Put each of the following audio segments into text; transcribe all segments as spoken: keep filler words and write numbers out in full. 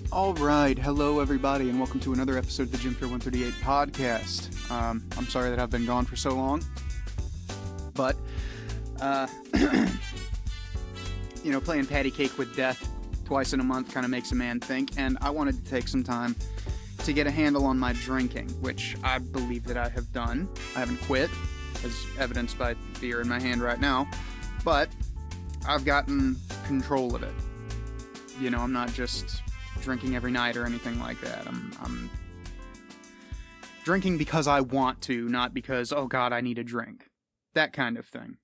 All right, hello everybody, and welcome to another episode of the Jim Fair one thirty-eight podcast. Um, I'm sorry that I've been gone for so long, but, uh, you know, playing patty cake with death twice in a month kind of makes a man think, and I wanted to take some time to get a handle on my drinking, which I believe that I have done. I haven't quit, as evidenced by beer in my hand right now, but I've gotten control of it. You know, I'm not just drinking every night or anything like that. I'm, I'm drinking because I want to, not because, oh god, I need a drink. That kind of thing.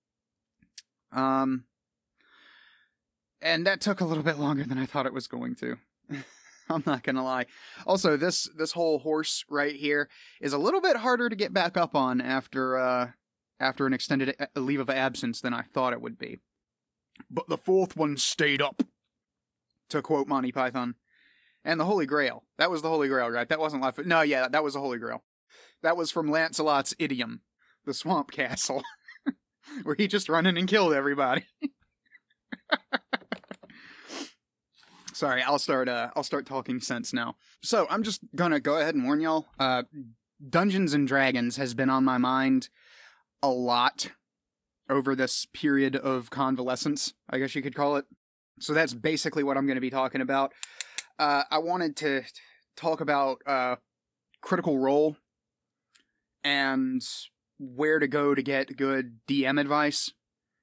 Um, and that took a little bit longer than I thought it was going to. I'm not gonna lie. Also, this, this whole horse right here is a little bit harder to get back up on after, uh, after an extended leave of absence than I thought it would be. But the fourth one stayed up, to quote Monty Python. And the Holy Grail. That was the Holy Grail, right? That wasn't Life. No, yeah, that was the Holy Grail. That was from Lancelot's idiom, the Swamp Castle, where he just run in and killed everybody. Sorry, I'll start. Uh, I'll start talking sense now. So I'm just gonna go ahead and warn y'all. Uh, Dungeons and Dragons has been on my mind a lot over this period of convalescence, I guess you could call it. So that's basically what I'm going to be talking about. Uh, I wanted to talk about uh, Critical Role and where to go to get good D M advice.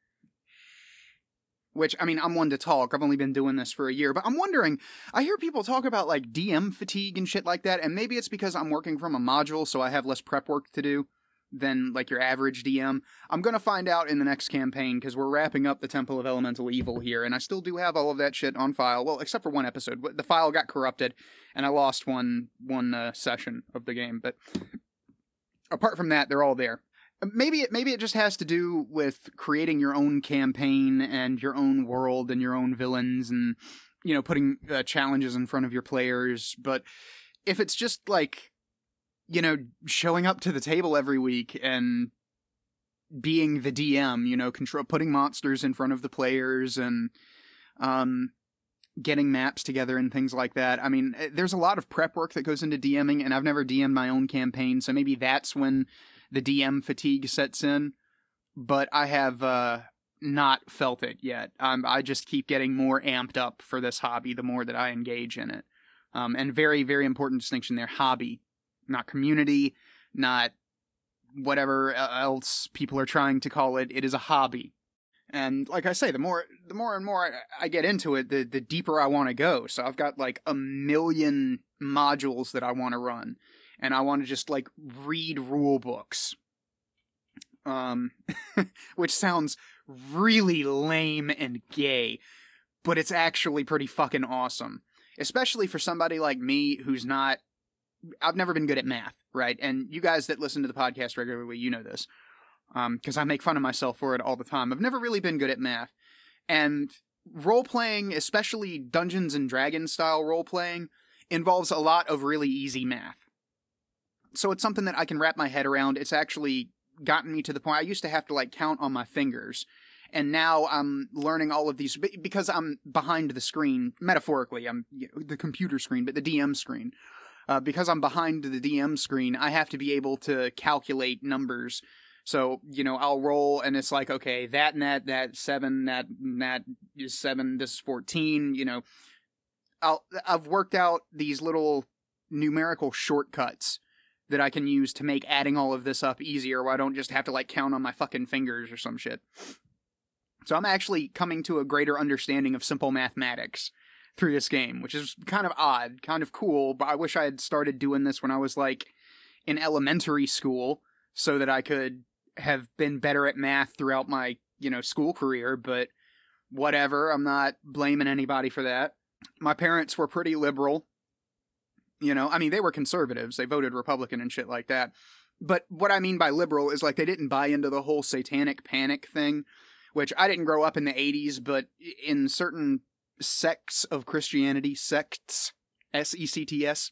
Which, I mean, I'm one to talk. I've only been doing this for a year. But I'm wondering, I hear people talk about, like, D M fatigue and shit like that. And maybe it's because I'm working from a module, so I have less prep work to do than, like, your average D M. I'm gonna find out in the next campaign, because we're wrapping up the Temple of Elemental Evil here, and I still do have all of that shit on file. Well, except for one episode. The file got corrupted, and I lost one, one uh, session of the game. But apart from that, they're all there. Maybe it, maybe it just has to do with creating your own campaign and your own world and your own villains and, you know, putting uh, challenges in front of your players. But if it's just, like, you know, showing up to the table every week and being the D M, you know, control, putting monsters in front of the players and, um, getting maps together and things like that. I mean, there's a lot of prep work that goes into DMing, and I've never D M'd my own campaign, so maybe that's when the D M fatigue sets in, but I have, uh, not felt it yet. Um, I just keep getting more amped up for this hobby the more that I engage in it. Um, and very, very important distinction there, hobby. Not community, not whatever else people are trying to call it. It is a hobby. And like I say, the more the more and more I, I get into it, the, the deeper I want to go. So I've got like a million modules that I want to run. And I want to just like read rule books. Um, which sounds really lame and gay, but it's actually pretty fucking awesome. Especially for somebody like me who's not I've never been good at math, right? And you guys that listen to the podcast regularly, you know this. Um, because I make fun of myself for it all the time. I've never really been good at math. And role-playing, especially Dungeons and Dragons style role-playing, involves a lot of really easy math. So it's something that I can wrap my head around. It's actually gotten me to the point I used to have to, like, count on my fingers. And now I'm learning all of these, because I'm behind the screen, metaphorically, I'm you know, the computer screen, but the D M screen. Uh, because I'm behind the D M screen, I have to be able to calculate numbers. So, you know, I'll roll and it's like, okay, that and that, that seven, that, that is seven, this is fourteen, you know. I'll, I've worked out these little numerical shortcuts that I can use to make adding all of this up easier, where I don't just have to, like, count on my fucking fingers or some shit. So I'm actually coming to a greater understanding of simple mathematics through this game, which is kind of odd, kind of cool, but I wish I had started doing this when I was, like, in elementary school, so that I could have been better at math throughout my, you know, school career, but whatever, I'm not blaming anybody for that. My parents were pretty liberal, you know, I mean, they were conservatives, they voted Republican and shit like that, but what I mean by liberal is, like, they didn't buy into the whole satanic panic thing, which I didn't grow up in the eighties, but in certain sects of Christianity, sects, S E C T S,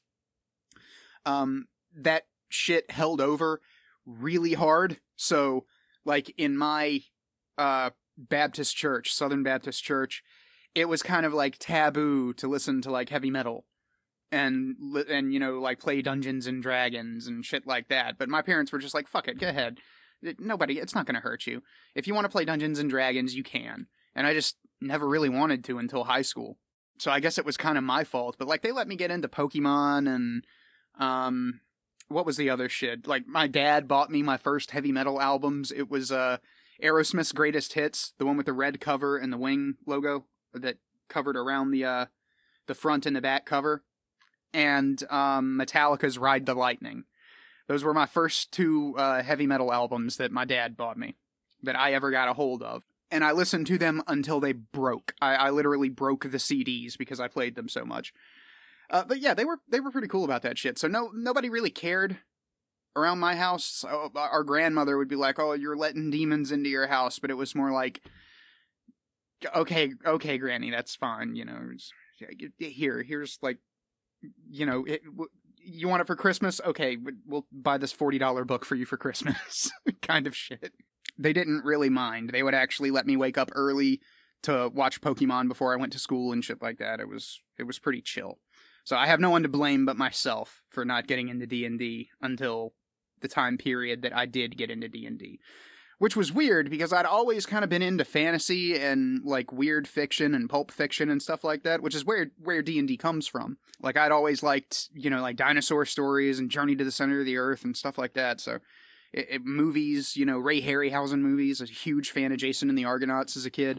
um, that shit held over really hard. So, like, in my, uh, Baptist church, Southern Baptist church, it was kind of like taboo to listen to like heavy metal and and you know like play Dungeons and Dragons and shit like that. But my parents were just like, fuck it, go ahead. Nobody, it's not going to hurt you. If you want to play Dungeons and Dragons, you can. And I just never really wanted to until high school. So I guess it was kind of my fault. But like they let me get into Pokemon and um what was the other shit? Like my dad bought me my first heavy metal albums. It was uh Aerosmith's Greatest Hits, the one with the red cover and the wing logo that covered around the uh the front and the back cover, and um Metallica's Ride the Lightning. Those were my first two uh heavy metal albums that my dad bought me, that I ever got a hold of. And I listened to them until they broke. I, I literally broke the C Ds because I played them so much. Uh, but yeah, they were they were pretty cool about that shit. So no nobody really cared around my house. So our grandmother would be like, "Oh, you're letting demons into your house," but it was more like, "Okay, okay, Granny, that's fine. You know, here, here's like, you know, it, you want it for Christmas? Okay, we'll buy this forty dollar book for you for Christmas," kind of shit. They didn't really mind. They would actually let me wake up early to watch Pokemon before I went to school and shit like that. It was it was pretty chill. So I have no one to blame but myself for not getting into D and D until the time period that I did get into D and D. Which was weird because I'd always kind of been into fantasy and like weird fiction and pulp fiction and stuff like that, which is where where D and D comes from. Like I'd always liked, you know, like dinosaur stories and Journey to the Center of the Earth and stuff like that. So it, it, movies, you know, Ray Harryhausen movies, I was a huge fan of Jason and the Argonauts as a kid.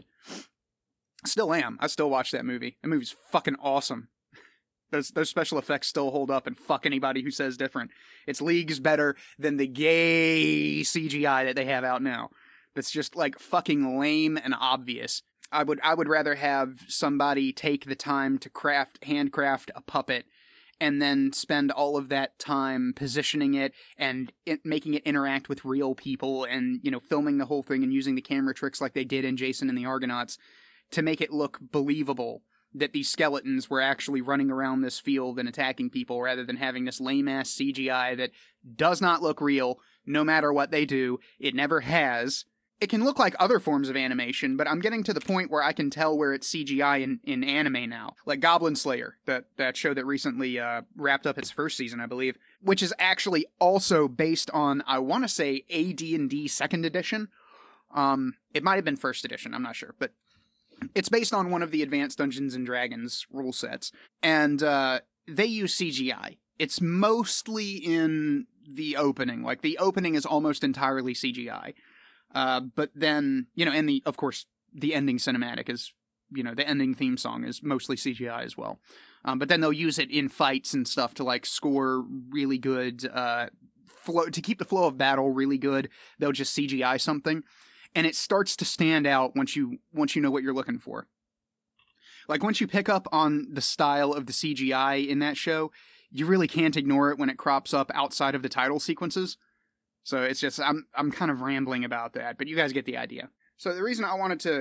Still am. I still watch that movie. That movie's fucking awesome. Those those special effects still hold up, and fuck anybody who says different. It's leagues better than the gay C G I that they have out now. That's just like fucking lame and obvious. I would I would rather have somebody take the time to craft handcraft a puppet and then spend all of that time positioning it and it, making it interact with real people and, you know, filming the whole thing and using the camera tricks like they did in Jason and the Argonauts to make it look believable that these skeletons were actually running around this field and attacking people rather than having this lame-ass C G I that does not look real no matter what they do. It never has. It can look like other forms of animation, but I'm getting to the point where I can tell where it's C G I in, in anime now. Like Goblin Slayer, that, that show that recently uh, wrapped up its first season, I believe, which is actually also based on, I want to say, A D and D second edition. Um, it might have been first edition, I'm not sure, but it's based on one of the Advanced Dungeons and Dragons rule sets, and uh, they use C G I. It's mostly in the opening. Like, the opening is almost entirely C G I. Uh, but then, you know, and the, of course, the ending cinematic is, you know, the ending theme song is mostly C G I as well. Um, but then they'll use it in fights and stuff to, like, score really good, uh, flow, to keep the flow of battle really good. They'll just C G I something. And it starts to stand out once you once you know what you're looking for. Like, once you pick up on the style of the C G I in that show, you really can't ignore it when it crops up outside of the title sequences. So it's just, I'm I'm kind of rambling about that, but you guys get the idea. So the reason I wanted to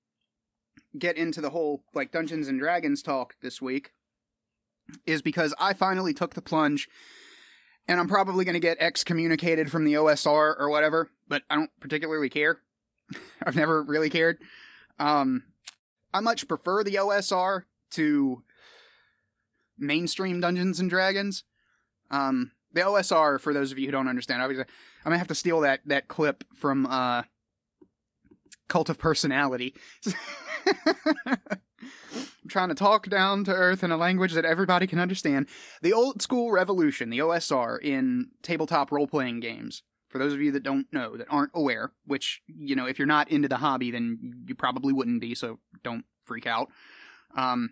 get into the whole, like, Dungeons and Dragons talk this week is because I finally took the plunge, and I'm probably going to get excommunicated from the O S R or whatever, but I don't particularly care. I've never really cared. Um, I much prefer the O S R to mainstream Dungeons and Dragons. Um, the O S R, for those of you who don't understand, obviously, I'm gonna have to steal that that clip from uh, Cult of Personality. I'm trying to talk down to earth in a language that everybody can understand. The old school revolution, the O S R, in tabletop role-playing games. For those of you that don't know, that aren't aware, which, you know, if you're not into the hobby, then you probably wouldn't be, so don't freak out. Um,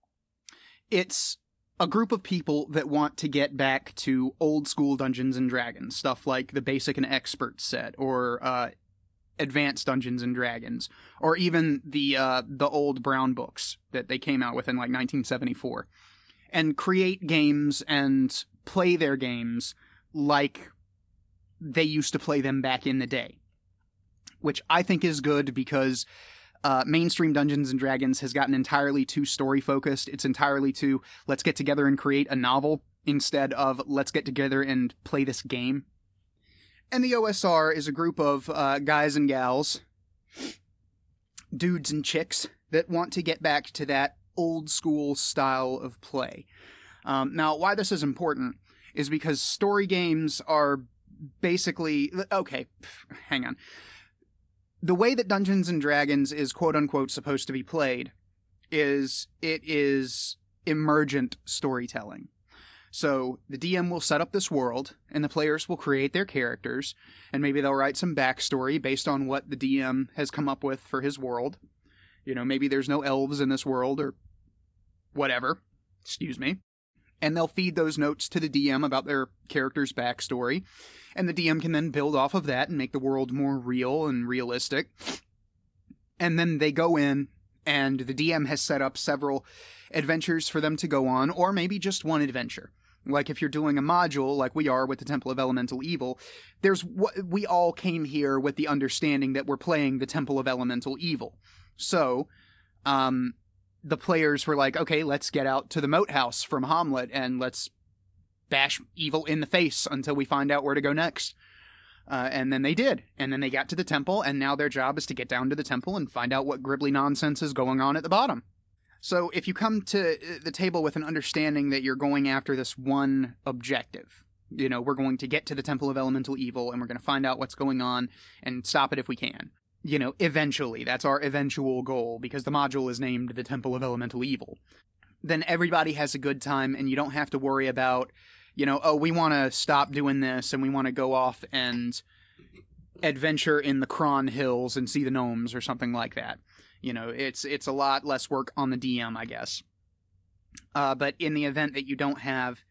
it's a group of people that want to get back to old school Dungeons and Dragons, stuff like the Basic and Expert set, or uh, Advanced Dungeons and Dragons, or even the uh, the old Brown books that they came out with in like nineteen seventy-four, and create games and play their games like they used to play them back in the day, which I think is good because uh, mainstream Dungeons and Dragons has gotten entirely too story focused. It's entirely too, let's get together and create a novel instead of let's get together and play this game. And the O S R is a group of uh, guys and gals, dudes and chicks, that want to get back to that old school style of play. Um, now, why this is important is because story games are basically... Okay, hang on. The way that Dungeons and Dragons is quote-unquote supposed to be played is it is emergent storytelling. So the D M will set up this world, and the players will create their characters, and maybe they'll write some backstory based on what the D M has come up with for his world. You know, maybe there's no elves in this world, or whatever. Excuse me. And they'll feed those notes to the D M about their character's backstory, and the D M can then build off of that and make the world more real and realistic. And then they go in, and the D M has set up several adventures for them to go on, or maybe just one adventure. Like if you're doing a module, like we are with the Temple of Elemental Evil, there's what we all came here with the understanding that we're playing the Temple of Elemental Evil. So, um... the players were like, okay, let's get out to the moat house from Hamlet and let's bash evil in the face until we find out where to go next. Uh, and then they did. And then they got to the temple, and now their job is to get down to the temple and find out what gribbly nonsense is going on at the bottom. So if you come to the table with an understanding that you're going after this one objective, you know, we're going to get to the Temple of Elemental Evil and we're going to find out what's going on and stop it if we can. You know, eventually. That's our eventual goal, because the module is named the Temple of Elemental Evil. Then everybody has a good time, and you don't have to worry about, you know, oh, we want to stop doing this, and we want to go off and adventure in the Kron Hills and see the gnomes, or something like that. You know, it's it's a lot less work on the D M, I guess. Uh, but in the event that you don't have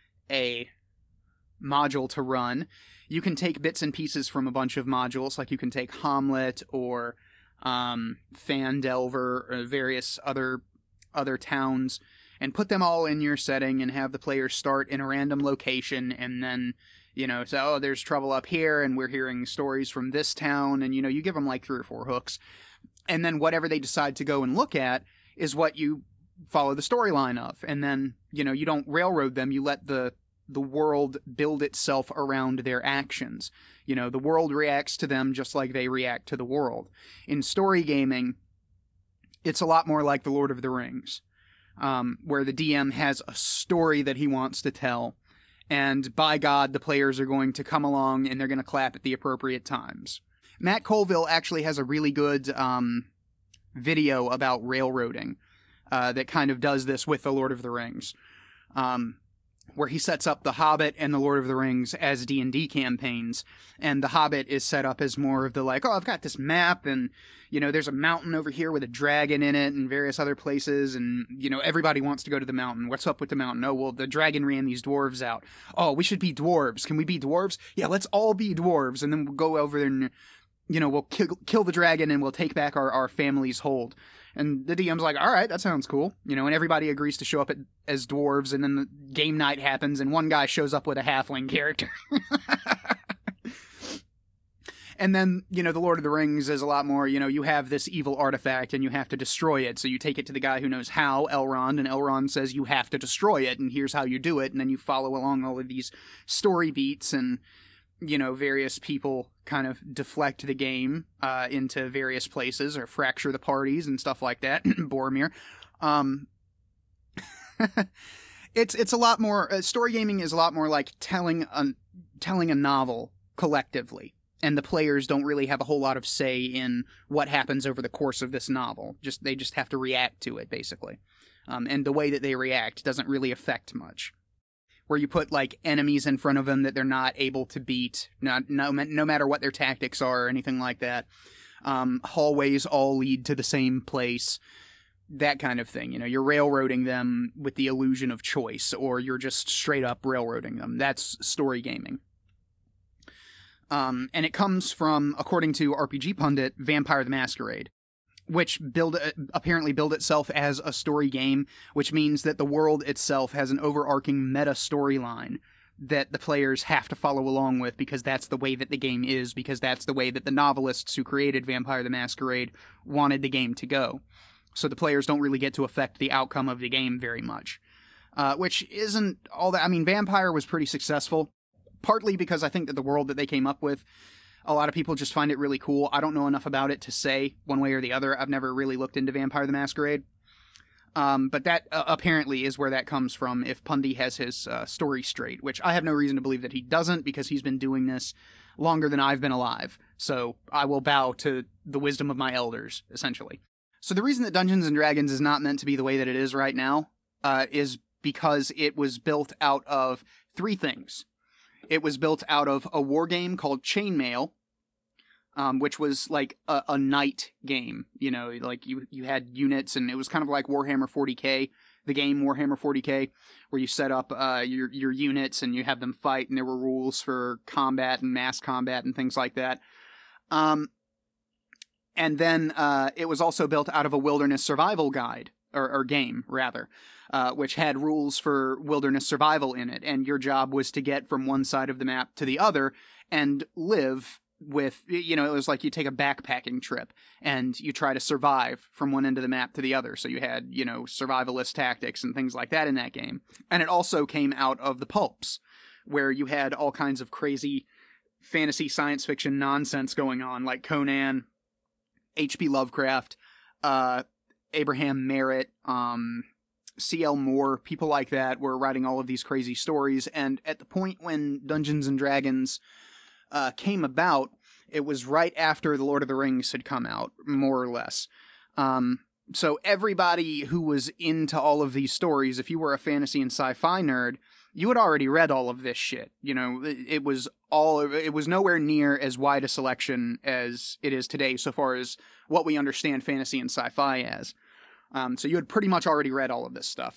a module to run, you can take bits and pieces from a bunch of modules, like you can take Hamlet or um, Phandelver or various other other towns, and put them all in your setting and have the players start in a random location, and then, you know, say, oh, there's trouble up here, and we're hearing stories from this town, and, you know, you give them like three or four hooks, and then whatever they decide to go and look at is what you follow the storyline of, and then, you know, you don't railroad them, you let the the world build itself around their actions. You know, the world reacts to them just like they react to the world. In story gaming, it's a lot more like The Lord of the Rings, um, where the D M has a story that he wants to tell, and by God, the players are going to come along and they're going to clap at the appropriate times. Matt Colville actually has a really good um, video about railroading uh, that kind of does this with The Lord of the Rings. Um... where he sets up The Hobbit and The Lord of the Rings as D and D campaigns, and The Hobbit is set up as more of the like, oh, I've got this map, and, you know, there's a mountain over here with a dragon in it, and various other places, and, you know, everybody wants to go to the mountain. What's up with the mountain? Oh, well, the dragon ran these dwarves out. Oh, we should be dwarves. Can we be dwarves? Yeah, let's all be dwarves, and then we'll go over there and, you know, we'll kill, kill the dragon, and we'll take back our, our family's hold. And the D M's like, all right, that sounds cool. You know, and everybody agrees to show up at, as dwarves, and then the game night happens, and one guy shows up with a halfling character. And then, you know, The Lord of the Rings is a lot more, you know, you have this evil artifact, and you have to destroy it. So you take it to the guy who knows how, Elrond, and Elrond says you have to destroy it, and here's how you do it. And then you follow along all of these story beats, and, you know, various people kind of deflect the game uh, into various places, or fracture the parties and stuff like that. Boromir. Um, it's it's a lot more... Uh, story gaming is a lot more like telling a, telling a novel collectively, and the players don't really have a whole lot of say in what happens over the course of this novel. Just They just have to react to it, basically. Um, and the way that they react doesn't really affect much. Where you put, like, enemies in front of them that they're not able to beat, not, no, no matter what their tactics are or anything like that. Um, hallways all lead to the same place, that kind of thing. You know, you're railroading them with the illusion of choice, or you're just straight up railroading them. That's story gaming. Um, and it comes from, according to R P G Pundit, Vampire the Masquerade, which build uh, apparently build itself as a story game, which means that the world itself has an overarching meta storyline that the players have to follow along with, because that's the way that the game is, because that's the way that the novelists who created Vampire the Masquerade wanted the game to go. So the players don't really get to affect the outcome of the game very much. Uh, which isn't all that... I mean, Vampire was pretty successful, partly because I think that the world that they came up with A lot of people just find it really cool. I don't know enough about it to say one way or the other. I've never really looked into Vampire the Masquerade. Um, but that uh, apparently is where that comes from if Pundy has his uh, story straight, which I have no reason to believe that he doesn't, because he's been doing this longer than I've been alive. So I will bow to the wisdom of my elders, essentially. So the reason that Dungeons and Dragons is not meant to be the way that it is right now uh, is because it was built out of three things. It was built out of a war game called Chainmail, Um, which was like a, a knight game, you know, like you, you had units, and it was kind of like Warhammer forty K, the game Warhammer forty K, where you set up uh, your your units and you have them fight, and there were rules for combat and mass combat and things like that. Um, and then uh, it was also built out of a wilderness survival guide, or, or game, rather, uh, which had rules for wilderness survival in it, and your job was to get from one side of the map to the other and live with, you know, it was like you take a backpacking trip and you try to survive from one end of the map to the other. So you had, you know, survivalist tactics and things like that in that game. And it also came out of the pulps, where you had all kinds of crazy fantasy science fiction nonsense going on, like Conan, H P Lovecraft, uh, Abraham Merritt, um, C L Moore, people like that were writing all of these crazy stories. And at the point when Dungeons and Dragons Uh, came about, it was right after The Lord of the Rings had come out, more or less. Um, so everybody who was into all of these stories, if you were a fantasy and sci-fi nerd, you had already read all of this shit. You know, it, it was all, it was nowhere near as wide a selection as it is today, so far as what we understand fantasy and sci-fi as. Um, so you had pretty much already read all of this stuff.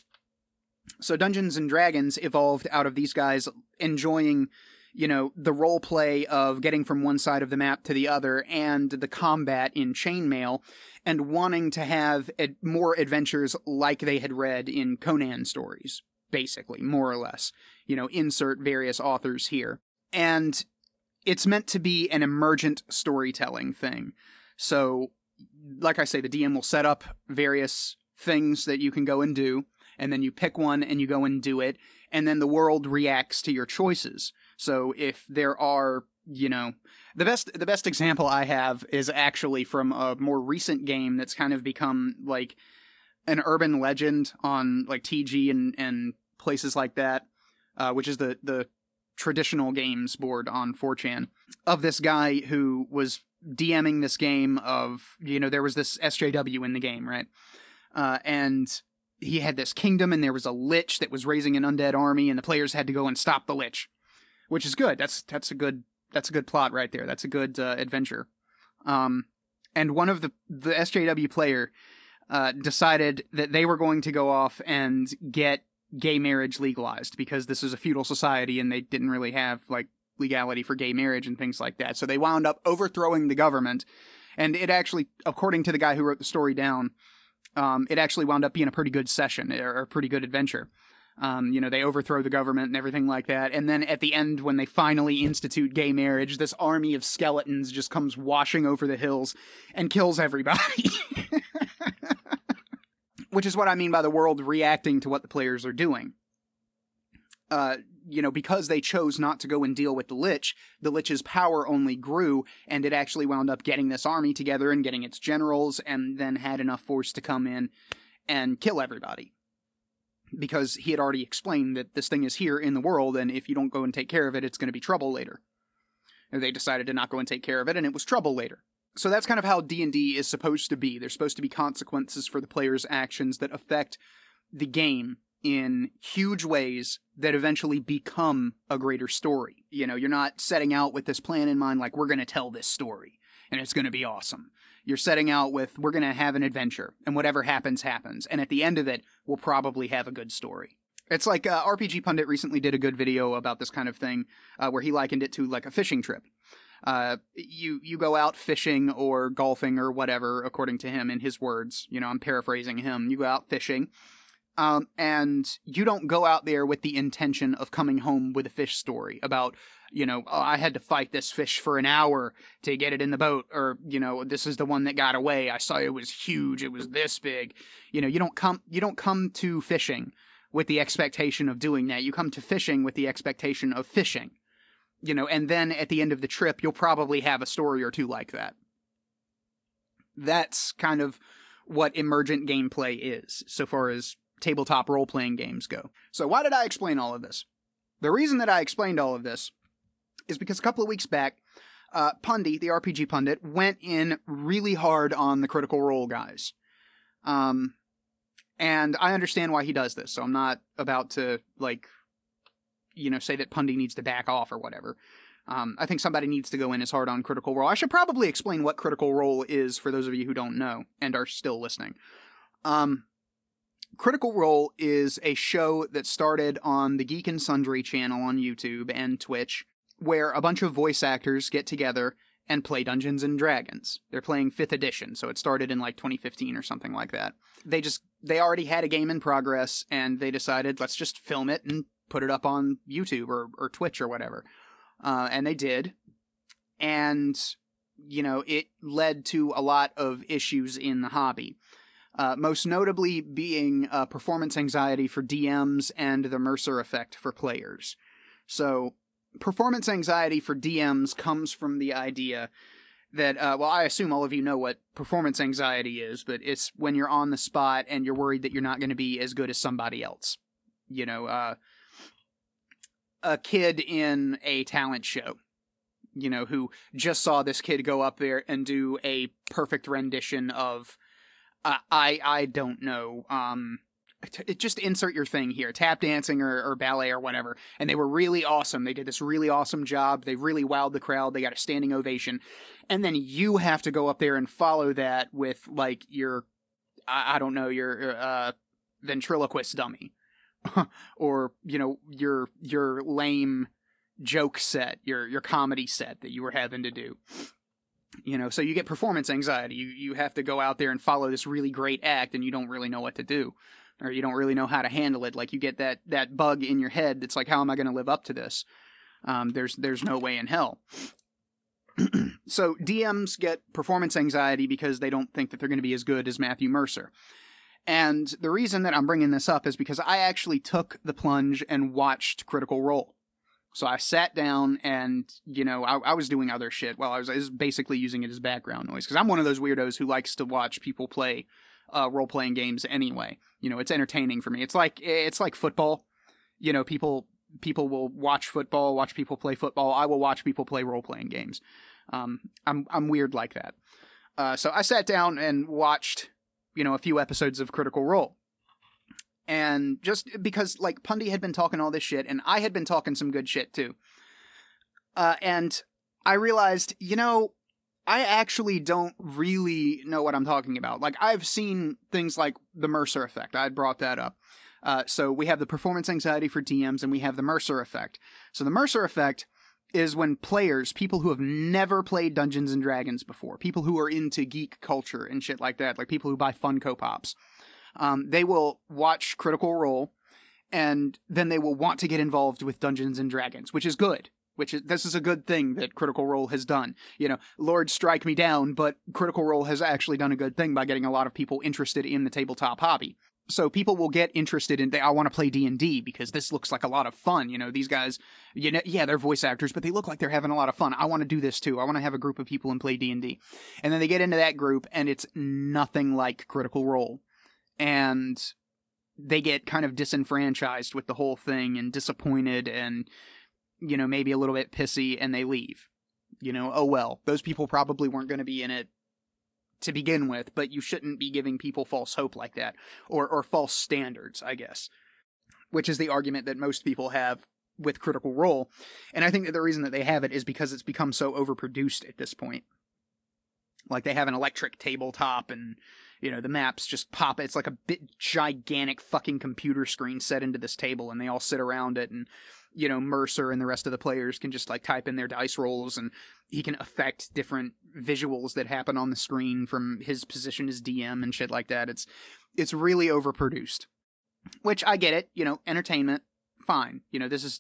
So Dungeons and Dragons evolved out of these guys enjoying, you know, the role play of getting from one side of the map to the other, and the combat in Chainmail, and wanting to have ad- more adventures like they had read in Conan stories, basically, more or less. You know, insert various authors here. And it's meant to be an emergent storytelling thing. So, like I say, the D M will set up various things that you can go and do, and then you pick one and you go and do it, and then the world reacts to your choices. So if there are, you know, the best the best example I have is actually from a more recent game that's kind of become like an urban legend on like T G and, and places like that, uh, which is the, the traditional games board on four chan, of this guy who was DMing this game of, you know, there was this S J W in the game, right? Uh, and he had this kingdom, and there was a lich that was raising an undead army, and the players had to go and stop the lich. Which is good. That's that's a good that's a good plot right there. That's a good uh, adventure. Um, and one of the the S J W player uh, decided that they were going to go off and get gay marriage legalized, because this is a feudal society and they didn't really have like legality for gay marriage and things like that. So they wound up overthrowing the government, and it actually, according to the guy who wrote the story down, um, it actually wound up being a pretty good session, or a pretty good adventure. Um, you know, they overthrow the government and everything like that. And then at the end, when they finally institute gay marriage, this army of skeletons just comes washing over the hills and kills everybody. Which is what I mean by the world reacting to what the players are doing. Uh, you know, because they chose not to go and deal with the Lich, the Lich's power only grew, and it actually wound up getting this army together and getting its generals, and then had enough force to come in and kill everybody. Because he had already explained that this thing is here in the world, and if you don't go and take care of it, it's going to be trouble later. And they decided to not go and take care of it, and it was trouble later. So that's kind of how D and D is supposed to be. There's supposed to be consequences for the player's actions that affect the game in huge ways that eventually become a greater story. You know, you're not setting out with this plan in mind, like, we're going to tell this story, and it's going to be awesome. You're setting out with, we're going to have an adventure, and whatever happens, happens. And at the end of it, we'll probably have a good story. It's like uh, R P G Pundit recently did a good video about this kind of thing, uh, where he likened it to like a fishing trip. Uh, you you go out fishing or golfing or whatever, according to him, in his words. You know, I'm paraphrasing him. You go out fishing, um, and you don't go out there with the intention of coming home with a fish story about, you know, oh, I had to fight this fish for an hour to get it in the boat, or, you know, this is the one that got away. I saw it was huge. It was this big. You know, you don't come, you don't come to fishing with the expectation of doing that. You come to fishing with the expectation of fishing. You know, and then at the end of the trip, you'll probably have a story or two like that. That's kind of what emergent gameplay is, so far as tabletop role-playing games go. So why did I explain all of this? The reason that I explained all of this is because a couple of weeks back, uh, Pundy, the R P G pundit, went in really hard on the Critical Role guys. Um, and I understand why he does this, so I'm not about to, like, you know, say that Pundy needs to back off or whatever. Um, I think somebody needs to go in as hard on Critical Role. I should probably explain what Critical Role is for those of you who don't know and are still listening. Um, Critical Role is a show that started on the Geek and Sundry channel on YouTube and Twitch, where a bunch of voice actors get together and play Dungeons and Dragons. They're playing fifth edition, so it started in like twenty fifteen or something like that. They just, they already had a game in progress, and they decided, let's just film it and put it up on YouTube or, or Twitch or whatever. Uh, and they did. And, you know, it led to a lot of issues in the hobby. Uh, most notably being uh, performance anxiety for D Ms and the Mercer effect for players. So, performance anxiety for D Ms comes from the idea that, uh, well, I assume all of you know what performance anxiety is, but it's when you're on the spot and you're worried that you're not going to be as good as somebody else. You know, uh, a kid in a talent show, you know, who just saw this kid go up there and do a perfect rendition of, uh, I I don't know, um, t- just insert your thing here, tap dancing or, or ballet or whatever, and they were really awesome. They did this really awesome job. They really wowed the crowd. They got a standing ovation. And then you have to go up there and follow that with, like, your, I, I don't know, your uh, ventriloquist dummy. Or, you know, your your lame joke set, your your comedy set that you were having to do. You know, so you get performance anxiety. You you have to go out there and follow this really great act, and you don't really know what to do. Or you don't really know how to handle it. Like, you get that, that bug in your head that's like, how am I going to live up to this? Um, there's there's no way in hell. So D Ms get performance anxiety because they don't think that they're going to be as good as Matthew Mercer. And the reason that I'm bringing this up is because I actually took the plunge and watched Critical Role. So I sat down and, you know, I, I was doing other shit while I was, I was basically using it as background noise. Because I'm one of those weirdos who likes to watch people play uh, role-playing games anyway. You know, it's entertaining for me. It's like it's like football. You know, people people will watch football, watch people play football. I will watch people play role-playing games. Um, I'm I'm weird like that. Uh, so I sat down and watched, you know, a few episodes of Critical Role. And just because, like, Pundy had been talking all this shit, and I had been talking some good shit, too. Uh, and I realized, you know, I actually don't really know what I'm talking about. Like, I've seen things like the Mercer effect. I had brought that up. Uh, so we have the performance anxiety for D Ms, and we have the Mercer effect. So the Mercer effect is when players, people who have never played Dungeons and Dragons before, people who are into geek culture and shit like that, like people who buy Funko Pops, um, they will watch Critical Role, and then they will want to get involved with Dungeons and Dragons, which is good. Which is, this is a good thing that Critical Role has done. You know, Lord strike me down, but Critical Role has actually done a good thing by getting a lot of people interested in the tabletop hobby. So people will get interested in, I want to play D and D because this looks like a lot of fun. You know, these guys, you know, yeah, they're voice actors, but they look like they're having a lot of fun. I want to do this too. I want to have a group of people and play D and D. And then they get into that group, and it's nothing like Critical Role. And they get kind of disenfranchised with the whole thing and disappointed and, you know, maybe a little bit pissy, and they leave. You know, oh well, those people probably weren't going to be in it to begin with, but you shouldn't be giving people false hope like that, or or false standards, I guess, which is the argument that most people have with Critical Role. And I think that the reason that they have it is because it's become so overproduced at this point. Like, they have an electric tabletop, and, you know, the maps just pop. It's like a bit gigantic fucking computer screen set into this table, and they all sit around it, and, you know, Mercer and the rest of the players can just, like, type in their dice rolls, and he can affect different visuals that happen on the screen from his position as D M and shit like that. It's it's really overproduced. Which, I get it, you know, entertainment, fine. You know, this is...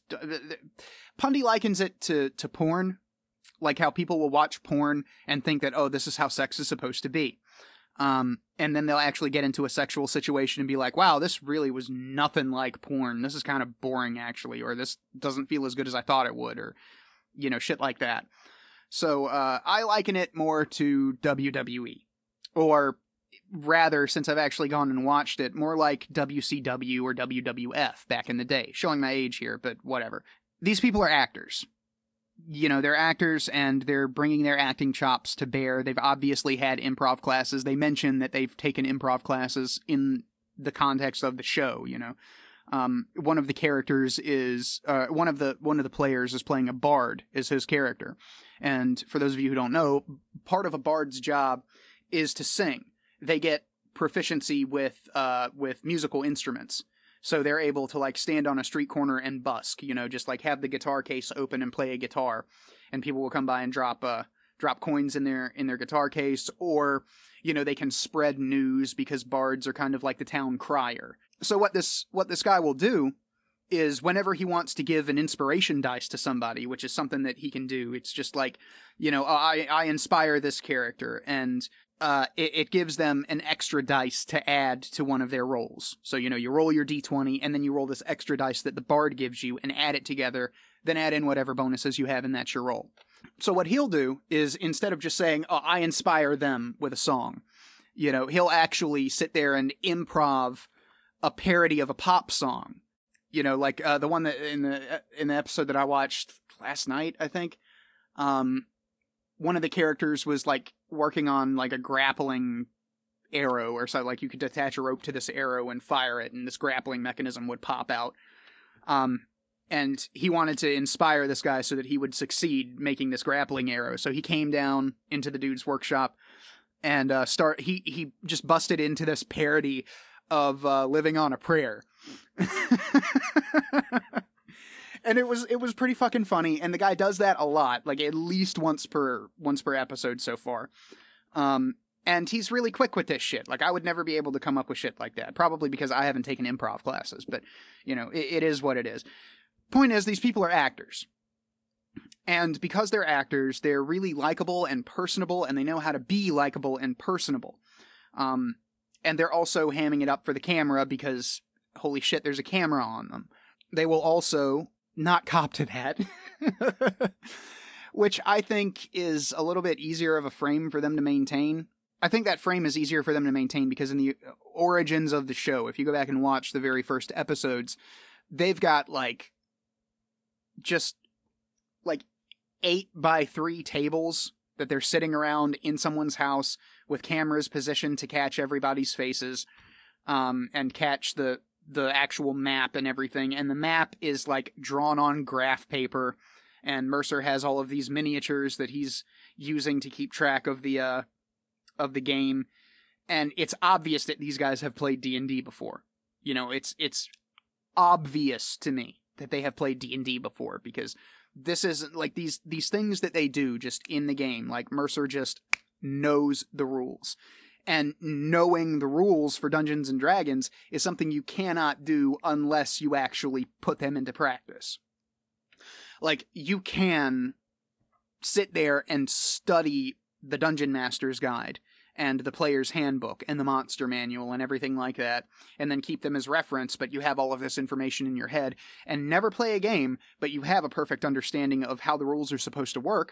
Pundy likens it to, to porn, like how people will watch porn and think that, oh, this is how sex is supposed to be. Um, and then they'll actually get into a sexual situation and be like, wow, this really was nothing like porn. This is kind of boring, actually, or this doesn't feel as good as I thought it would, or, you know, shit like that. So uh, I liken it more to W W E, or rather, since I've actually gone and watched it, more like W C W or W W F back in the day. Showing my age here, but whatever. These people are actors. You know, they're actors, and they're bringing their acting chops to bear. They've obviously had improv classes. They mention that they've taken improv classes in the context of the show, you know. Um, one of the characters is, uh, one of the, one of the players is playing a bard, is his character. And for those of you who don't know, part of a bard's job is to sing. They get proficiency with, uh, with musical instruments. So they're able to, like, stand on a street corner and busk, you know, just, like, have the guitar case open and play a guitar. And people will come by and drop, uh, drop coins in their, in their guitar case. Or, you know, they can spread news because bards are kind of like the town crier. So what this, what this guy will do is whenever he wants to give an inspiration dice to somebody, which is something that he can do, it's just like, you know, I, I inspire this character, and uh, it, it gives them an extra dice to add to one of their rolls. So, you know, you roll your d twenty, and then you roll this extra dice that the bard gives you, and add it together, then add in whatever bonuses you have, and that's your roll. So what he'll do is, instead of just saying, oh, I inspire them with a song, you know, he'll actually sit there and improv a parody of a pop song. You know, like uh, the one that in the in the episode that I watched last night, I think, um, one of the characters was like working on like a grappling arrow or something. Like you could attach a rope to this arrow and fire it, and this grappling mechanism would pop out. Um, and he wanted to inspire this guy so that he would succeed making this grappling arrow. So he came down into the dude's workshop and uh, start. He he just busted into this parody of uh, Living on a Prayer. And it was it was pretty fucking funny, and the guy does that a lot, like at least once per once per episode so far. Um, and he's really quick with this shit. Like I would never be able to come up with shit like that, probably because I haven't taken improv classes. But you know, it, it is what it is. Point is, these people are actors, and because they're actors, they're really likable and personable, and they know how to be likable and personable. Um, and they're also hamming it up for the camera because, holy shit, there's a camera on them. They will also not cop to that, which I think is a little bit easier of a frame for them to maintain. I think that frame is easier for them to maintain because in the origins of the show, if you go back and watch the very first episodes, they've got like just like eight by three tables that they're sitting around in someone's house with cameras positioned to catch everybody's faces, um, and catch the the actual map and everything. And the map is like drawn on graph paper, and Mercer has all of these miniatures that he's using to keep track of the uh of the game. And it's obvious that these guys have played D and D before. You know, it's it's obvious to me that they have played D and D before, because this isn't like these these things that they do just in the game. Like Mercer just knows the rules. And knowing the rules for Dungeons and Dragons is something you cannot do unless you actually put them into practice. Like, you can sit there and study the Dungeon Master's Guide and the Player's Handbook and the Monster Manual and everything like that, and then keep them as reference, but you have all of this information in your head, and never play a game, but you have a perfect understanding of how the rules are supposed to work.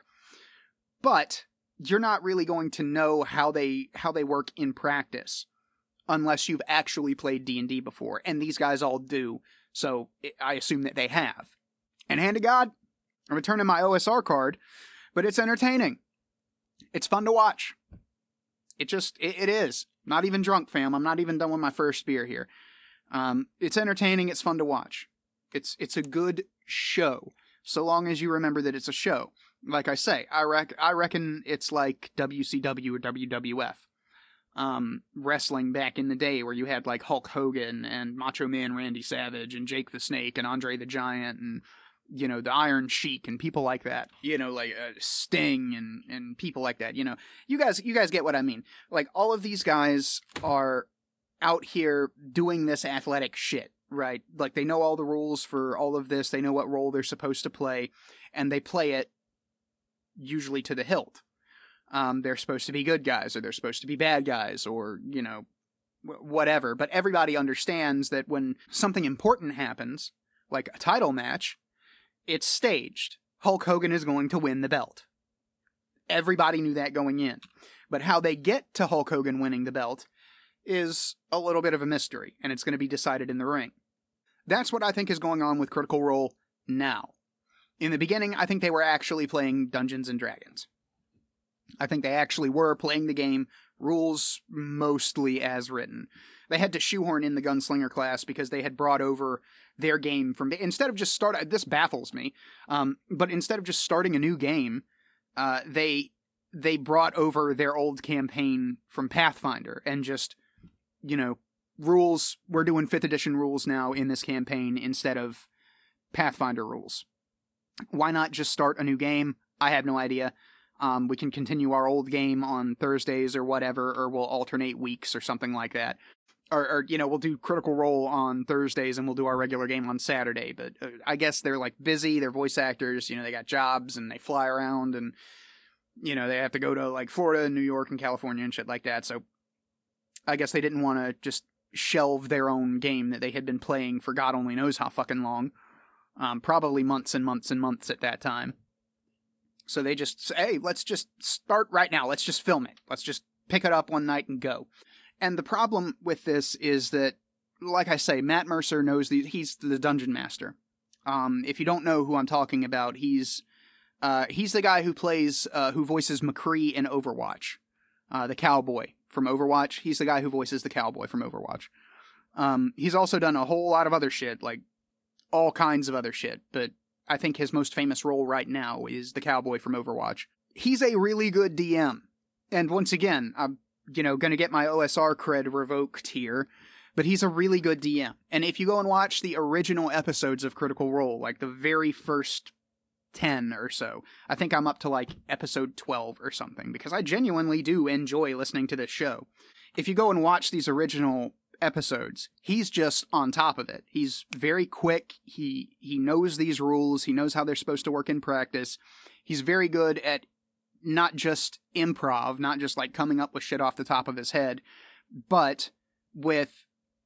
But you're not really going to know how they how they work in practice unless you've actually played D and D before, and these guys all do, so I assume that they have. And hand to God, I'm returning my O S R card, but it's entertaining. It's fun to watch. It just, it, it is. Not even drunk, fam. I'm not even done with my first beer here. Um, it's entertaining, it's fun to watch. It's it's a good show, so long as you remember that it's a show. Like I say, I, rec- I reckon it's like W C W or W W F. Um, wrestling back in the day where you had like Hulk Hogan and Macho Man Randy Savage and Jake the Snake and Andre the Giant and, you know, the Iron Sheik and people like that. You know, like uh, Sting and, and people like that. You know, you guys, you guys get what I mean. Like, all of these guys are out here doing this athletic shit, right? Like, they know all the rules for all of this. They know what role they're supposed to play, and they play it usually to the hilt. Um, they're supposed to be good guys, or they're supposed to be bad guys, or, you know, w- whatever. But everybody understands that when something important happens, like a title match, it's staged. Hulk Hogan is going to win the belt. Everybody knew that going in. But how they get to Hulk Hogan winning the belt is a little bit of a mystery, and it's going to be decided in the ring. That's what I think is going on with Critical Role now. In the beginning, I think they were actually playing Dungeons and Dragons. I think they actually were playing the game, rules mostly as written. They had to shoehorn in the Gunslinger class because they had brought over their game from... Instead of just start... This baffles me. Um, but instead of just starting a new game, uh, they they brought over their old campaign from Pathfinder and just, you know, rules... We're doing fifth edition rules now in this campaign instead of Pathfinder rules. Why not just start a new game? I have no idea. Um, we can continue our old game on Thursdays or whatever, or we'll alternate weeks or something like that. Or, or, you know, we'll do Critical Role on Thursdays and we'll do our regular game on Saturday. But uh, I guess they're, like, busy. They're voice actors. You know, they got jobs and they fly around and, you know, they have to go to, like, Florida and New York and California and shit like that. So I guess they didn't want to just shelve their own game that they had been playing for God only knows how fucking long. Um, probably months and months and months at that time. So they just say, hey, let's just start right now. Let's just film it. Let's just pick it up one night and go. And the problem with this is that, like I say, Matt Mercer knows these. He's the dungeon master. Um, if you don't know who I'm talking about, he's uh, he's the guy who plays, uh, who voices McCree in Overwatch, uh, the cowboy from Overwatch. He's the guy who voices the cowboy from Overwatch. Um, he's also done a whole lot of other shit, like all kinds of other shit. But I think his most famous role right now is the cowboy from Overwatch. He's a really good D M, and once again, I'm you know, gonna get my O S R cred revoked here, but he's a really good D M. And if you go and watch the original episodes of Critical Role, like the very first ten or so, I think I'm up to like episode twelve or something, because I genuinely do enjoy listening to this show. If you go and watch these original episodes, he's just on top of it. He's very quick. He he knows these rules. He knows how they're supposed to work in practice. He's very good at not just improv, not just like coming up with shit off the top of his head, but with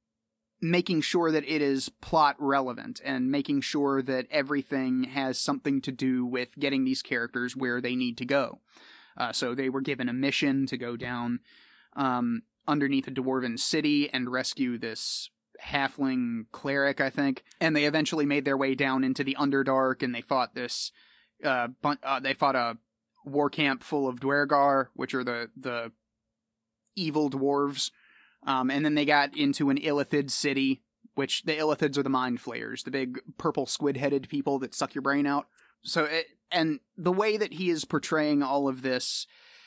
making sure that it is plot relevant and making sure that everything has something to do with getting these characters where they need to go. Uh, so they were given a mission to go down um, underneath a dwarven city and rescue this halfling cleric, I think. And they eventually made their way down into the Underdark, and they fought this, uh, bun- uh they fought a war camp full of Dwergar, which are the, the evil dwarves. Um, and then they got into an Illithid city, which the Illithids are the mind flayers, the big purple squid-headed people that suck your brain out. So, it, and the way that he is portraying all of this,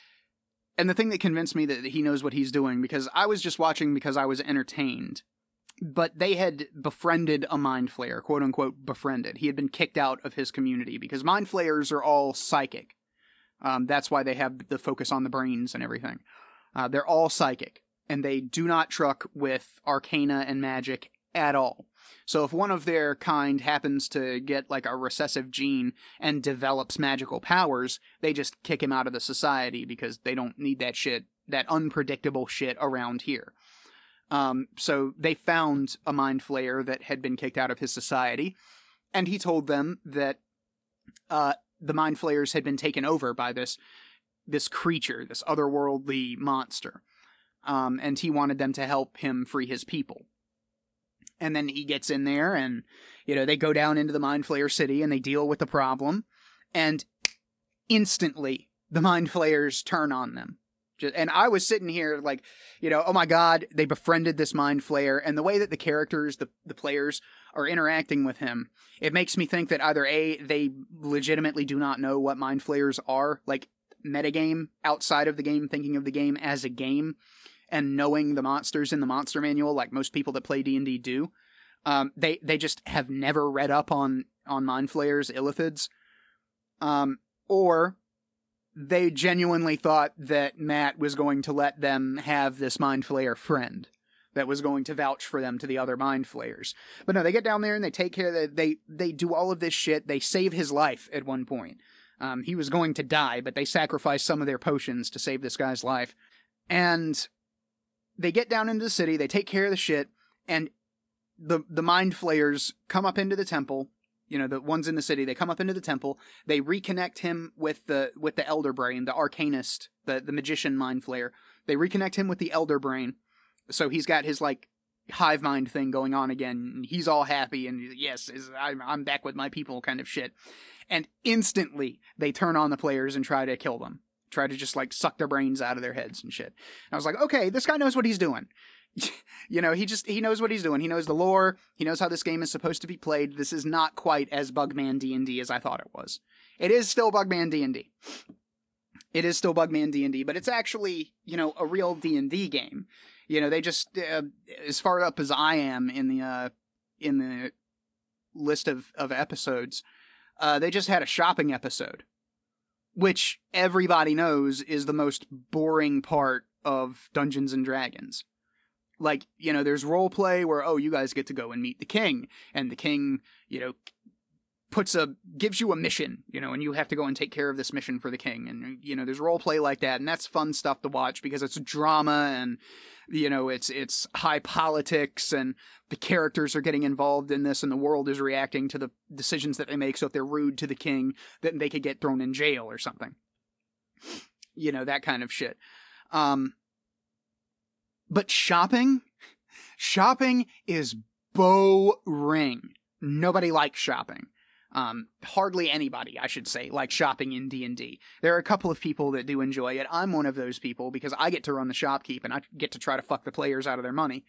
and the thing that convinced me that he knows what he's doing, because I was just watching because I was entertained, but they had befriended a mind flayer, quote-unquote befriended. He had been kicked out of his community, because mind flayers are all psychic. Um, that's why they have the focus on the brains and everything. Uh, they're all psychic, and they do not truck with arcana and magic at all. So if one of their kind happens to get like a recessive gene and develops magical powers, they just kick him out of the society because they don't need that shit, that unpredictable shit around here. Um, so they found a mind flayer that had been kicked out of his society, and he told them that uh, the mind flayers had been taken over by this this creature, this otherworldly monster. Um, and he wanted them to help him free his people. And then he gets in there and, you know, they go down into the Mind Flayer city and they deal with the problem. And instantly, the Mind Flayers turn on them. Just, and I was sitting here like, you know, oh my god, they befriended this Mind Flayer. And the way that the characters, the, the players, are interacting with him, it makes me think that either A, they legitimately do not know what Mind Flayers are, like metagame, outside of the game, thinking of the game as a game, and knowing the monsters in the monster manual, like most people that play D and D do. Um, they, they just have never read up on, on Mind Flayers, Illithids. Um, or they genuinely thought that Matt was going to let them have this Mind Flayer friend that was going to vouch for them to the other Mind Flayers. But no, they get down there and they take care of the, they, they do all of this shit. They save his life at one point. Um, he was going to die, but they sacrificed some of their potions to save this guy's life. And they get down into the city, they take care of the shit, and the the Mind Flayers come up into the temple, You know, the ones in the city, they come up into the temple, they reconnect him with the with the Elder Brain, the Arcanist, the, the magician mind flayer. They reconnect him with the Elder Brain, so he's got his, like, hive mind thing going on again, and he's all happy, and yes, I'm, I'm back with my people kind of shit. And instantly, they turn on the players and try to kill them. Try to just, like, suck their brains out of their heads and shit. And I was like, okay, this guy knows what he's doing. You know, he just, he knows what he's doing. He knows the lore. He knows how this game is supposed to be played. This is not quite as Bugman D and D as I thought it was. It is still Bugman D and D. It is still Bugman D and D, but it's actually, you know, a real D and D game. You know, they just, uh, as far up as I am in the, uh, in the list of, of episodes, uh, they just had a shopping episode, which everybody knows is the most boring part of Dungeons and Dragons. Like, you know, there's role play where, oh, you guys get to go and meet the king, and the king, you know, puts a, gives you a mission, you know, and you have to go and take care of this mission for the king. And, you know, there's role play like that, and that's fun stuff to watch because it's drama and, you know, it's, it's high politics, and the characters are getting involved in this, and the world is reacting to the decisions that they make. So if they're rude to the king, then they could get thrown in jail or something. You know, that kind of shit. Um, but shopping, shopping is boring. Nobody likes shopping. Um, hardly anybody, I should say, likes shopping in D and D. There are a couple of people that do enjoy it. I'm one of those people because I get to run the shopkeep and I get to try to fuck the players out of their money.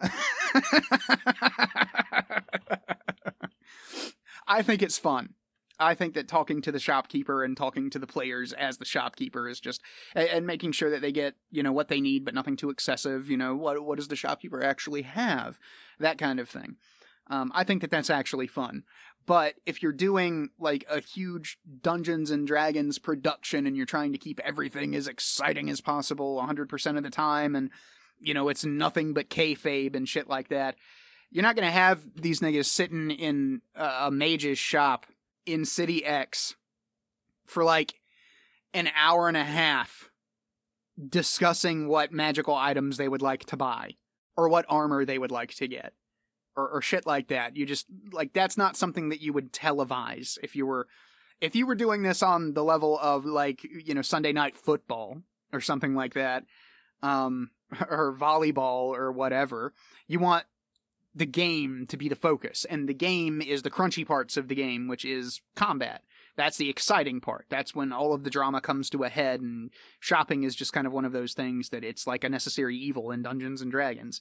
I think it's fun. I think that talking to the shopkeeper and talking to the players as the shopkeeper is just, and, and making sure that they get, you know, what they need, but nothing too excessive. You know, what, what does the shopkeeper actually have? That kind of thing. Um, I think that that's actually fun. But if you're doing, like, a huge Dungeons and Dragons production and you're trying to keep everything as exciting as possible one hundred percent of the time, and, you know, it's nothing but kayfabe and shit like that, you're not going to have these niggas sitting in a, a mage's shop in City X for, like, an hour and a half discussing what magical items they would like to buy or what armor they would like to get. Or, or shit like that. You just, like, that's not something that you would televise if you were, if you were doing this on the level of, like, you know, Sunday Night Football or something like that, um, or volleyball or whatever. You want the game to be the focus, and the game is the crunchy parts of the game, which is combat. That's the exciting part. That's when all of the drama comes to a head, and shopping is just kind of one of those things that it's like a necessary evil in Dungeons and Dragons.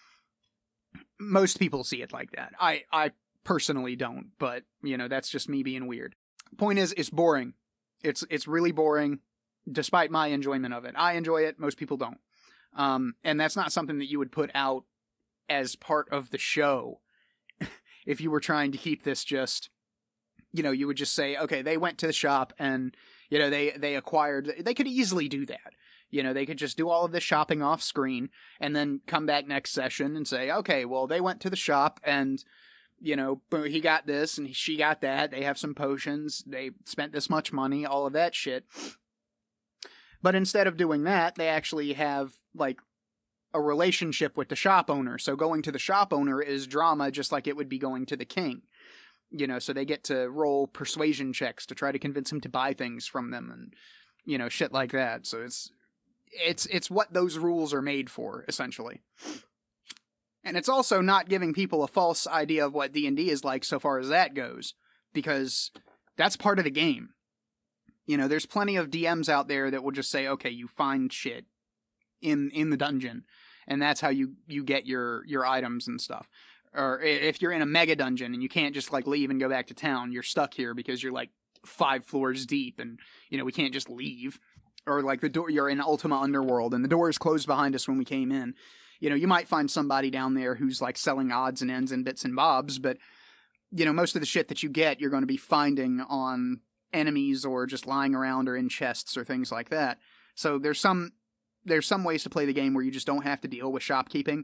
Most people see it like that. I, I personally don't, but, you know, that's just me being weird. Point is, it's boring. It's it's really boring, despite my enjoyment of it. I enjoy it, most people don't. Um, and that's not something that you would put out as part of the show. If you were trying to keep this just, you know, you would just say, okay, they went to the shop and, you know, they, they acquired, they could easily do that. You know, they could just do all of this shopping off screen and then come back next session and say, okay, well, they went to the shop and, you know, he got this and she got that. They have some potions. They spent this much money, all of that shit. But instead of doing that, they actually have, like, a relationship with the shop owner. So going to the shop owner is drama, just like it would be going to the king. You know, so they get to roll persuasion checks to try to convince him to buy things from them and, you know, shit like that. So it's, It's it's what those rules are made for, essentially. And it's also not giving people a false idea of what D and D is like so far as that goes, because that's part of the game. You know, there's plenty of D Ms out there that will just say, okay, you find shit in in the dungeon, and that's how you, you get your, your items and stuff. Or if you're in a mega dungeon and you can't just, like, leave and go back to town, you're stuck here because you're, like, five floors deep and, you know, we can't just leave. Or, like, the door, you're in Ultima Underworld, and the door is closed behind us when we came in. You know, you might find somebody down there who's, like, selling odds and ends and bits and bobs, but, you know, most of the shit that you get, you're going to be finding on enemies or just lying around or in chests or things like that. So there's some, there's some ways to play the game where you just don't have to deal with shopkeeping.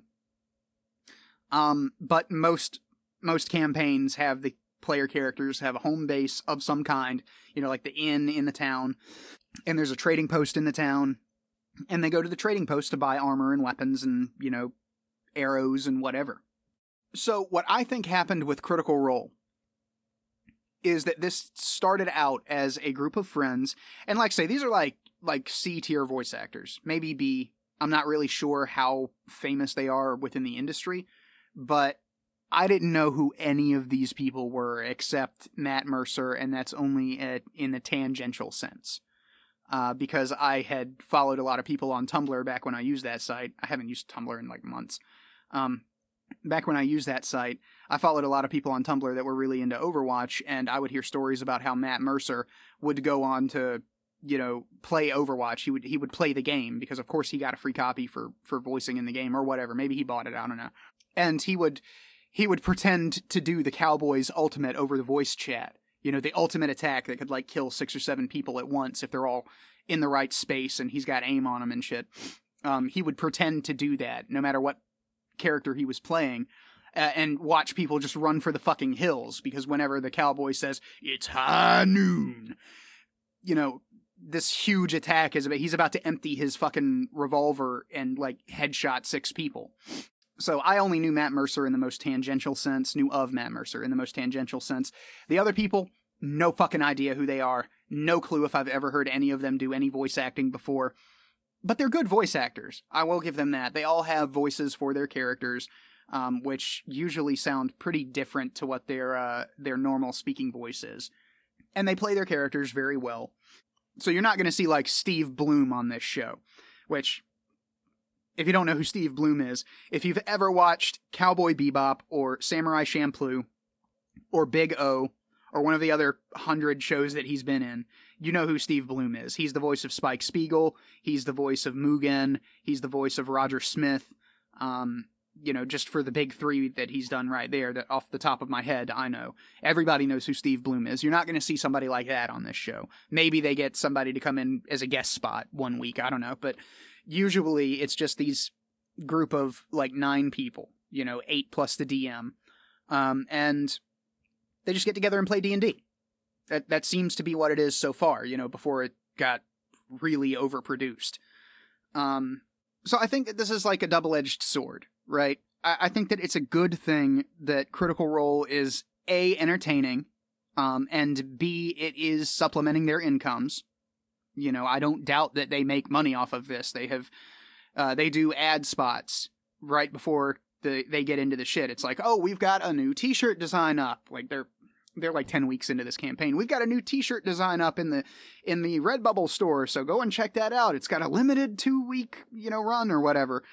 Um, but most, most campaigns have the player characters have a home base of some kind, you know, like the inn in the town. And there's a trading post in the town, and they go to the trading post to buy armor and weapons and, you know, arrows and whatever. So what I think happened with Critical Role is that this started out as a group of friends, and like I say, these are like like C tier voice actors, maybe B. I'm not really sure how famous they are within the industry, but I didn't know who any of these people were except Matt Mercer, and that's only at, in the tangential sense. Uh, because I had followed a lot of people on Tumblr back when I used that site. I haven't used Tumblr in like months. Um, back when I used that site, I followed a lot of people on Tumblr that were really into Overwatch, and I would hear stories about how Matt Mercer would go on to, you know, play Overwatch. He would he would play the game because, of course, he got a free copy for for voicing in the game or whatever. Maybe he bought it. I don't know. And he would he would pretend to do the Cowboys ultimate over the voice chat. You know, the ultimate attack that could, like, kill six or seven people at once if they're all in the right space and he's got aim on them and shit. Um, he would pretend to do that no matter what character he was playing, uh, and watch people just run for the fucking hills because whenever the cowboy says, "It's high noon," you know, this huge attack is about, he's about to empty his fucking revolver and, like, headshot six people. So I only knew Matt Mercer in the most tangential sense, knew of Matt Mercer in the most tangential sense. The other people, no fucking idea who they are. No clue if I've ever heard any of them do any voice acting before. But they're good voice actors. I will give them that. They all have voices for their characters, um, which usually sound pretty different to what their uh, their normal speaking voice is. And they play their characters very well. So you're not going to see, like, Steve Bloom on this show, which, if you don't know who Steve Bloom is, if you've ever watched Cowboy Bebop or Samurai Champloo or Big O or one of the other hundred shows that he's been in, you know who Steve Bloom is. He's the voice of Spike Spiegel. He's the voice of Mugen. He's the voice of Roger Smith. Um, you know, just for the big three that he's done right there, that off the top of my head, I know. Everybody knows who Steve Bloom is. You're not going to see somebody like that on this show. Maybe they get somebody to come in as a guest spot one week. I don't know. But usually it's just these group of like nine people, you know, eight plus the D M. Um, and they just get together and play D and D. That that seems to be what it is so far, you know, before it got really overproduced. Um, so I think that this is like a double-edged sword, right? I, I think that it's a good thing that Critical Role is A, entertaining, um, and B, it is supplementing their incomes. You know, I don't doubt that they make money off of this. They have, uh, they do ad spots right before the they get into the shit. It's like, oh, we've got a new T-shirt design up. Like they're they're like ten weeks into this campaign. We've got a new T-shirt design up in the in the Redbubble store. So go and check that out. It's got a limited two week you know run or whatever.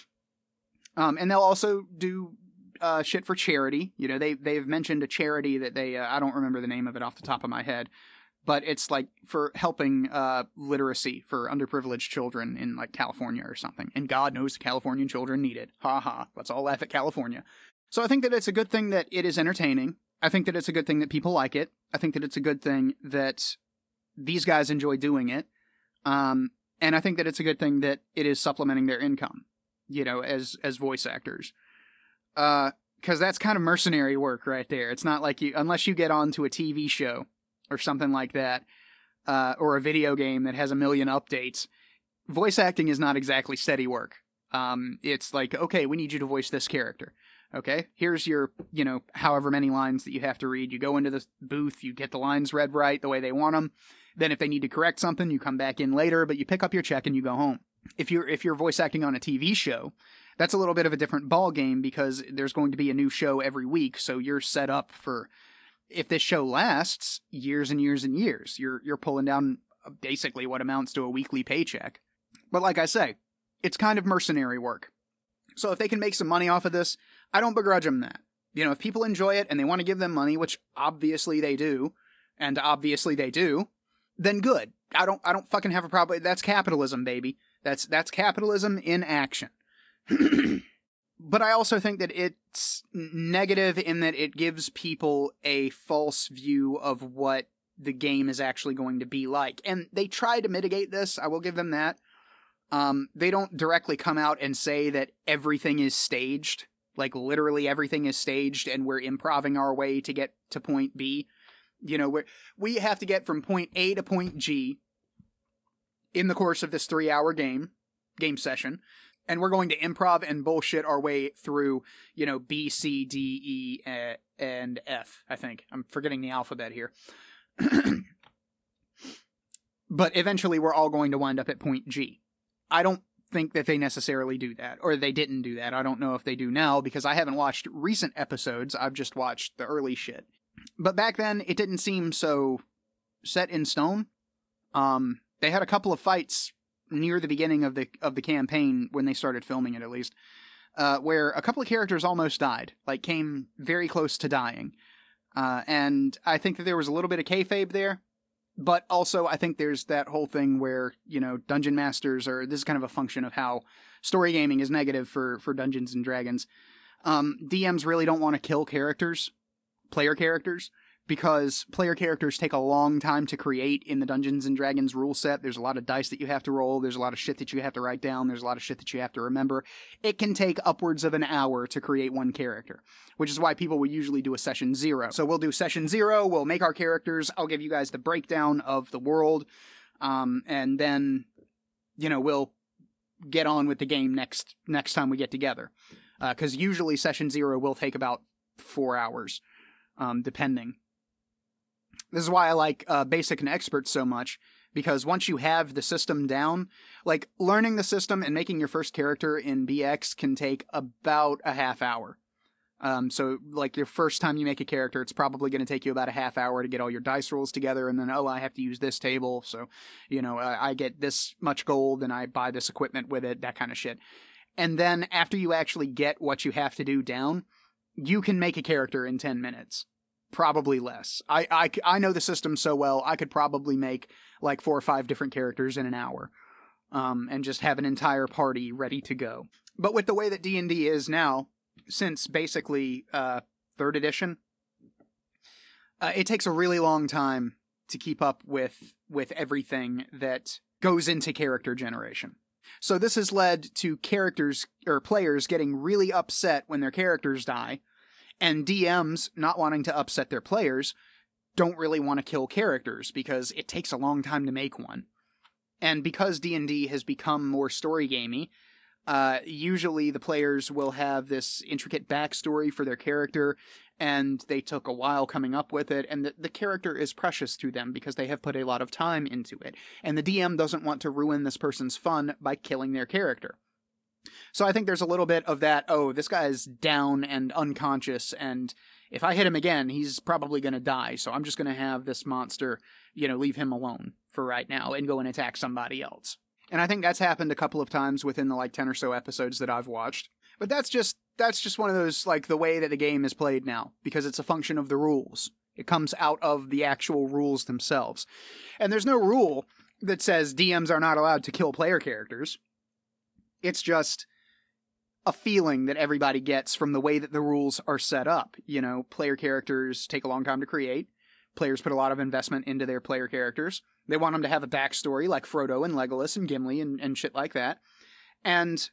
Um, and they'll also do uh shit for charity. You know, they they've mentioned a charity that they uh, I don't remember the name of it off the top of my head. But it's like for helping uh, literacy for underprivileged children in like California or something. And God knows the Californian children need it. Ha ha. Let's all laugh at California. So I think that it's a good thing that it is entertaining. I think that it's a good thing that people like it. I think that it's a good thing that these guys enjoy doing it. Um, and I think that it's a good thing that it is supplementing their income, you know, as, as voice actors. Uh, 'cause that's kind of mercenary work right there. It's not like you, unless you get onto a T V show or something like that, uh, or a video game that has a million updates, voice acting is not exactly steady work. Um, it's like, okay, we need you to voice this character. Okay, here's your, you know, however many lines that you have to read. You go into the booth, you get the lines read right the way they want them. Then if they need to correct something, you come back in later, but you pick up your check and you go home. If you're, if you're voice acting on a T V show, that's a little bit of a different ball game because there's going to be a new show every week. So you're set up for, if this show lasts years and years and years, you're you're pulling down basically what amounts to a weekly paycheck. But like I say, it's kind of mercenary work. So if they can make some money off of this, I don't begrudge them that. You know, if people enjoy it and they want to give them money, which obviously they do, and obviously they do, then good. I don't I don't fucking have a problem. That's capitalism, baby. That's that's capitalism in action. But I also think that it's negative in that it gives people a false view of what the game is actually going to be like. And they try to mitigate this, I will give them that. Um, they don't directly come out and say that everything is staged. Like, literally everything is staged and we're improvising our way to get to point B. You know, we we have to get from point A to point G in the course of this three-hour game, game session. And we're going to improv and bullshit our way through, you know, B, C, D, E, uh, and F, I think. I'm forgetting the alphabet here. But eventually we're all going to wind up at point G. I don't think that they necessarily do that, or they didn't do that. I don't know if they do now, because I haven't watched recent episodes. I've just watched the early shit. But back then, it didn't seem so set in stone. Um, they had a couple of fights near the beginning of the of the campaign, when they started filming it at least, uh, where a couple of characters almost died, like came very close to dying. Uh, and I think that there was a little bit of kayfabe there, but also I think there's that whole thing where, you know, dungeon masters are, this is kind of a function of how story gaming is negative for, for Dungeons and Dragons. Um, D Ms really don't want to kill characters, player characters, because player characters take a long time to create in the Dungeons and Dragons rule set. There's a lot of dice that you have to roll. There's a lot of shit that you have to write down. There's a lot of shit that you have to remember. It can take upwards of an hour to create one character, which is why people will usually do a session zero. So we'll do session zero. We'll make our characters. I'll give you guys the breakdown of the world. Um, and then, you know, we'll get on with the game next, next time we get together. Uh, cause usually session zero will take about four hours, um, depending. This is why I like uh, Basic and Expert so much, because once you have the system down, like, learning the system and making your first character in B X can take about a half hour. Um, so, like, your first time you make a character, it's probably going to take you about a half hour to get all your dice rolls together, and then, oh, I have to use this table, so, you know, I, I get this much gold, and I buy this equipment with it, that kind of shit. And then, after you actually get what you have to do down, you can make a character in ten minutes. Probably less. I, I, I know the system so well, I could probably make like four or five different characters in an hour, um, and just have an entire party ready to go. But with the way that D and D is now, since basically uh, third edition, uh, it takes a really long time to keep up with with everything that goes into character generation. So this has led to characters or players getting really upset when their characters die. And D Ms, not wanting to upset their players, don't really want to kill characters because it takes a long time to make one. And because D and D has become more story gamey, uh, usually the players will have this intricate backstory for their character, and they took a while coming up with it, and the, the character is precious to them because they have put a lot of time into it. And the D M doesn't want to ruin this person's fun by killing their character. So I think there's a little bit of that, oh, this guy's down and unconscious, and if I hit him again, he's probably going to die, so I'm just going to have this monster, you know, leave him alone for right now and go and attack somebody else. And I think that's happened a couple of times within the, like, ten or so episodes that I've watched. But that's just, that's just one of those, like, the way that the game is played now, because it's a function of the rules. It comes out of the actual rules themselves. And there's no rule that says D Ms are not allowed to kill player characters. It's just a feeling that everybody gets from the way that the rules are set up. You know, player characters take a long time to create. Players put a lot of investment into their player characters. They want them to have a backstory like Frodo and Legolas and Gimli and, and shit like that. And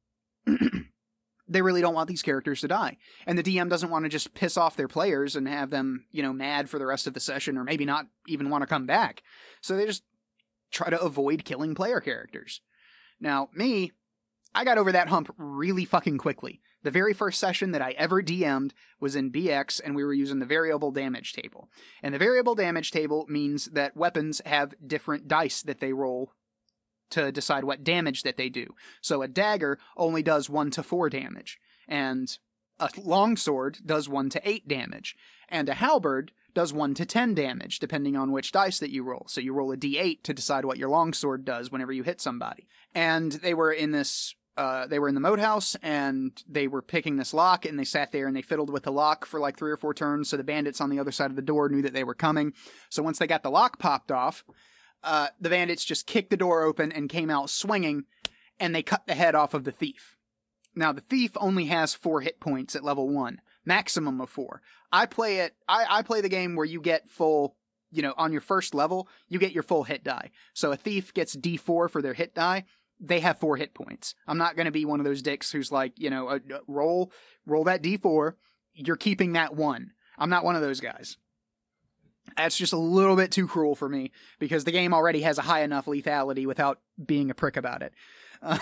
they really don't want these characters to die. And the D M doesn't want to just piss off their players and have them, you know, mad for the rest of the session or maybe not even want to come back. So they just try to avoid killing player characters. Now, me, I got over that hump really fucking quickly. The very first session that I ever D M'd was in B X, and we were using the variable damage table. And the variable damage table means that weapons have different dice that they roll to decide what damage that they do. So a dagger only does one to four damage, and a longsword does one to eight damage, and a halberd does one to ten damage, depending on which dice that you roll. So you roll a d eight to decide what your longsword does whenever you hit somebody. And they were in this, uh, they were in the moat house, and they were picking this lock, and they sat there and they fiddled with the lock for like three or four turns, so the bandits on the other side of the door knew that they were coming. So once they got the lock popped off, uh, the bandits just kicked the door open and came out swinging, and they cut the head off of the thief. Now, the thief only has four hit points at level one, maximum of four. I play it, I, I play the game where you get full, you know, on your first level, you get your full hit die. So a thief gets D four for their hit die, they have four hit points. I'm not going to be one of those dicks who's like, you know, uh, roll, roll that D four, you're keeping that one. I'm not one of those guys. That's just a little bit too cruel for me, because the game already has a high enough lethality without being a prick about it. Uh,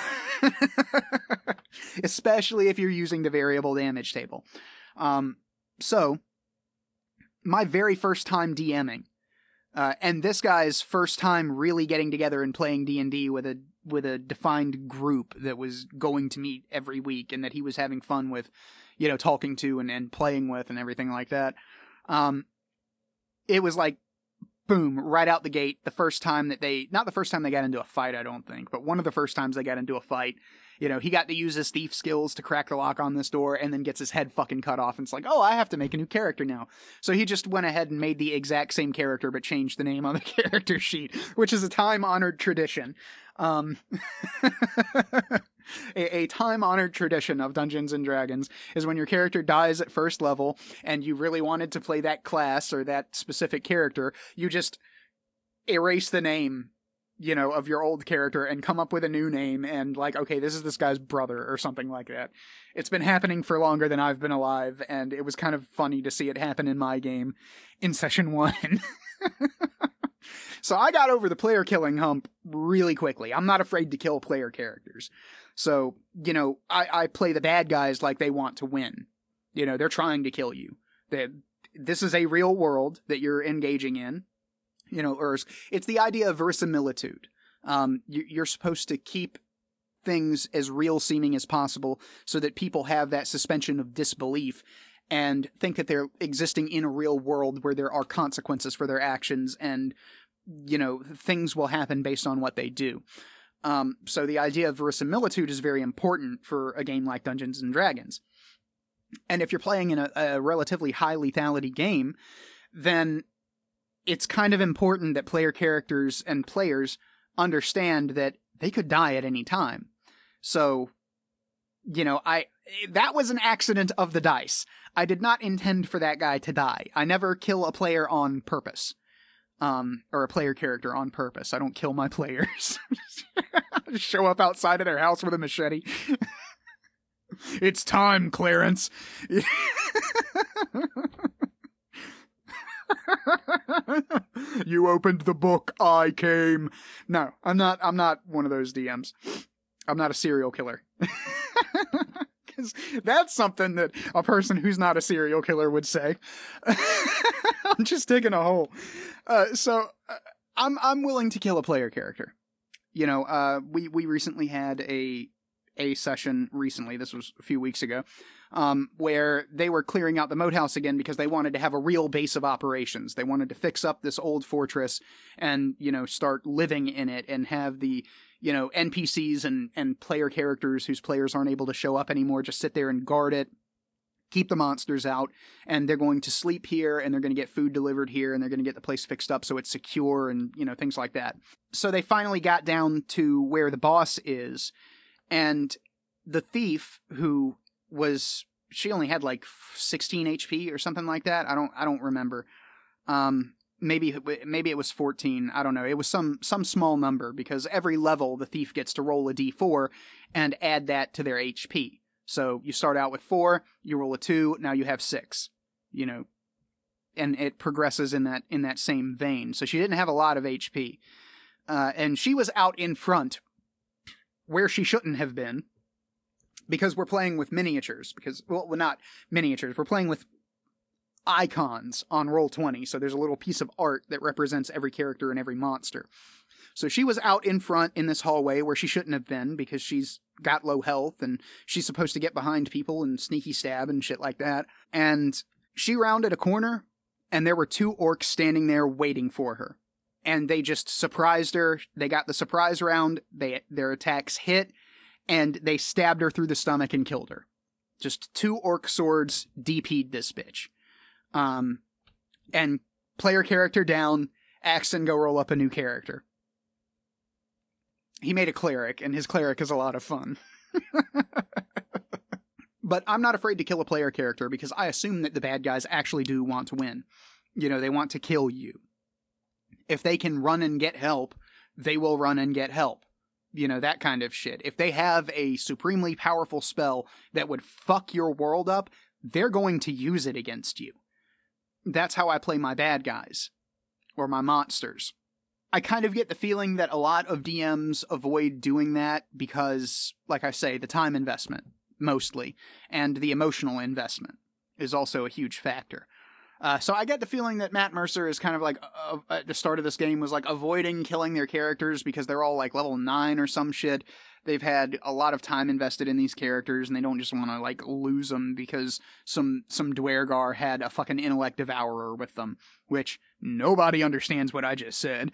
especially if you're using the variable damage table. Um, so, my very first time DMing, uh, and this guy's first time really getting together and playing D and D with a with a defined group that was going to meet every week and that he was having fun with, you know, talking to and, and playing with and everything like that. Um, it was like, boom, right out the gate, the first time that they, not the first time they got into a fight, I don't think, but one of the first times they got into a fight, you know, he got to use his thief skills to crack the lock on this door and then gets his head fucking cut off. And it's like, oh, I have to make a new character now. So he just went ahead and made the exact same character, but changed the name on the character sheet, which is a time-honored tradition. Um, a, a time-honored tradition of Dungeons and Dragons is when your character dies at first level and you really wanted to play that class or that specific character, you just erase the name, you know, of your old character and come up with a new name and like, okay, this is this guy's brother or something like that. It's been happening for longer than I've been alive, and it was kind of funny to see it happen in my game in session one. So I got over the player killing hump really quickly. I'm not afraid to kill player characters. So, you know, I, I play the bad guys like they want to win. You know, they're trying to kill you. They, this is a real world that you're engaging in. You know, or it's the idea of verisimilitude. Um, you, you're supposed to keep things as real seeming as possible so that people have that suspension of disbelief and think that they're existing in a real world where there are consequences for their actions and, you know, things will happen based on what they do. Um, so the idea of verisimilitude is very important for a game like Dungeons and Dragons. And if you're playing in a, a relatively high lethality game, then it's kind of important that player characters and players understand that they could die at any time. So, you know, I that was an accident of the dice. I did not intend for that guy to die. I never kill a player on purpose. Um, or a player character on purpose. I don't kill my players. Just show up outside of their house with a machete. It's time, Clarence. You opened the book, I came. No, I'm not, I'm not one of those D Ms. I'm not a serial killer. Because that's something that a person who's not a serial killer would say. I'm just digging a hole. Uh, so uh, I'm I'm willing to kill a player character. You know, uh, we we recently had a a session recently. This was a few weeks ago, um, where they were clearing out the moat house again because they wanted to have a real base of operations. They wanted to fix up this old fortress and, you know, start living in it and have the, you know, N P Cs and, and player characters whose players aren't able to show up anymore just sit there and guard it, keep the monsters out, and they're going to sleep here and they're going to get food delivered here and they're going to get the place fixed up so it's secure and, you know, things like that. So they finally got down to where the boss is, and the thief, who was, she only had like sixteen H P or something like that. I don't, I don't remember. Um, maybe, maybe it was fourteen. I don't know. It was some, some small number because every level the thief gets to roll a D four and add that to their H P. So you start out with four, you roll a two, now you have six, you know, and it progresses in that, in that same vein. So she didn't have a lot of H P. Uh, and she was out in front where she shouldn't have been, because we're playing with miniatures, because, well, not miniatures, we're playing with icons on Roll twenty, so there's a little piece of art that represents every character and every monster. So she was out in front in this hallway where she shouldn't have been, because she's got low health, and she's supposed to get behind people and sneaky stab and shit like that, and she rounded a corner, and there were two orcs standing there waiting for her. And they just surprised her. They got the surprise round. They their attacks hit, and they stabbed her through the stomach and killed her. Just two orc swords D P'd this bitch. Um, and player character down, axe and go roll up a new character. He made a cleric, and his cleric is a lot of fun. But I'm not afraid to kill a player character because I assume that the bad guys actually do want to win. You know, they want to kill you. If they can run and get help, they will run and get help. You know, that kind of shit. If they have a supremely powerful spell that would fuck your world up, they're going to use it against you. That's how I play my bad guys. Or my monsters. I kind of get the feeling that a lot of D Ms avoid doing that because, like I say, the time investment, mostly, and the emotional investment is also a huge factor. Uh, so I get the feeling that Matt Mercer is kind of like, uh, at the start of this game, was like avoiding killing their characters because they're all like level nine or some shit. They've had a lot of time invested in these characters, and they don't just want to like lose them because some some Dwergar had a fucking intellect devourer with them, which nobody understands what I just said.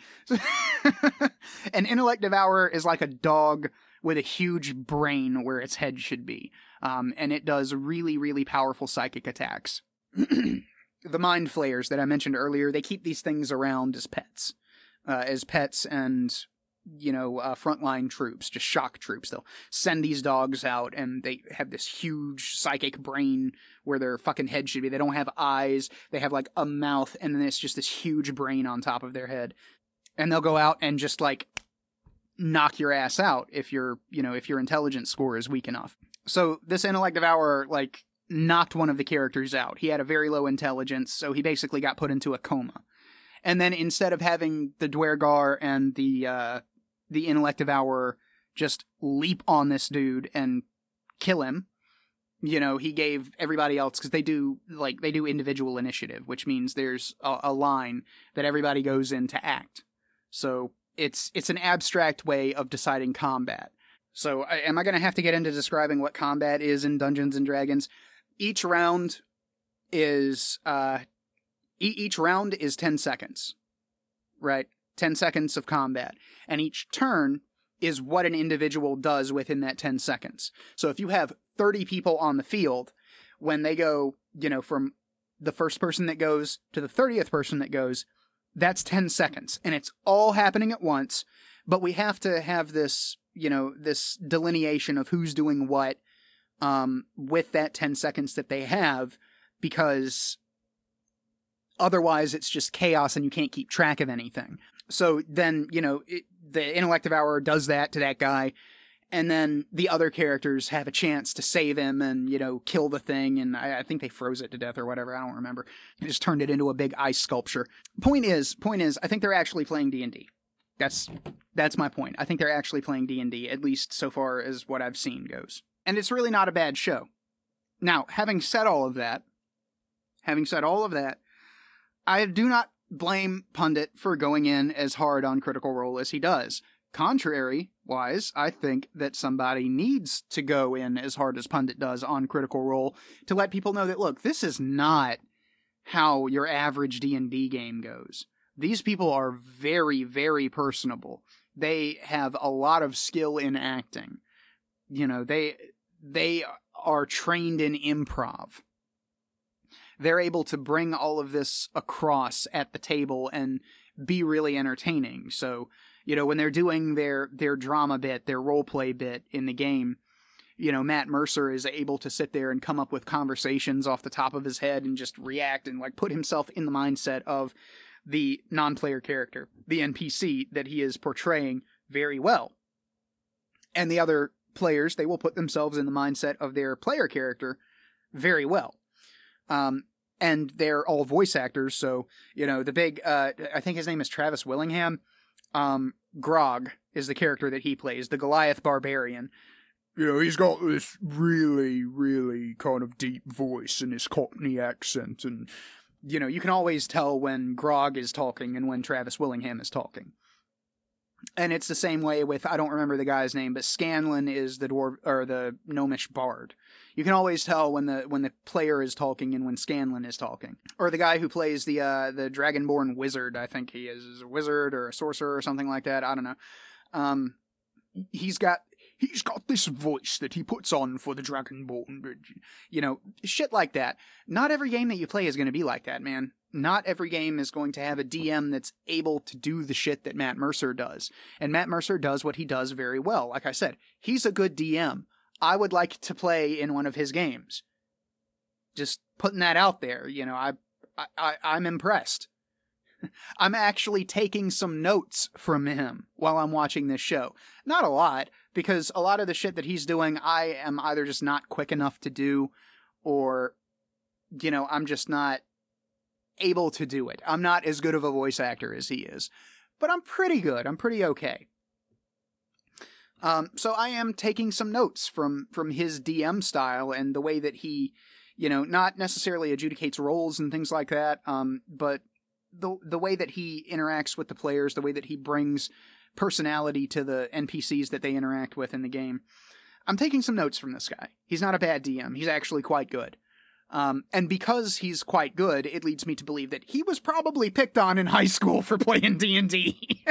An intellect devourer is like a dog with a huge brain where its head should be, um, and it does really, really powerful psychic attacks. The mind flayers that I mentioned earlier, they keep these things around as pets, uh, as pets and, you know, uh, frontline troops, just shock troops. They'll send these dogs out, and they have this huge psychic brain where their fucking head should be. They don't have eyes. They have, like, a mouth, and then it's just this huge brain on top of their head. And they'll go out and just, like, knock your ass out if your, you know, if your intelligence score is weak enough. So this intellect devourer, like, knocked one of the characters out. He had a very low intelligence, so he basically got put into a coma. And then instead of having the Dwergar and the uh, the intellect devourer just leap on this dude and kill him, you know, he gave everybody else, because they do like they do individual initiative, which means there's a, a line that everybody goes in to act. So it's it's an abstract way of deciding combat. So am I going to have to get into describing what combat is in Dungeons and Dragons? Each round is uh, e- each round is ten seconds, right? ten seconds of combat, and each turn is what an individual does within that ten seconds. So if you have thirty people on the field, when they go, you know, from the first person that goes to the thirtieth person that goes, that's ten seconds, and it's all happening at once. But we have to have this, you know, this delineation of who's doing what. Um, with that ten seconds that they have, because otherwise it's just chaos and you can't keep track of anything. So then, you know, it, the intellect devourer does that to that guy, and then the other characters have a chance to save him and, you know, kill the thing, and I, I think they froze it to death or whatever, I don't remember. They just turned it into a big ice sculpture. Point is, point is, I think they're actually playing D and D. That's, that's my point. I think they're actually playing D and D, at least so far as what I've seen goes. And it's really not a bad show. Now, having said all of that, having said all of that, I do not blame Pundit for going in as hard on Critical Role as he does. Contrary-wise, I think that somebody needs to go in as hard as Pundit does on Critical Role to let people know that, look, this is not how your average D and D game goes. These people are very, very personable. They have a lot of skill in acting. You know, they they are trained in improv. They're able to bring all of this across at the table and be really entertaining. So, you know, when they're doing their, their drama bit, their roleplay bit in the game, you know, Matt Mercer is able to sit there and come up with conversations off the top of his head and just react and, like, put himself in the mindset of the non-player character, the N P C that he is portraying very well. And the other players, they will put themselves in the mindset of their player character very well. Um, and they're all voice actors, so, you know, the big, uh, I think his name is Travis Willingham. Um, Grog is the character that he plays, the Goliath Barbarian. You know, he's got this really, really kind of deep voice and his Cockney accent, and, you know, you can always tell when Grog is talking and when Travis Willingham is talking. And it's the same way with, I don't remember the guy's name, but Scanlan is the dwarf, or the gnomish bard. You can always tell when the when the player is talking and when Scanlan is talking. Or the guy who plays the uh, the Dragonborn wizard, I think he is, is a wizard or a sorcerer or something like that. I don't know. Um, he's got he's got this voice that he puts on for the Dragonborn, you know, shit like that. Not every game that you play is going to be like that, man. Not every game is going to have a D M that's able to do the shit that Matt Mercer does. And Matt Mercer does what he does very well. Like I said, he's a good D M. I would like to play in one of his games. Just putting that out there, you know, I, I, I'm impressed. I'm actually taking some notes from him while I'm watching this show. Not a lot, because a lot of the shit that he's doing, I am either just not quick enough to do, or, you know, I'm just not able to do it. I'm not as good of a voice actor as he is. but I'm pretty good. I'm pretty okay. Um, so I am taking some notes from, from his D M style and the way that he, you know, not necessarily adjudicates roles and things like that, um, but the the way that he interacts with the players, the way that he brings personality to the N P Cs that they interact with in the game. I'm taking some notes from this guy. He's not a bad D M. He's actually quite good. Um, and because he's quite good, it leads me to believe that he was probably picked on in high school for playing D and D.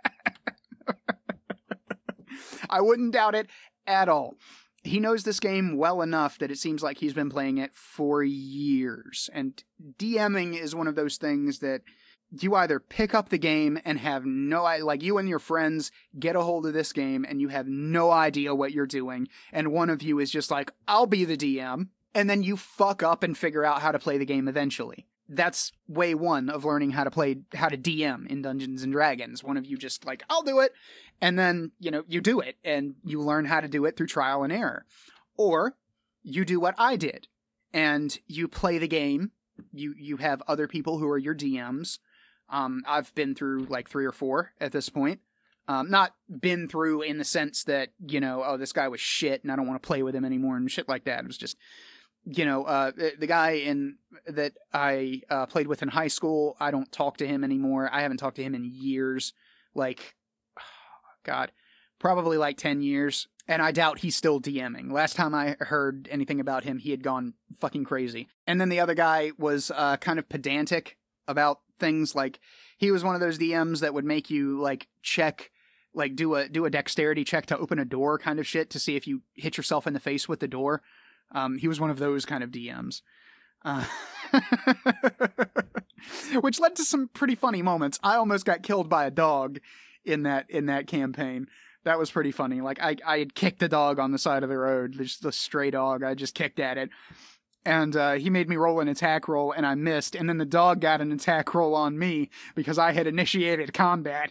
I wouldn't doubt it at all. He knows this game well enough that it seems like he's been playing it for years. And DMing is one of those things that you either pick up the game and have no, like you and your friends get a hold of this game and you have no idea what you're doing. And one of you is just like, I'll be the D M. And then you fuck up and figure out how to play the game eventually. That's way one of learning how to play, how to D M in Dungeons and Dragons. One of you just like, I'll do it. And then, you know, you do it and you learn how to do it through trial and error. Or you do what I did and you play the game. You, you have other people who are your D Ms. Um, I've been through like three or four at this point. Um, not been through in the sense that, you know, oh, this guy was shit and I don't want to play with him anymore and shit like that. It was just, you know, uh, the guy in that I uh, played with in high school, I don't talk to him anymore. I haven't talked to him in years. Like, God, probably like ten years. And I doubt he's still DMing. Last time I heard anything about him, he had gone fucking crazy. And then the other guy was uh, kind of pedantic about things. Like, he was one of those D Ms that would make you, like, check, like, do a do a dexterity check to open a door kind of shit to see if you hit yourself in the face with the door. Um, he was one of those kind of D Ms. Uh, which led to some pretty funny moments. I almost got killed by a dog in that in that campaign. That was pretty funny. Like, I, I had kicked a dog on the side of the road. Just a stray dog. I just kicked at it. And uh, he made me roll an attack roll, and I missed. And then the dog got an attack roll on me because I had initiated combat.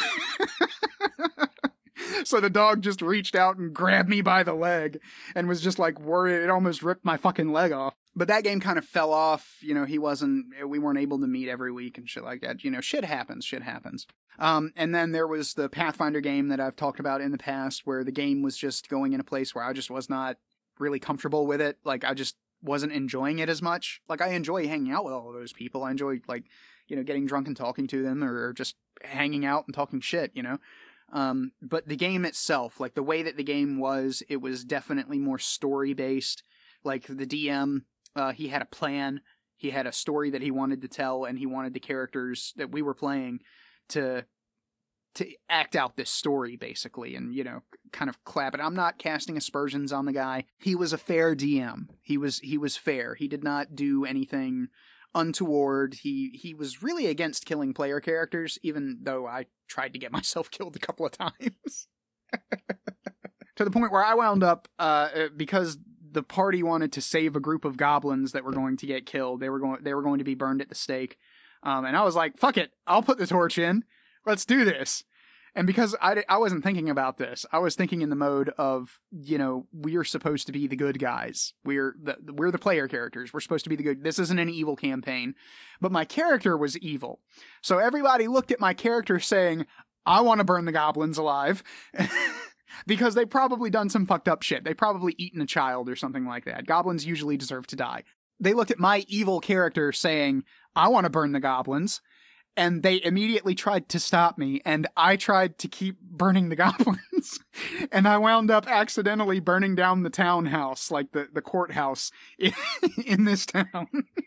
So the dog just reached out and grabbed me by the leg and was just like worried. It almost ripped my fucking leg off. But that game kind of fell off. You know, he wasn't, we weren't able to meet every week and shit like that. You know, shit happens, shit happens. Um, and then there was the Pathfinder game that I've talked about in the past where the game was just going in a place where I just was not really comfortable with it. Like, I just wasn't enjoying it as much. Like, I enjoy hanging out with all of those people. I enjoy, like, you know, getting drunk and talking to them or just hanging out and talking shit, you know? Um, but the game itself, like the way that the game was, it was definitely more story-based. Like the D M, uh, he had a plan, he had a story that he wanted to tell, and he wanted the characters that we were playing to to act out this story, basically, and, you know, kind of clap it. I'm not casting aspersions on the guy. He was a fair D M. He was he was fair. He did not do anything untoward. He he was really against killing player characters, even though I tried to get myself killed a couple of times. To the point where I wound up, uh, because the party wanted to save a group of goblins that were going to get killed. They were going they were going to be burned at the stake. Um, and I was like, fuck it, I'll put the torch in. Let's do this. And because I, I wasn't thinking about this, I was thinking in the mode of, you know, we're supposed to be the good guys. We're the, we're the player characters. We're supposed to be the good. This isn't an evil campaign. But my character was evil. So everybody looked at my character saying, I want to burn the goblins alive. Because they've probably done some fucked up shit. They probably eaten a child or something like that. Goblins usually deserve to die. They looked at my evil character saying, I want to burn the goblins. And they immediately tried to stop me, and I tried to keep burning the goblins. And I wound up accidentally burning down the townhouse, like the, the courthouse in, in this town.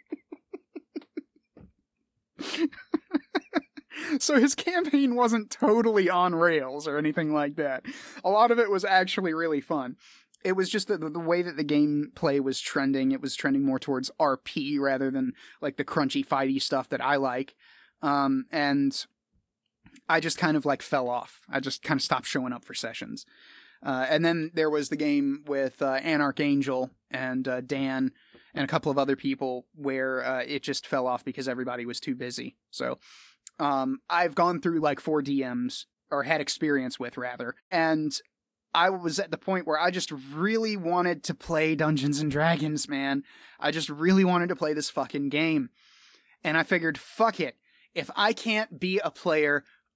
So his campaign wasn't totally on rails or anything like that. A lot of it was actually really fun. It was just the, the way that the gameplay was trending. It was trending more towards R P rather than like the crunchy, fighty stuff that I like. Um, and I just kind of like fell off. I just kind of stopped showing up for sessions. Uh, and then there was the game with, uh, Anarch Angel and, uh, Dan and a couple of other people where, uh, it just fell off because everybody was too busy. So, um, I've gone through like four D Ms or had experience with rather. And I was at the point where I just really wanted to play Dungeons and Dragons, man. I just really wanted to play this fucking game. And I figured, fuck it. If I can't be a player,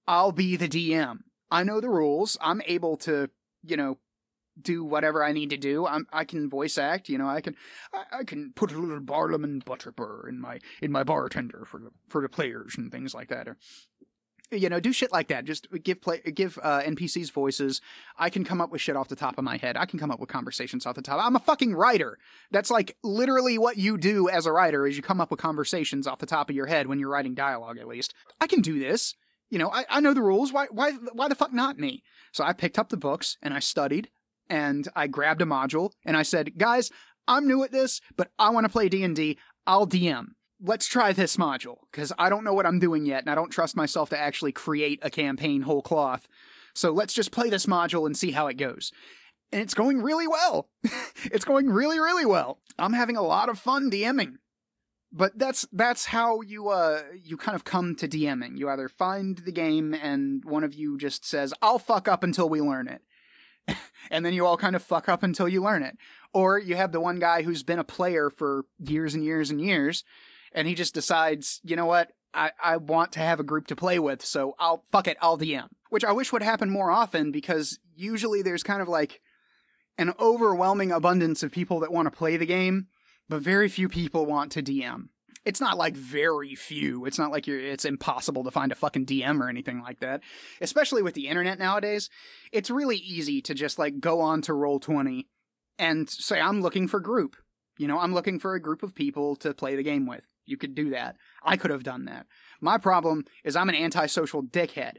I'll be the D M. I know the rules. I'm able to, you know, do whatever I need to do. I'm, I can voice act, you know, I can, I, I can put a little Barlaman Butterbur in my, in my bartender for the, for the players and things like that. Or, you know, do shit like that. Just give play, give uh, N P Cs voices. I can come up with shit off the top of my head. I can come up with conversations off the top. I'm a fucking writer. That's like literally what you do as a writer is you come up with conversations off the top of your head when you're writing dialogue, at least. I can do this. You know, I, I know the rules. Why, why, why the fuck not me? So I picked up the books and I studied. And I grabbed a module, and I said, guys, I'm new at this, but I want to play D and D. I'll D M. Let's try this module, because I don't know what I'm doing yet, and I don't trust myself to actually create a campaign whole cloth. So let's just play this module and see how it goes. And it's going really well. It's going really, really well. I'm having a lot of fun DMing. But that's that's how you uh you kind of come to DMing. You either find the game, and one of you just says, I'll fuck up until we learn it. And then you all kind of fuck up until you learn it. Or you have the one guy who's been a player for years and years and years, and he just decides, you know what, I, I want to have a group to play with, so I'll, fuck it, I'll D M. Which I wish would happen more often, because usually there's kind of like an overwhelming abundance of people that want to play the game, but very few people want to D M. It's not like very few. It's not like you're, it's impossible to find a fucking D M or anything like that. Especially with the internet nowadays, it's really easy to just like go on to Roll twenty and say, I'm looking for group. You know, I'm looking for a group of people to play the game with. You could do that. I could have done that. My problem is I'm an antisocial dickhead.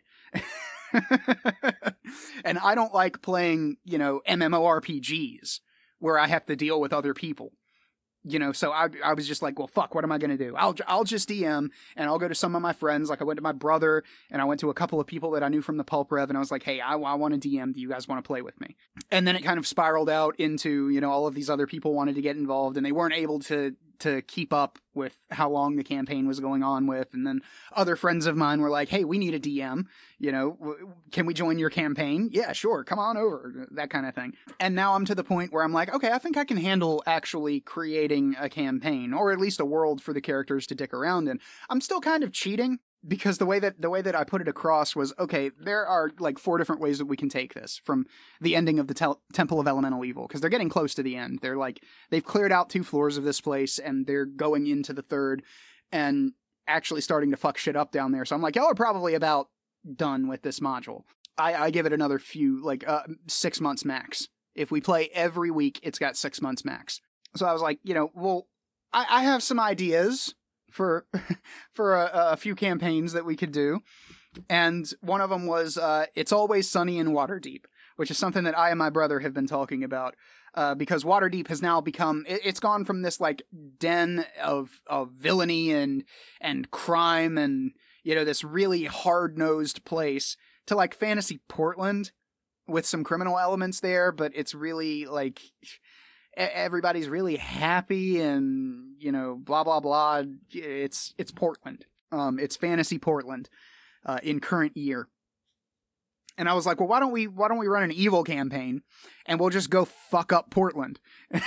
And I don't like playing, you know, MMORPGs where I have to deal with other people. You know, so I I was just like, well, fuck, what am I going to do? I'll I'll just D M, and I'll go to some of my friends. Like, I went to my brother, and I went to a couple of people that I knew from the Pulp Rev, and I was like, hey, I, I want to D M. Do you guys want to play with me? And then it kind of spiraled out into, you know, all of these other people wanted to get involved, and they weren't able to to keep up with how long the campaign was going on with. And then other friends of mine were like, hey, we need a D M. You know, w- can we join your campaign? Yeah, sure. Come on over. That kind of thing. And now I'm to the point where I'm like, okay, I think I can handle actually creating a campaign, or at least a world for the characters to dick around in. I'm still kind of cheating, because the way that the way that I put it across was, okay, there are like four different ways that we can take this from the ending of the tel- Temple of Elemental Evil, because they're getting close to the end. They're like, they've cleared out two floors of this place, and they're going into the third and actually starting to fuck shit up down there. So I'm like, y'all are probably about done with this module. I, I give it another few, like uh, six months max. If we play every week, it's got six months max. So I was like, you know, well, I, I have some ideas for for a, a few campaigns that we could do. And one of them was uh, It's Always Sunny in Waterdeep, which is something that I and my brother have been talking about. Uh, because Waterdeep has now become, it, it's gone from this like den of, of villainy and, and crime and, you know, this really hard-nosed place to like fantasy Portland with some criminal elements there, but it's really like, everybody's really happy and, you know, blah, blah, blah. It's, it's Portland. Um, it's fantasy Portland, uh, in current year. And I was like, well, why don't we, why don't we run an evil campaign and we'll just go fuck up Portland.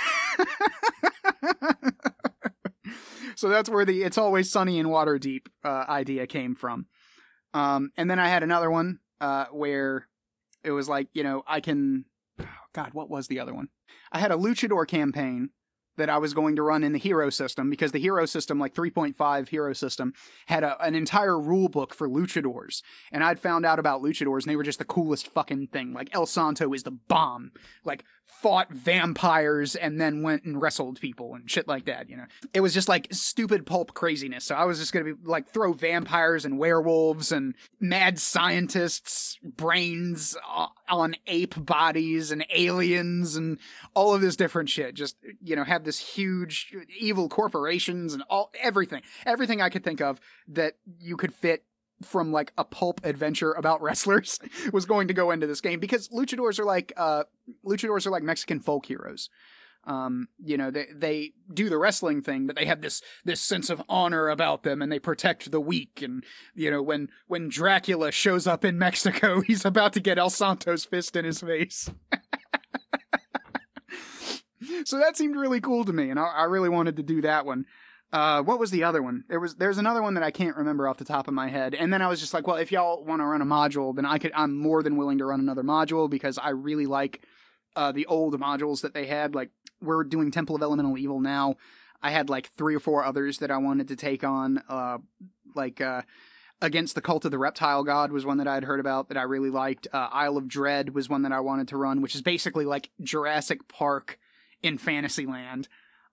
So that's where the It's Always Sunny in Waterdeep, uh, idea came from. Um, and then I had another one, uh, where it was like, you know, I can, oh God, what was the other one? I had a luchador campaign that I was going to run in the hero system, because the hero system, like three point five hero system, had a, an entire rule book for luchadors. And I'd found out about luchadors, and they were just the coolest fucking thing. Like, El Santo is the bomb. Like, fought vampires and then went and wrestled people and shit like that, you know? It was just like stupid pulp craziness. So I was just gonna be like, throw vampires and werewolves and mad scientists' brains on ape bodies and aliens and all of this different shit. Just, you know, have this huge evil corporations and all, everything, everything I could think of that you could fit from like a pulp adventure about wrestlers was going to go into this game, because luchadors are like, uh, luchadors are like Mexican folk heroes. Um, you know, they, they do the wrestling thing, but they have this, this sense of honor about them, and they protect the weak. And, you know, when, when Dracula shows up in Mexico, he's about to get El Santo's fist in his face. So that seemed really cool to me, and I, I really wanted to do that one. Uh, what was the other one? There was there's another one that I can't remember off the top of my head. And then I was just like, well, if y'all want to run a module, then I could. I'm more than willing to run another module because I really like uh, the old modules that they had. Like we're doing Temple of Elemental Evil now. I had like three or four others that I wanted to take on. Uh, like uh, Against the Cult of the Reptile God was one that I'd heard about that I really liked. Uh, Isle of Dread was one that I wanted to run, which is basically like Jurassic Park in Fantasyland.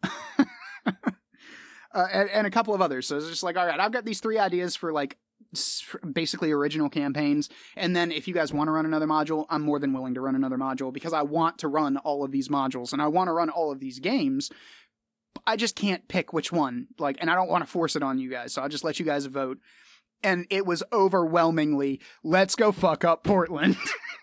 Uh, and, and a couple of others. So it's just like, all right, I've got these three ideas for like basically original campaigns. And then if you guys want to run another module, I'm more than willing to run another module because I want to run all of these modules and I want to run all of these games. I just can't pick which one. Like, and I don't want to force it on you guys. So I'll just let you guys vote. And it was overwhelmingly, let's go fuck up Portland.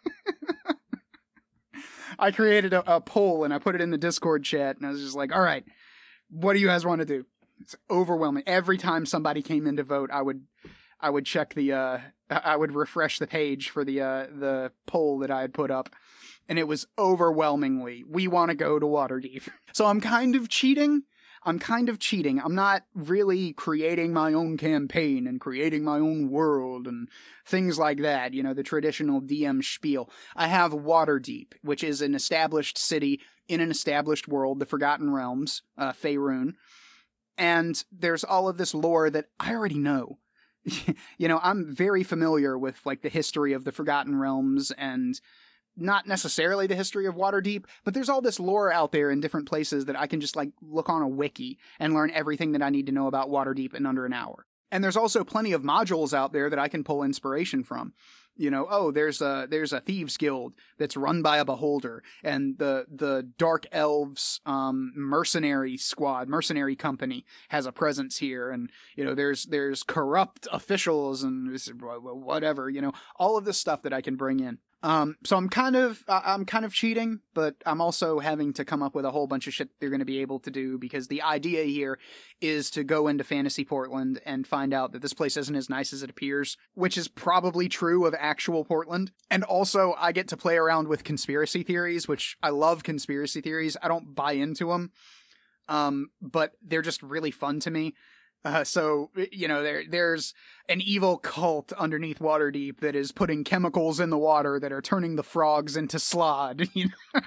I created a, a poll and I put it in the Discord chat and I was just like, all right, what do you guys want to do? It's overwhelming. Every time somebody came in to vote, I would, I would check the, uh, I would refresh the page for the, uh, the poll that I had put up, and it was overwhelmingly, we want to go to Waterdeep. So I'm kind of cheating. I'm kind of cheating. I'm not really creating my own campaign and creating my own world and things like that. You know, the traditional D M spiel. I have Waterdeep, which is an established city in an established world, the Forgotten Realms, uh, Faerun. And there's all of this lore that I already know. You know, I'm very familiar with, like, the history of the Forgotten Realms and not necessarily the history of Waterdeep, but there's all this lore out there in different places that I can just, like, look on a wiki and learn everything that I need to know about Waterdeep in under an hour. And there's also plenty of modules out there that I can pull inspiration from. You know, oh, there's a there's a thieves guild that's run by a beholder, and the the Dark Elves um, mercenary squad, mercenary company has a presence here, and you know, there's there's corrupt officials and whatever, you know, all of this stuff that I can bring in. Um, so I'm kind of, I'm kind of cheating, but I'm also having to come up with a whole bunch of shit they're going to be able to do, because the idea here is to go into Fantasy Portland and find out that this place isn't as nice as it appears, which is probably true of actual Portland. And also I get to play around with conspiracy theories, which I love conspiracy theories. I don't buy into them. Um, but they're just really fun to me. Uh, so, you know, there there's an evil cult underneath Waterdeep that is putting chemicals in the water that are turning the frogs into slod, you know?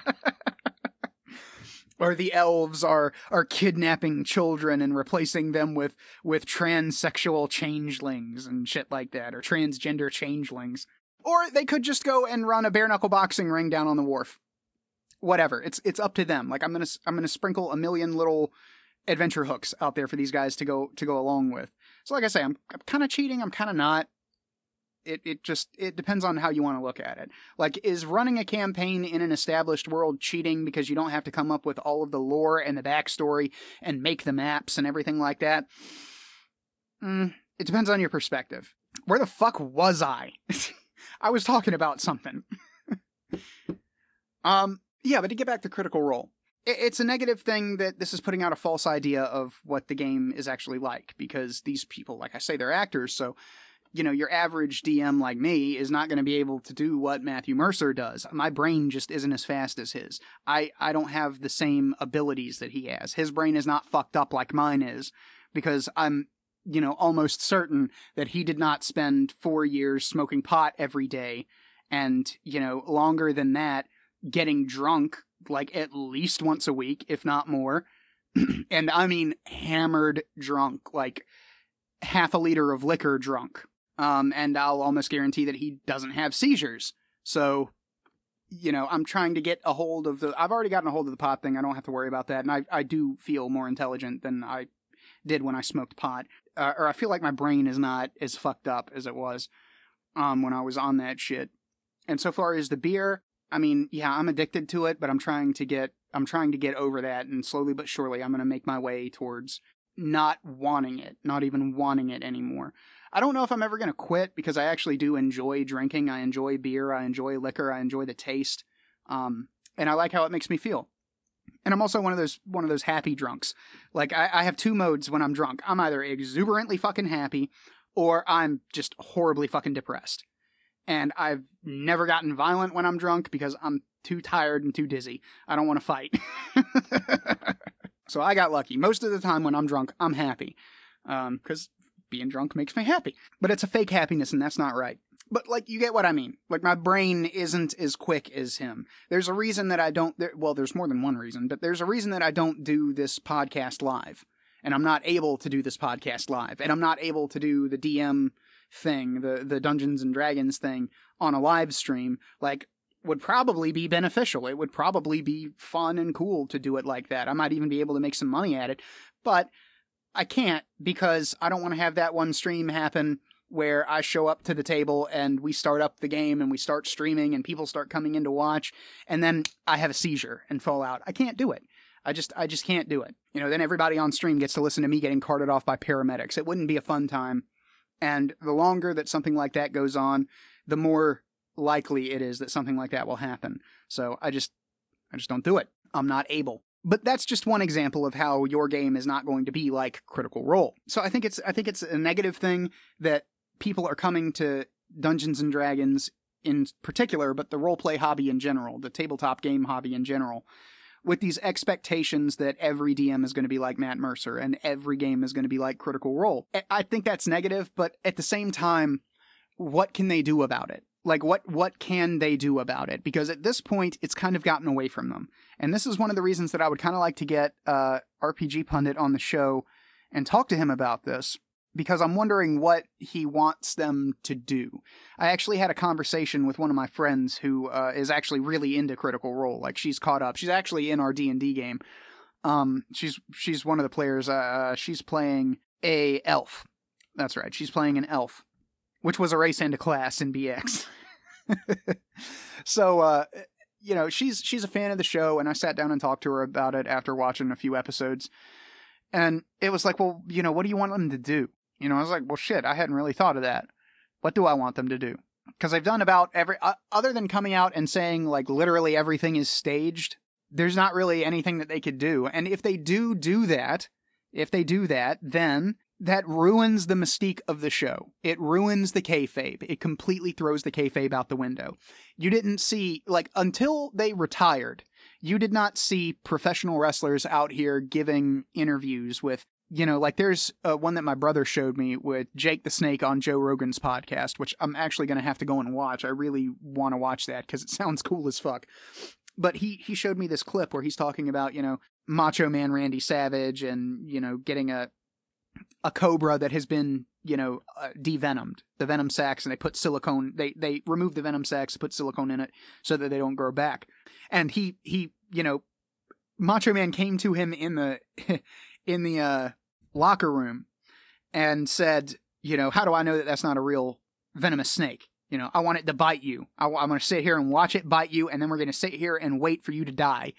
Or the elves are, are kidnapping children and replacing them with, with transsexual changelings and shit like that, or transgender changelings. Or they could just go and run a bare knuckle boxing ring down on the wharf. Whatever. It's it's up to them. Like, I'm gonna I'm gonna sprinkle a million little adventure hooks out there for these guys to go to go along with. So like I say, I'm, I'm kind of cheating, I'm kind of not. It it just, it depends on how you want to look at it. Like, is running a campaign in an established world cheating because you don't have to come up with all of the lore and the backstory and make the maps and everything like that? Mm, it depends on your perspective. Where the fuck was I? I was talking about something. um, yeah, but to get back to Critical Role. It's a negative thing that this is putting out a false idea of what the game is actually like, because these people, like I say, they're actors, so, you know, your average D M like me is not going to be able to do what Matthew Mercer does. My brain just isn't as fast as his. I, I don't have the same abilities that he has. His brain is not fucked up like mine is, because I'm, you know, almost certain that he did not spend four years smoking pot every day, and, you know, longer than that, getting drunk like at least once a week, if not more. And I mean hammered drunk, like half a liter of liquor drunk. Um, and I'll almost guarantee that he doesn't have seizures. So, you know, I'm trying to get a hold of the, I've already gotten a hold of the pot thing. I don't have to worry about that. And I, I do feel more intelligent than I did when I smoked pot. Uh, or I feel like my brain is not as fucked up as it was, um, when I was on that shit. And so far as the beer, I mean, yeah, I'm addicted to it, but I'm trying to get, I'm trying to get over that, and slowly but surely I'm going to make my way towards not wanting it, not even wanting it anymore. I don't know if I'm ever going to quit, because I actually do enjoy drinking. I enjoy beer. I enjoy liquor. I enjoy the taste. Um, and I like how it makes me feel. And I'm also one of those, one of those happy drunks. Like, I, I have two modes when I'm drunk. I'm either exuberantly fucking happy, or I'm just horribly fucking depressed. And I've never gotten violent when I'm drunk because I'm too tired and too dizzy. I don't want to fight. So I got lucky. Most of the time when I'm drunk, I'm happy. Um, because being drunk makes me happy. But it's a fake happiness, and that's not right. But, like, you get what I mean. Like, my brain isn't as quick as him. There's a reason that I don't... There, well, there's more than one reason, but there's a reason that I don't do this podcast live. And I'm not able to do this podcast live. And I'm not able to do the D M thing, the, the Dungeons and Dragons thing, on a live stream. Like, would probably be beneficial. It would probably be fun and cool to do it like that. I might even be able to make some money at it. But I can't, because I don't want to have that one stream happen where I show up to the table and we start up the game and we start streaming and people start coming in to watch, and then I have a seizure and fall out. I can't do it. I just I just can't do it. You know, then everybody on stream gets to listen to me getting carted off by paramedics. It wouldn't be a fun time. And the longer that something like that goes on, the more likely it is that something like that will happen. So I just I just don't do it. I'm not able. But that's just one example of how your game is not going to be like Critical Role. So I think it's I think it's a negative thing that people are coming to Dungeons and Dragons in particular, but the roleplay hobby in general, the tabletop game hobby in general, with these expectations that every D M is going to be like Matt Mercer and every game is going to be like Critical Role. I think that's negative, but at the same time, what can they do about it? Like, what, what can they do about it? Because at this point, it's kind of gotten away from them. And this is one of the reasons that I would kind of like to get uh, R P G Pundit on the show and talk to him about this, because I'm wondering what he wants them to do. I actually had a conversation with one of my friends who uh, is actually really into Critical Role. Like, she's caught up. She's actually in our D and D game. Um, she's she's one of the players. Uh, she's playing a elf. That's right. She's playing an elf, which was a race and a class in B X. So, uh, you know, she's she's a fan of the show, and I sat down and talked to her about it after watching a few episodes. And it was like, well, you know, what do you want them to do? You know, I was like, well, shit, I hadn't really thought of that. What do I want them to do? Because they've done about every... Uh, other than coming out and saying, like, literally everything is staged, there's not really anything that they could do. And if they do do that, if they do that, then that ruins the mystique of the show. It ruins the kayfabe. It completely throws the kayfabe out the window. You didn't see... Like, until they retired, you did not see professional wrestlers out here giving interviews with... You know, like there's uh, one that my brother showed me with Jake the Snake on Joe Rogan's podcast, which I'm actually going to have to go and watch. I really want to watch that because it sounds cool as fuck. But he, he showed me this clip where he's talking about, you know, Macho Man Randy Savage and, you know, getting a a cobra that has been, you know, uh, devenomed, the venom sacs, and they put silicone, they, they remove the venom sacs, put silicone in it so that they don't grow back. And he, he, you know, Macho Man came to him in the, in the, uh, locker room and said, you know, how do I know that that's not a real venomous snake? You know, I want it to bite you. I, I'm going to sit here and watch it bite you, and then we're going to sit here and wait for you to die.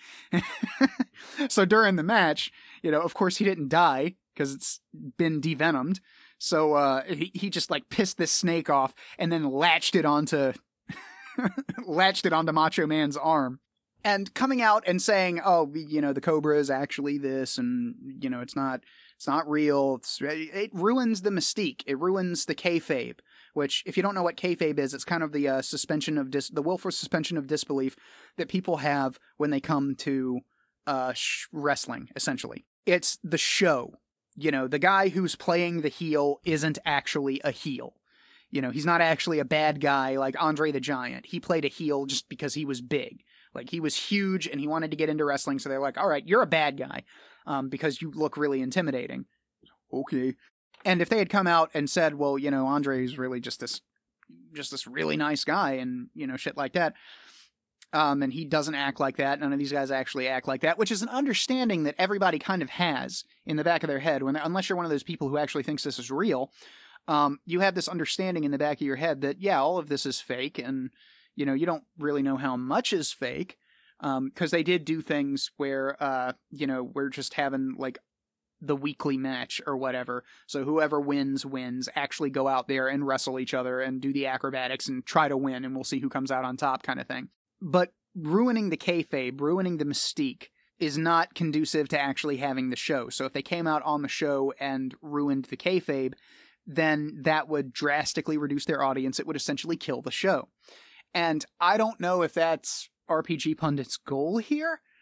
So during the match, you know, of course he didn't die because it's been devenomed. So uh, he, he just like pissed this snake off and then latched it onto latched it onto Macho Man's arm. And coming out and saying, oh, you know, the cobra is actually this, and, you know, it's not, it's not real. It's, it ruins the mystique. It ruins the kayfabe, which, if you don't know what kayfabe is, it's kind of the uh, suspension of dis, the willful suspension of disbelief that people have when they come to uh, sh- wrestling, essentially. It's the show. You know, the guy who's playing the heel isn't actually a heel. You know, he's not actually a bad guy like Andre the Giant. He played a heel just because he was big. Like, he was huge and he wanted to get into wrestling, so they're like, all right, you're a bad guy um, because you look really intimidating. Okay. And if they had come out and said, well, you know, Andre's really just this just this really nice guy and, you know, shit like that, um, and he doesn't act like that, none of these guys actually act like that, which is an understanding that everybody kind of has in the back of their head, when unless you're one of those people who actually thinks this is real, um, you have this understanding in the back of your head that, yeah, all of this is fake, and you know, you don't really know how much is fake, um, because they did do things where, uh, you know, we're just having, like, the weekly match or whatever. So whoever wins, wins. Actually go out there and wrestle each other and do the acrobatics and try to win, and we'll see who comes out on top kind of thing. But ruining the kayfabe, ruining the mystique, is not conducive to actually having the show. So if they came out on the show and ruined the kayfabe, then that would drastically reduce their audience. It would essentially kill the show. And I don't know if that's R P G Pundit's goal here,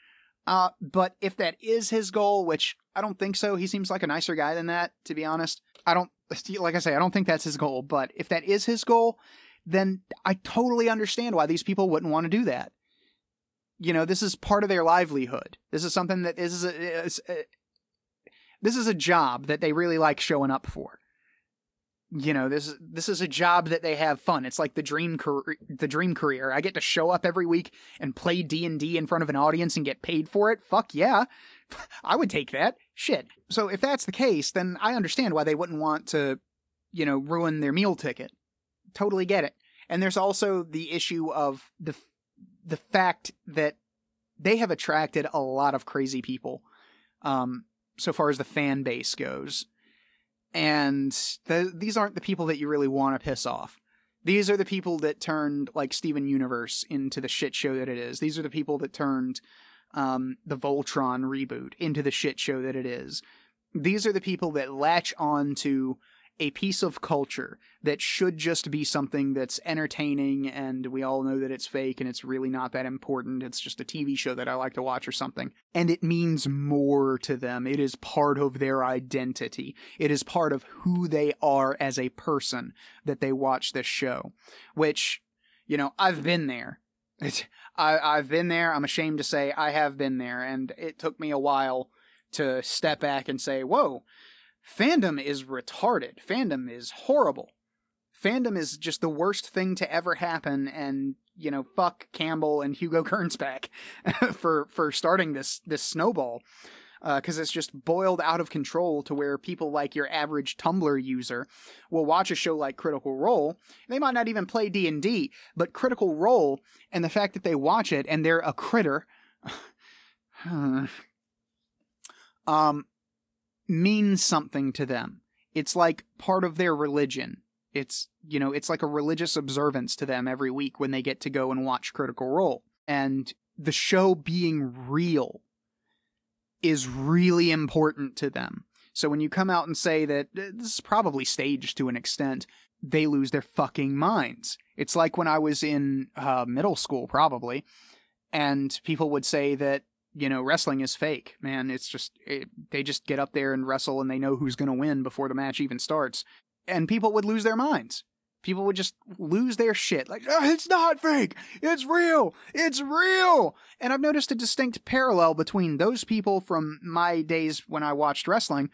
Uh, but if that is his goal, which I don't think so, he seems like a nicer guy than that, to be honest. I don't, like I say, I don't think that's his goal, but if that is his goal, then I totally understand why these people wouldn't want to do that. You know, this is part of their livelihood. This is something that is a, is a this is a job that they really like showing up for. You know, this this is a job that they have fun. It's like the dream career, the dream career. I get to show up every week and play D and D in front of an audience and get paid for it. Fuck yeah. I would take that. Shit. So if that's the case, then I understand why they wouldn't want to, you know, ruin their meal ticket. Totally get it. And there's also the issue of the the fact that they have attracted a lot of crazy people, um, so far as the fan base goes. And the, these aren't the people that you really want to piss off. These are the people that turned, like, Steven Universe into the shit show that it is. These are the people that turned um, the Voltron reboot into the shit show that it is. These are the people that latch on to a piece of culture that should just be something that's entertaining, and we all know that it's fake and it's really not that important. It's just a T V show that I like to watch or something. And it means more to them. It is part of their identity. It is part of who they are as a person that they watch this show. Which, you know, I've been there. It's, I, I've been there. I'm ashamed to say I have been there. And it took me a while to step back and say, whoa, fandom is retarded. Fandom is horrible. Fandom is just the worst thing to ever happen, and, you know, fuck Campbell and Hugo Gernsback for, for starting this, this snowball. Because uh, it's just boiled out of control to where people like your average Tumblr user will watch a show like Critical Role. They might not even play D and D, but Critical Role, and the fact that they watch it and they're a critter, um, means something to them. It's like part of their religion. It's, you know, it's like a religious observance to them every week when they get to go and watch Critical Role. And the show being real is really important to them. So when you come out and say that this is probably staged to an extent, they lose their fucking minds. It's like when I was in uh, middle school, probably, and people would say that, you know, wrestling is fake, man. It's just, it, they just get up there and wrestle and they know who's going to win before the match even starts. And people would lose their minds. People would just lose their shit. Like, oh, it's not fake. It's real. It's real. And I've noticed a distinct parallel between those people from my days when I watched wrestling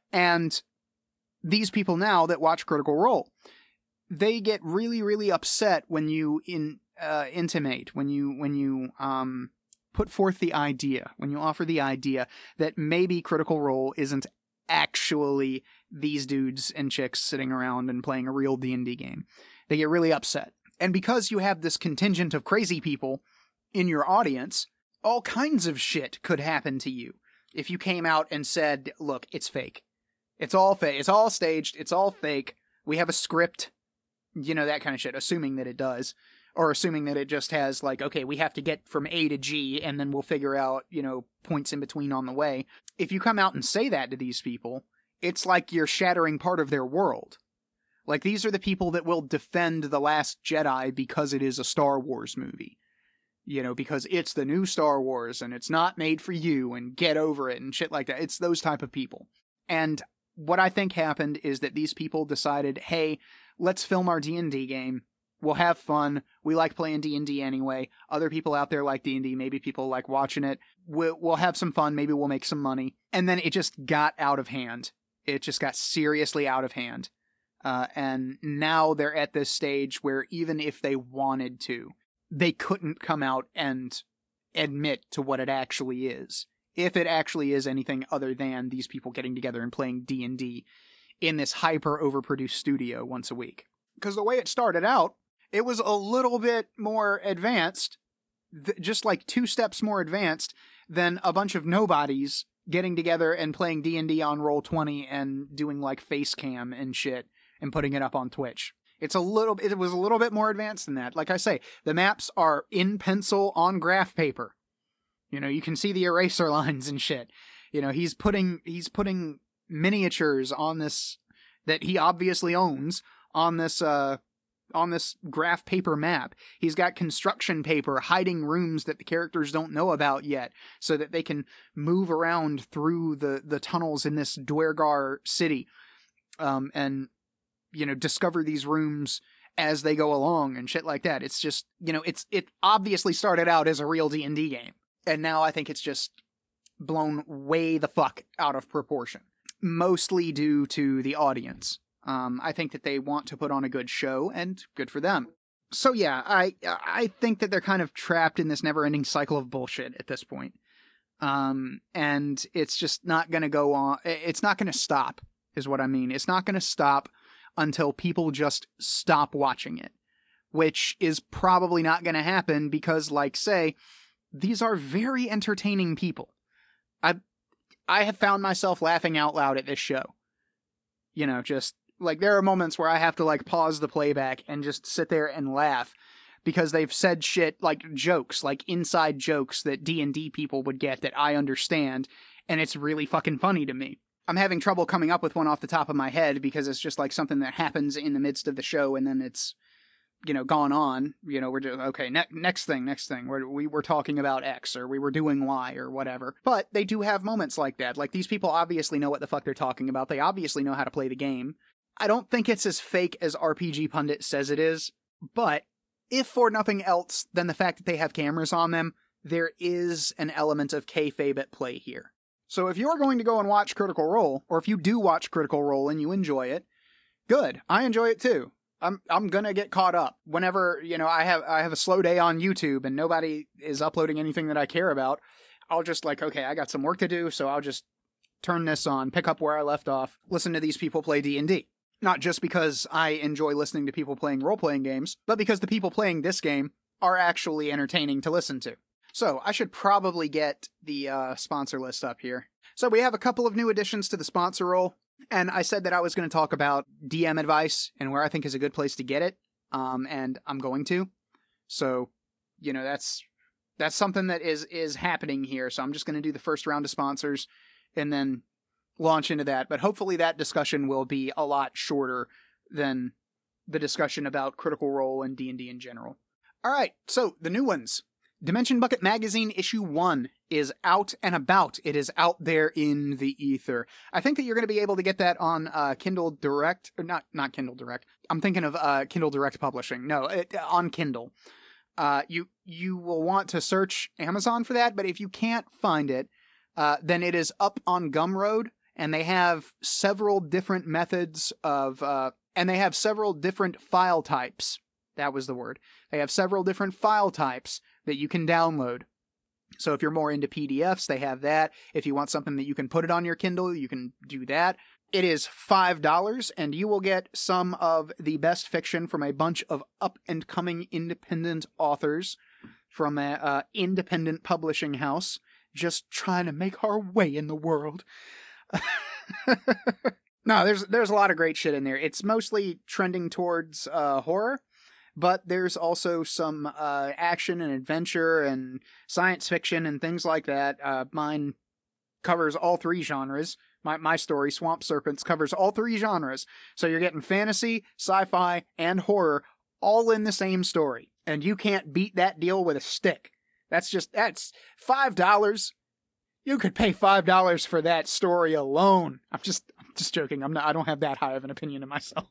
and these people now that watch Critical Role. They get really, really upset when you in uh, intimate, when you, when you, um, put forth the idea, when you offer the idea that maybe Critical Role isn't actually these dudes and chicks sitting around and playing a real D and D game. They get really upset. And because you have this contingent of crazy people in your audience, all kinds of shit could happen to you if you came out and said, look, it's fake. It's all fake. It's all staged. It's all fake. We have a script. You know, that kind of shit, assuming that it does. Or assuming that it just has, like, okay, we have to get from A to G, and then we'll figure out, you know, points in between on the way. If you come out and say that to these people, it's like you're shattering part of their world. Like, these are the people that will defend The Last Jedi because it is a Star Wars movie. You know, because it's the new Star Wars, and it's not made for you, and get over it, and shit like that. It's those type of people. And what I think happened is that these people decided, hey, let's film our D and D game. We'll have fun. We like playing D and D anyway. Other people out there like D and D. Maybe people like watching it. We'll, we'll have some fun. Maybe we'll make some money. And then it just got out of hand. It just got seriously out of hand. Uh, and now they're at this stage where even if they wanted to, they couldn't come out and admit to what it actually is. If it actually is anything other than these people getting together and playing D and D in this hyper overproduced studio once a week. Because the way it started out, it was a little bit more advanced, th- just like two steps more advanced than a bunch of nobodies getting together and playing D and D on Roll twenty and doing like face cam and shit and putting it up on Twitch. It's a little, it was a little bit more advanced than that. Like I say, the maps are in pencil on graph paper. You know, you can see the eraser lines and shit. You know, he's putting, he's putting miniatures on this that he obviously owns on this, uh, on this graph paper map. He's got construction paper hiding rooms that the characters don't know about yet, so that they can move around through the, the tunnels in this Duergar city, um, and, you know, discover these rooms as they go along and shit like that. It's just, you know, it's it obviously started out as a real D and D game, and now I think it's just blown way the fuck out of proportion, mostly due to the audience. Um, I think that they want to put on a good show, and good for them. So yeah, I I think that they're kind of trapped in this never-ending cycle of bullshit at this point. Um, and it's just not going to go on. It's not going to stop, is what I mean. It's not going to stop until people just stop watching it, which is probably not going to happen because, like, say, these are very entertaining people. I I have found myself laughing out loud at this show. You know, just, like, there are moments where I have to, like, pause the playback and just sit there and laugh because they've said shit, like, jokes, like, inside jokes that D and D people would get that I understand, and it's really fucking funny to me. I'm having trouble coming up with one off the top of my head because it's just, like, something that happens in the midst of the show and then it's, you know, gone on. You know, we're just, okay, ne- next thing, next thing. We're, we were talking about X, or we were doing Y, or whatever. But they do have moments like that. Like, these people obviously know what the fuck they're talking about. They obviously know how to play the game. I don't think it's as fake as R P G Pundit says it is, but if for nothing else than the fact that they have cameras on them, there is an element of kayfabe at play here. So if you're going to go and watch Critical Role, or if you do watch Critical Role and you enjoy it, good. I enjoy it too. I'm I'm gonna get caught up whenever, you know, I have I have a slow day on YouTube and nobody is uploading anything that I care about. I'll just, like, okay, I got some work to do, so I'll just turn this on, pick up where I left off, listen to these people play D and D. Not just because I enjoy listening to people playing role-playing games, but because the people playing this game are actually entertaining to listen to. So I should probably get the uh, sponsor list up here. So we have a couple of new additions to the sponsor roll. And I said that I was going to talk about D M advice and where I think is a good place to get it. Um, and I'm going to. So, you know, that's that's something that is is happening here. So I'm just going to do the first round of sponsors and then launch into that. But hopefully that discussion will be a lot shorter than the discussion about Critical Role and D and D in general. All right, so the new ones. Dimension Bucket Magazine issue one is out and about. It is out there in the ether. I think that you're going to be able to get that on uh, Kindle Direct, or not not Kindle Direct. I'm thinking of uh, Kindle Direct Publishing. No, it, on Kindle. Uh, you you will want to search Amazon for that, but if you can't find it, uh, then it is up on Gumroad, and they have several different methods of, uh, and they have several different file types. That was the word. They have several different file types that you can download. So if you're more into P D Fs, they have that. If you want something that you can put it on your Kindle, you can do that. It is five dollars, and you will get some of the best fiction from a bunch of up-and-coming independent authors from an uh, independent publishing house, just trying to make our way in the world. No, there's there's a lot of great shit in there. It's mostly trending towards uh, horror. But there's also some uh, action and adventure and science fiction and things like that. Uh, mine covers all three genres. My my story, Swamp Serpents, covers all three genres. So you're getting fantasy, sci-fi, and horror all in the same story. And you can't beat that deal with a stick. That's just, that's five dollars. You could pay five dollars for that story alone. I'm just, I'm just joking. I'm not, I don't have that high of an opinion of myself.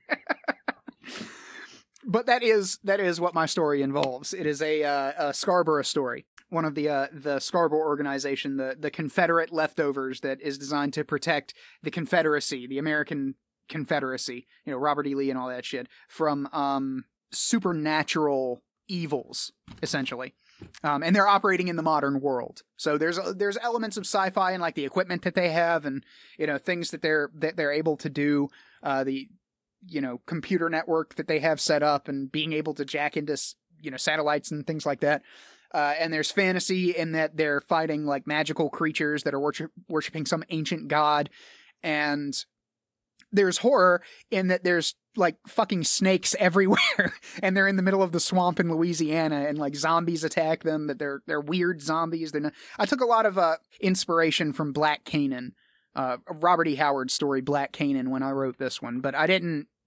But that is that is what my story involves. It is a, uh, a Scarborough story, one of the uh, the Scarborough organization, the the Confederate leftovers that is designed to protect the Confederacy, the American Confederacy, you know, Robert E. Lee and all that shit, from um, supernatural evils, essentially. Um, and they're operating in the modern world, so there's there's elements of sci-fi and like the equipment that they have, and you know things that they're that they're able to do. Uh, the you know, computer network that they have set up and being able to jack into, you know, satellites and things like that. Uh, and there's fantasy in that they're fighting like magical creatures that are worship- worshiping some ancient god. And there's horror in that there's like fucking snakes everywhere and they're in the middle of the swamp in Louisiana and like zombies attack them, but they're, they're weird zombies. They're not... I took a lot of, uh, inspiration from Black Canaan, uh, Robert E. Howard's story, Black Canaan, when I wrote this one, but I didn't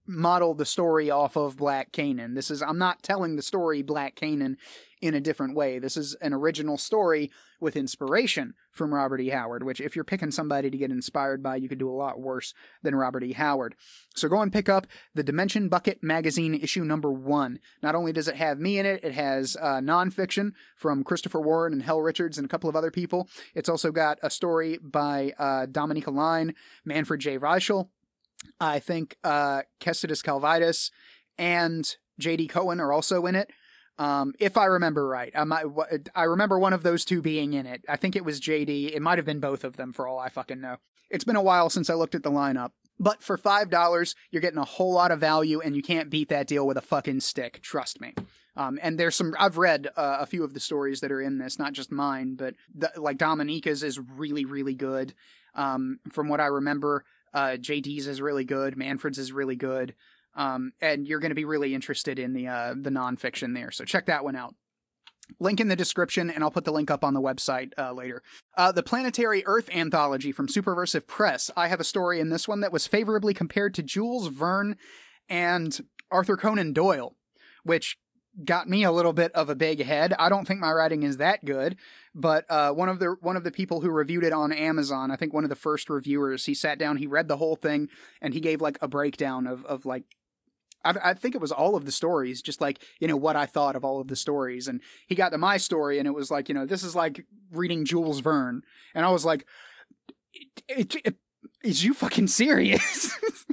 model the story off of Black Kanan. This is, I'm not telling the story Black Kanan in a different way. This is an original story with inspiration from Robert E. Howard, which if you're picking somebody to get inspired by, you could do a lot worse than Robert E. Howard. So go and pick up the Dimension Bucket Magazine issue number one. Not only does it have me in it, it has uh, nonfiction from Christopher Warren and Hal Richards and a couple of other people. It's also got a story by uh, Dominica Line, Manfred J. Reichel, I think uh, Kestadis Calvitis, and J D. Cohen are also in it. Um, if I remember right, I might, I remember one of those two being in it. I think it was J D. It might have been both of them for all I fucking know. It's been a while since I looked at the lineup. But for five dollars, you're getting a whole lot of value, and you can't beat that deal with a fucking stick. Trust me. Um, and there's some, I've read uh, a few of the stories that are in this, not just mine, but the, like Dominica's is really, really good. Um, from what I remember, uh, J D's is really good. Manfred's is really good. Um, and you're going to be really interested in the, uh, the nonfiction there. So check that one out. Link in the description, and I'll put the link up on the website uh, later. Uh, the Planetary Earth Anthology from Superversive Press. I have a story in this one that was favorably compared to Jules Verne and Arthur Conan Doyle, which got me a little bit of a big head. I don't think my writing is that good, but uh, one of the one of the people who reviewed it on Amazon, I think one of the first reviewers, he sat down, he read the whole thing, and he gave like a breakdown of of like, I, I think it was all of the stories, just like, you know, what I thought of all of the stories. And he got to my story, and it was like, you know, this is like reading Jules Verne. And I was like, it, it, it, is you fucking serious?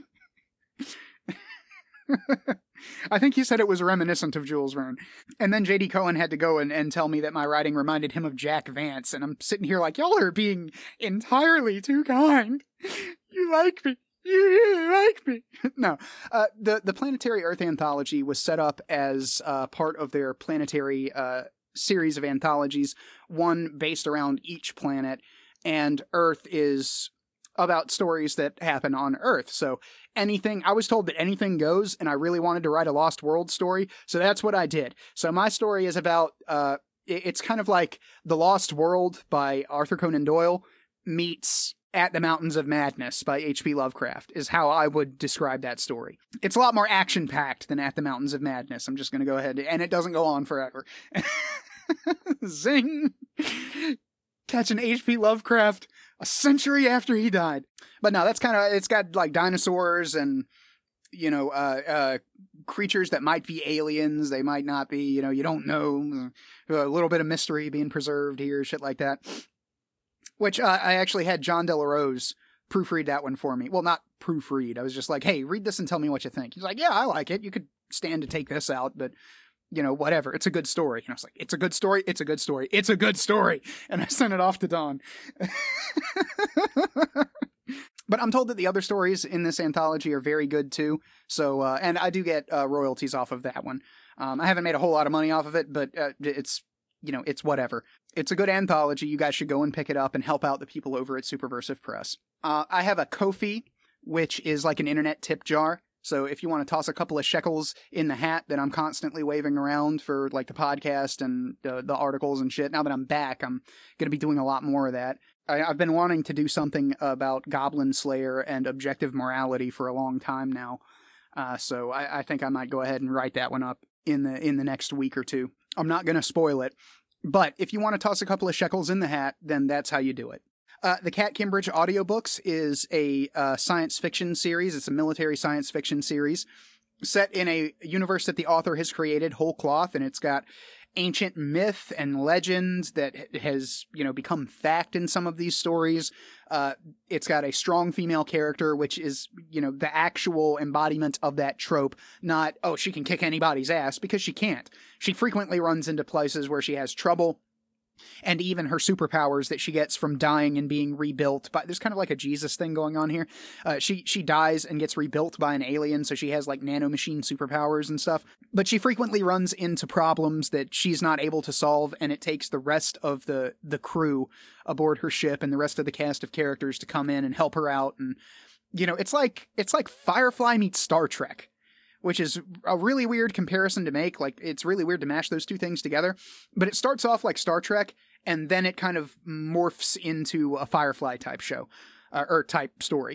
I think he said it was reminiscent of Jules Verne. And then J D. Cohen had to go and, and tell me that my writing reminded him of Jack Vance. And I'm sitting here like, y'all are being entirely too kind. You like me. You really like me. No, uh, the, the Planetary Earth Anthology was set up as uh, part of their planetary uh, series of anthologies, one based around each planet, and Earth is about stories that happen on Earth. So anything, I was told that anything goes, and I really wanted to write a Lost World story, so that's what I did. So my story is about, uh, it's kind of like The Lost World by Arthur Conan Doyle meets At the Mountains of Madness by H P Lovecraft, is how I would describe that story. It's a lot more action-packed than At the Mountains of Madness. I'm just going to go ahead, and it doesn't go on forever. Zing! Catching H P Lovecraft a century after he died. But no, that's kind of, it's got like dinosaurs and, you know, uh, uh, creatures that might be aliens. They might not be, you know, you don't know. A little bit of mystery being preserved here, shit like that. Which uh, I actually had John Delarose proofread that one for me. Well, not proofread. I was just like, hey, read this and tell me what you think. He's like, yeah, I like it. You could stand to take this out, but, you know, whatever. It's a good story. And I was like, it's a good story. It's a good story. It's a good story. And I sent it off to Don. But I'm told that the other stories in this anthology are very good too. So, uh, and I do get uh, royalties off of that one. Um, I haven't made a whole lot of money off of it, but uh, it's, you know, it's whatever. It's a good anthology. You guys should go and pick it up and help out the people over at Superversive Press. Uh, I have a Ko-fi, which is like an internet tip jar. So if you want to toss a couple of shekels in the hat that I'm constantly waving around for like the podcast and uh, the articles and shit, now that I'm back, I'm going to be doing a lot more of that. I, I've been wanting to do something about Goblin Slayer and objective morality for a long time now. Uh, so I, I think I might go ahead and write that one up in the in the next week or two. I'm not going to spoil it, but if you want to toss a couple of shekels in the hat, then that's how you do it. Uh, the Kat Kimbridge Audiobooks is a uh, science fiction series. It's a military science fiction series set in a universe that the author has created, whole cloth, and it's got ancient myth and legend that has, you know, become fact in some of these stories. Uh, it's got a strong female character, which is, you know, the actual embodiment of that trope, not, oh, she can kick anybody's ass, because she can't. She frequently runs into places where she has trouble. And even her superpowers that she gets from dying and being rebuilt by, there's kind of like a Jesus thing going on here. Uh, she, she dies and gets rebuilt by an alien, so she has like nanomachine superpowers and stuff. But she frequently runs into problems that she's not able to solve, and it takes the rest of the, the crew aboard her ship and the rest of the cast of characters to come in and help her out. And, you know, it's like, it's like Firefly meets Star Trek, which is a really weird comparison to make. Like, it's really weird to mash those two things together. But it starts off like Star Trek, and then it kind of morphs into a Firefly type show, uh, or type story.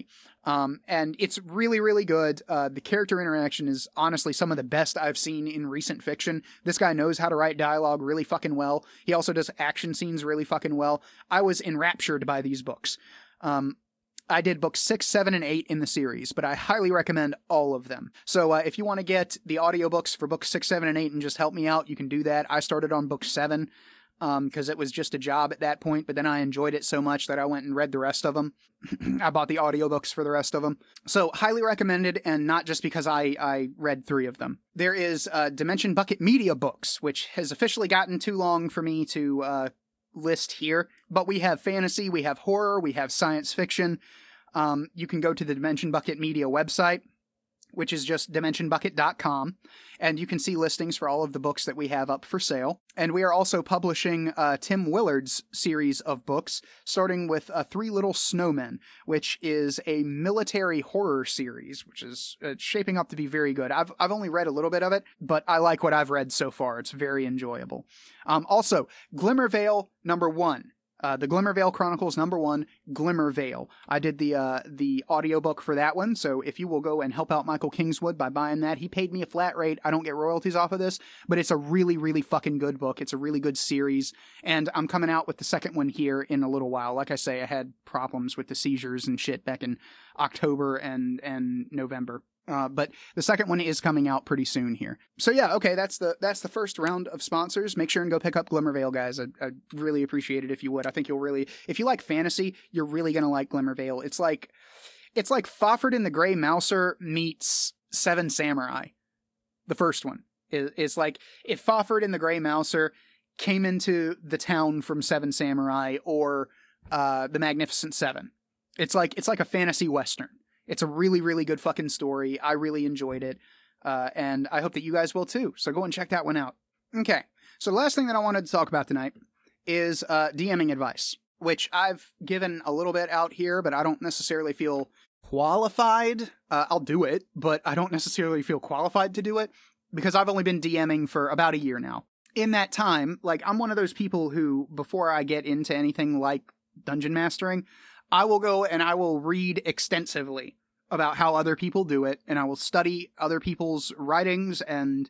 Um, and it's really, really good. Uh, the character interaction is honestly some of the best I've seen in recent fiction. This guy knows how to write dialogue really fucking well. He also does action scenes really fucking well. I was enraptured by these books. Um, I did books six, seven, and eight in the series, but I highly recommend all of them. So uh, if you want to get the audiobooks for books six, seven, and eight and just help me out, you can do that. I started on book seven because um, it was just a job at that point, but then I enjoyed it so much that I went and read the rest of them. I bought the audiobooks for the rest of them. So highly recommended, and not just because I, I read three of them. There is uh, Dimension Bucket Media Books, which has officially gotten too long for me to uh, list here, but we have fantasy, we have horror, we have science fiction. Um, you can go to the Dimension Bucket Media website, which is just dimension bucket dot com, and you can see listings for all of the books that we have up for sale. And we are also publishing uh, Tim Willard's series of books, starting with uh, Three Little Snowmen, which is a military horror series, which is uh, shaping up to be very good. I've I've only read a little bit of it, but I like what I've read so far. It's very enjoyable. Um, also, Glimmervale number one. Uh, the Glimmervale Chronicles number one, Glimmervale. I did the uh, the audiobook for that one, so if you will go and help out Michael Kingswood by buying that, he paid me a flat rate. I don't get royalties off of this, but it's a really, really fucking good book. It's a really good series, and I'm coming out with the second one here in a little while. Like I say, I had problems with the seizures and shit back in October and, and November. Uh, but the second one is coming out pretty soon here. So yeah, okay, that's the that's the first round of sponsors. Make sure and go pick up Glimmervale, guys. I'd, I'd really appreciate it if you would. I think you'll really, if you like fantasy, you're really gonna like Glimmervale. It's like, it's like Fafhrd and the Grey Mouser meets Seven Samurai. The first one is, is like if Fafhrd and the Grey Mouser came into the town from Seven Samurai or uh, the Magnificent Seven. It's like it's like a fantasy western. It's a really, really good fucking story. I really enjoyed it. Uh, and I hope that you guys will too. So go and check that one out. Okay. So the last thing that I wanted to talk about tonight is uh, DMing advice, which I've given a little bit out here, but I don't necessarily feel qualified. Uh, I'll do it, but I don't necessarily feel qualified to do it because I've only been DMing for about a year now. In that time, like, I'm one of those people who, before I get into anything like dungeon mastering, I will go and I will read extensively about how other people do it, and I will study other people's writings and,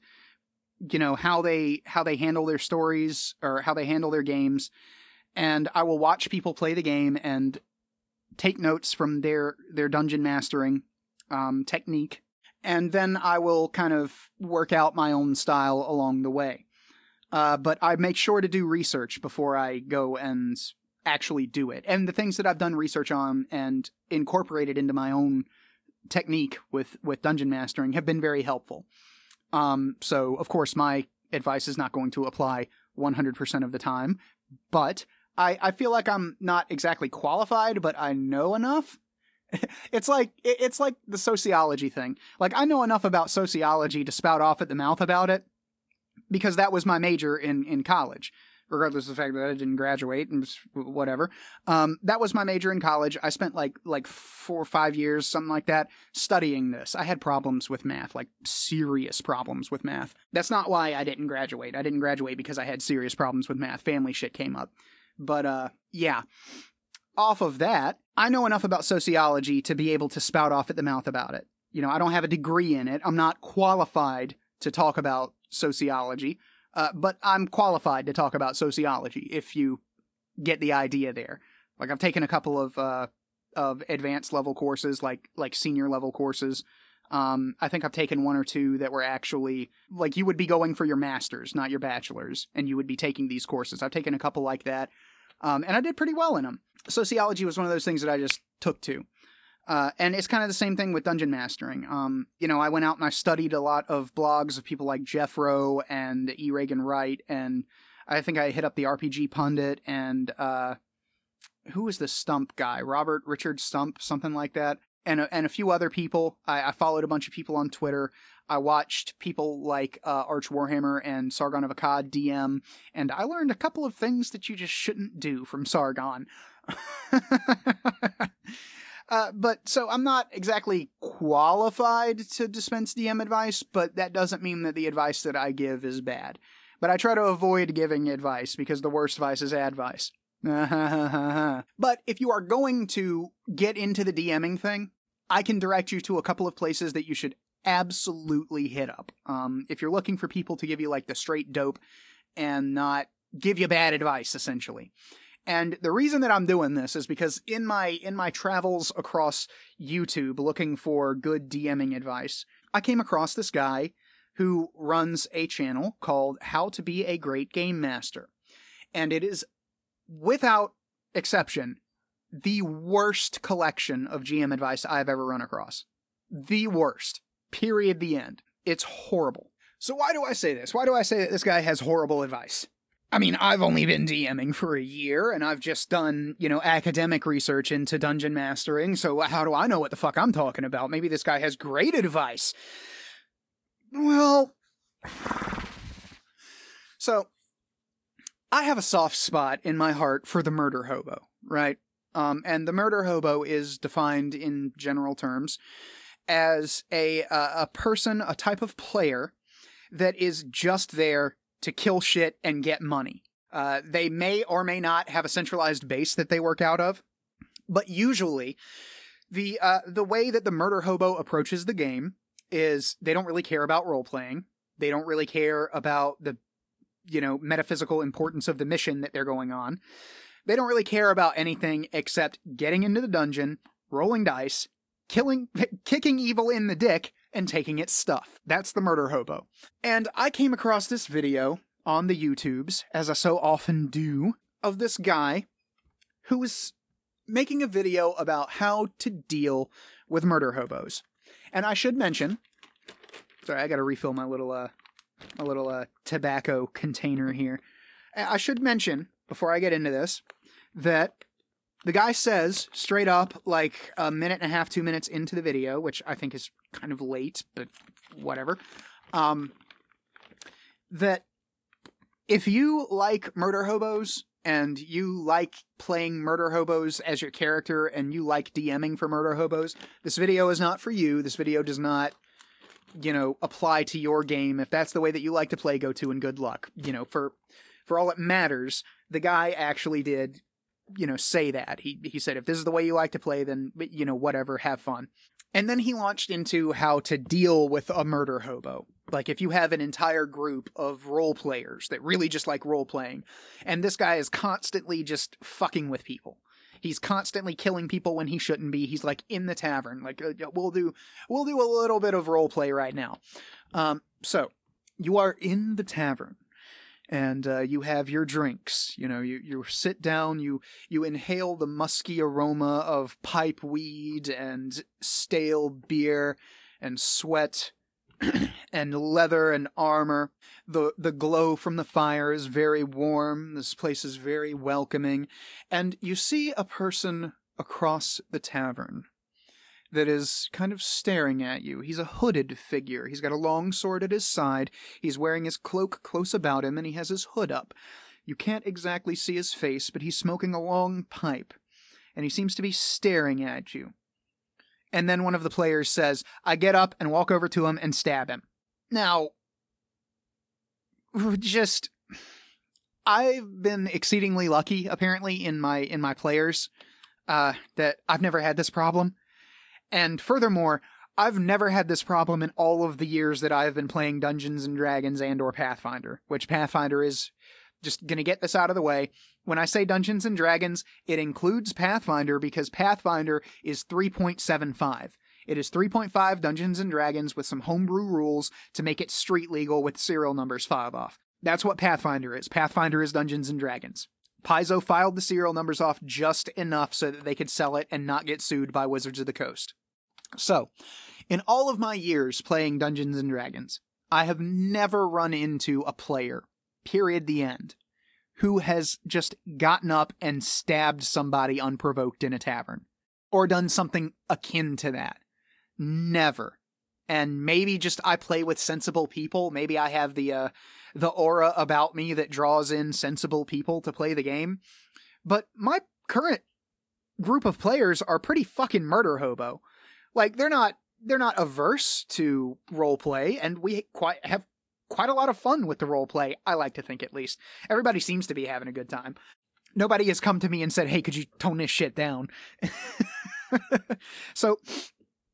you know, how they how they handle their stories or how they handle their games, and I will watch people play the game and take notes from their their dungeon mastering um, technique, and then I will kind of work out my own style along the way. Uh, but I make sure to do research before I go and actually do it. And the things that I've done research on and incorporated into my own technique with, with dungeon mastering have been very helpful. Um, so, of course, my advice is not going to apply one hundred percent of the time, but I, I feel like I'm not exactly qualified, but I know enough. It's like, it's like the sociology thing. Like, I know enough about sociology to spout off at the mouth about it because that was my major in, in college. Regardless of the fact that I didn't graduate and whatever. Um, that was my major in college. I spent like like four or five years, something like that, studying this. I had problems with math, like serious problems with math. That's not why I didn't graduate. I didn't graduate because I had serious problems with math. Family shit came up. But uh, yeah. Off of that, I know enough about sociology to be able to spout off at the mouth about it. You know, I don't have a degree in it. I'm not qualified to talk about sociology. Uh, but I'm qualified to talk about sociology, if you get the idea there. Like, I've taken a couple of uh, of advanced level courses, like like senior level courses. Um, I think I've taken one or two that were actually, like, you would be going for your master's, not your bachelor's, and you would be taking these courses. I've taken a couple like that, um, and I did pretty well in them. Sociology was one of those things that I just took to. Uh, and it's kind of the same thing with dungeon mastering. Um, you know, I went out and I studied a lot of blogs of people like Jeff Rowe and E. Reagan Wright, and I think I hit up the R P G Pundit and, uh, who was the Stump guy? Robert Richard Stump, something like that. And a, and a few other people. I, I followed a bunch of people on Twitter. I watched people like uh, Arch Warhammer and Sargon of Akkad D M, and I learned a couple of things that you just shouldn't do from Sargon. Uh, but so I'm not exactly qualified to dispense D M advice, but that doesn't mean that the advice that I give is bad. But I try to avoid giving advice because the worst advice is advice. But if you are going to get into the DMing thing, I can direct you to a couple of places that you should absolutely hit up. Um, if you're looking for people to give you like the straight dope and not give you bad advice, essentially. And the reason that I'm doing this is because in my in my travels across YouTube looking for good DMing advice, I came across this guy who runs a channel called How to Be a Great Game Master. And it is, without exception, the worst collection of G M advice I've ever run across. The worst. Period. The end. It's horrible. So why do I say this? Why do I say that this guy has horrible advice? I mean, I've only been DMing for a year, and I've just done, you know, academic research into dungeon mastering, so how do I know what the fuck I'm talking about? Maybe this guy has great advice. Well, so, I have a soft spot in my heart for the murder hobo, right? Um, and the murder hobo is defined in general terms as a, uh, a person, a type of player that is just there to kill shit and get money. Uh, they may or may not have a centralized base that they work out of, but usually the uh, the way that the murder hobo approaches the game is they don't really care about role-playing. They don't really care about the, you know, metaphysical importance of the mission that they're going on. They don't really care about anything except getting into the dungeon, rolling dice, killing, kicking evil in the dick, and taking its stuff. That's the murder hobo. And I came across this video on the YouTubes, as I so often do, of this guy who was making a video about how to deal with murder hobos. And I should mention, sorry, I gotta refill my little, uh, my little, uh, tobacco container here. I should mention, before I get into this, that the guy says, straight up, like a minute and a half, two minutes into the video, which I think is kind of late, but whatever, um, that if you like murder hobos, and you like playing murder hobos as your character, and you like DMing for murder hobos, this video is not for you. This video does not, you know, apply to your game. If that's the way that you like to play, go to, and good luck. You know, for, for all it matters, the guy actually did, you know, say that. He he said, if this is the way you like to play, then, you know, whatever, have fun. And then he launched into how to deal with a murder hobo. Like, if you have an entire group of role players that really just like role playing, and this guy is constantly just fucking with people. He's constantly killing people when he shouldn't be. He's like in the tavern. Like, uh, we'll do, we'll do a little bit of role play right now. Um, so you are in the tavern. And uh, you have your drinks, you know, you, you sit down, you, you inhale the musky aroma of pipe weed and stale beer and sweat and leather and armor. The, the glow from the fire is very warm. This place is very welcoming. And you see a person across the tavern that is kind of staring at you. He's a hooded figure. He's got a long sword at his side. He's wearing his cloak close about him, and he has his hood up. You can't exactly see his face, but he's smoking a long pipe, and he seems to be staring at you. And then one of the players says, I get up and walk over to him and stab him. Now, just, I've been exceedingly lucky, apparently, in my in my players, uh, that I've never had this problem. And furthermore, I've never had this problem in all of the years that I've been playing Dungeons and Dragons and or Pathfinder, which Pathfinder is, just gonna get this out of the way. When I say Dungeons and Dragons, it includes Pathfinder because Pathfinder is three point seven five. It is three point five Dungeons and Dragons with some homebrew rules to make it street legal with serial numbers filed off. That's what Pathfinder is. Pathfinder is Dungeons and Dragons. Paizo filed the serial numbers off just enough so that they could sell it and not get sued by Wizards of the Coast. So, in all of my years playing Dungeons and Dragons, I have never run into a player, period, the end, who has just gotten up and stabbed somebody unprovoked in a tavern. Or done something akin to that. Never. And maybe just I play with sensible people. Maybe I have the uh, the aura about me that draws in sensible people to play the game. But my current group of players are pretty fucking murder hobo. Like, they're not they're not averse to role play, and we quite have quite a lot of fun with the role play, I like to think, at least. Everybody seems to be having a good time. Nobody has come to me and said, hey, could you tone this shit down? So,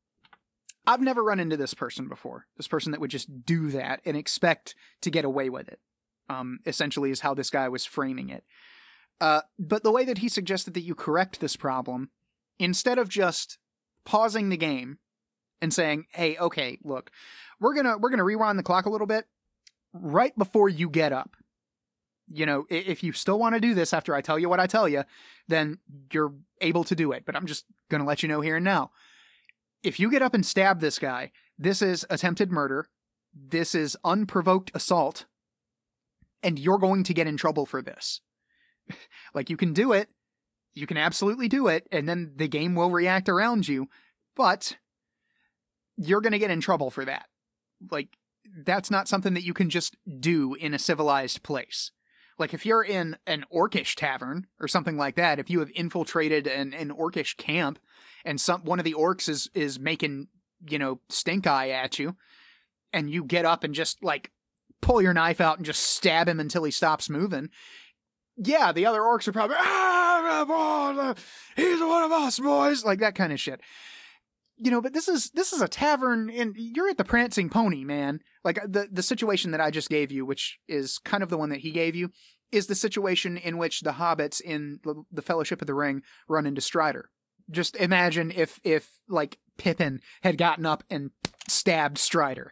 I've never run into this person before. This person that would just do that and expect to get away with it. Um, essentially is how this guy was framing it. Uh, but the way that he suggested that you correct this problem, instead of just pausing the game and saying, hey, okay, look, we're gonna, we're gonna rewind the clock a little bit right before you get up. You know, if you still want to do this after I tell you what I tell you, then you're able to do it. But I'm just going to let you know here and now. If you get up and stab this guy, this is attempted murder. This is unprovoked assault. And you're going to get in trouble for this. Like, you can do it. You can absolutely do it. And then the game will react around you. But you're going to get in trouble for that. Like, that's not something that you can just do in a civilized place. Like, if you're in an orcish tavern or something like that, if you have infiltrated an, an orcish camp and some one of the orcs is, is making, you know, stink eye at you, and you get up and just, like, pull your knife out and just stab him until he stops moving, yeah, the other orcs are probably, ah, he's one of us, boys, like that kind of shit. You know, but this is this is a tavern, and you're at the Prancing Pony, man. Like, the, the situation that I just gave you, which is kind of the one that he gave you, is the situation in which the hobbits in the, the Fellowship of the Ring run into Strider. Just imagine if, if like, Pippin had gotten up and stabbed Strider.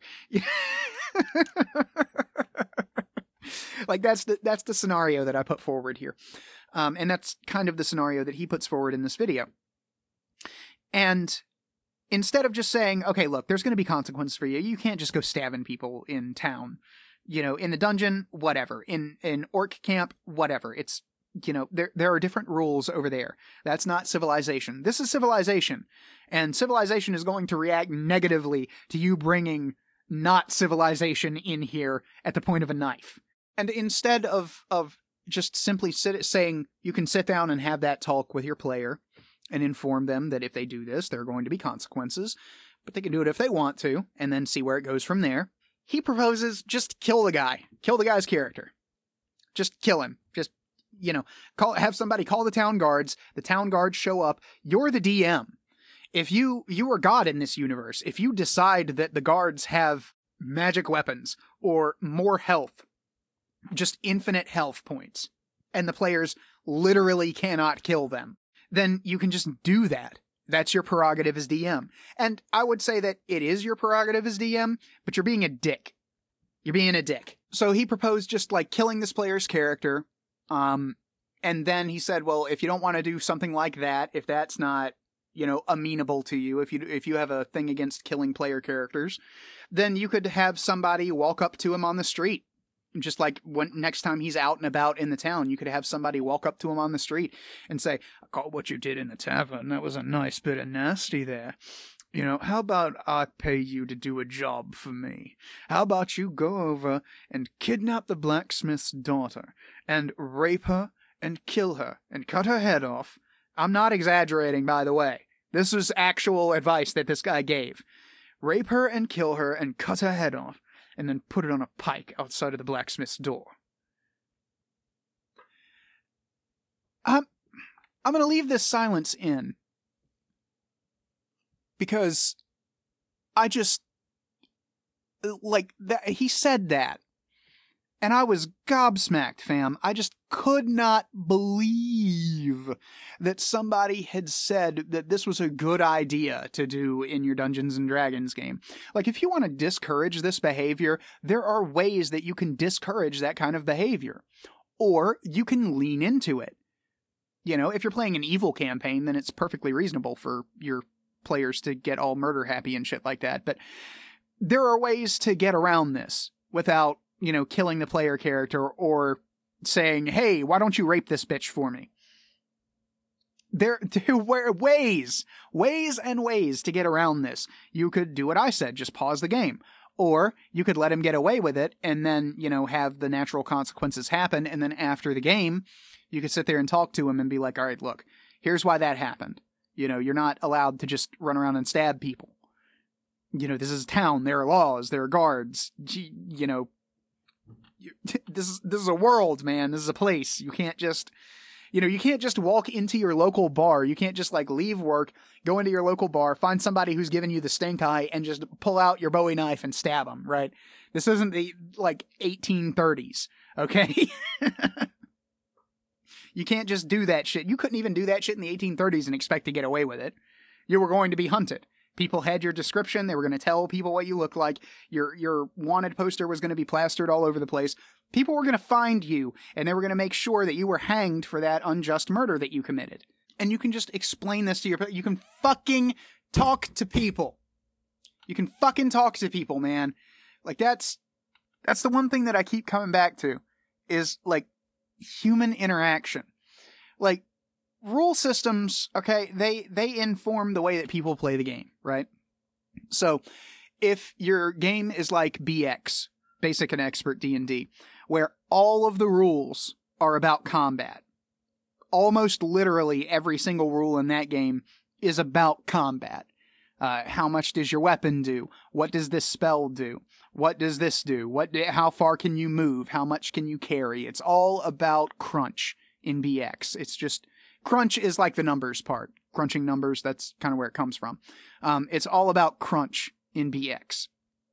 Like, that's the, that's the scenario that I put forward here. Um, and that's kind of the scenario that he puts forward in this video. And instead of just saying, okay, look, there's going to be consequences for you. You can't just go stabbing people in town. You know, in the dungeon, whatever. In in orc camp, whatever. It's, you know, there there are different rules over there. That's not civilization. This is civilization. And civilization is going to react negatively to you bringing not civilization in here at the point of a knife. And instead of, of just simply sit, saying you can sit down and have that talk with your player, and inform them that if they do this, there are going to be consequences, but they can do it if they want to, and then see where it goes from there. He proposes just kill the guy. Kill the guy's character. Just kill him. Just, you know, call, have somebody call the town guards. The town guards show up. You're the D M. If you, you are God in this universe, if you decide that the guards have magic weapons or more health, just infinite health points, and the players literally cannot kill them, then you can just do that. That's your prerogative as D M. And I would say that it is your prerogative as D M, but you're being a dick. You're being a dick. So he proposed just, like, killing this player's character. Um, and then he said, well, if you don't want to do something like that, if that's not, you know, amenable to you, if you if you have a thing against killing player characters, then you could have somebody walk up to him on the street. Just like when next time he's out and about in the town, you could have somebody walk up to him on the street and say, I caught what you did in the tavern. That was a nice bit of nasty there. You know, how about I pay you to do a job for me? How about you go over and kidnap the blacksmith's daughter and rape her and kill her and cut her head off? I'm not exaggerating, by the way. This was actual advice that this guy gave. Rape her and kill her and cut her head off, and then put it on a pike outside of the blacksmith's door. I'm, I'm going to leave this silence in, because I just, like, that, he said that, and I was gobsmacked, fam. I just could not believe that somebody had said that this was a good idea to do in your Dungeons and Dragons game. Like, if you want to discourage this behavior, there are ways that you can discourage that kind of behavior. Or you can lean into it. You know, if you're playing an evil campaign, then it's perfectly reasonable for your players to get all murder happy and shit like that. But there are ways to get around this without, you know, killing the player character or saying, hey, why don't you rape this bitch for me? There, there were ways, ways and ways to get around this. You could do what I said, just pause the game. Or you could let him get away with it and then, you know, have the natural consequences happen. And then after the game, you could sit there and talk to him and be like, all right, look, here's why that happened. You know, you're not allowed to just run around and stab people. You know, this is a town. There are laws. There are guards. You know, this is, this is a world, man. This is a place. You can't just, You know, you can't just walk into your local bar. You can't just like leave work, go into your local bar, find somebody who's giving you the stink eye and just pull out your Bowie knife and stab them, right? This isn't the like eighteen thirties, okay? You can't just do that shit. You couldn't even do that shit in the eighteen thirties and expect to get away with it. You were going to be hunted. People had your description. They were going to tell people what you looked like. Your your wanted poster was going to be plastered all over the place. People were going to find you, and they were going to make sure that you were hanged for that unjust murder that you committed. And you can just explain this to your... You can fucking talk to people. You can fucking talk to people, man. Like, that's... That's the one thing that I keep coming back to, is, like, human interaction. Like, rule systems, okay, they they inform the way that people play the game, right? So, if your game is like B X, Basic and Expert D and D, where all of the rules are about combat, almost literally every single rule in that game is about combat. Uh, how much does your weapon do? What does this spell do? What does this do? What? How far can you move? How much can you carry? It's all about crunch in B X. It's just... Crunch is like the numbers part. Crunching numbers, that's kind of where it comes from. Um, it's all about crunch in B X.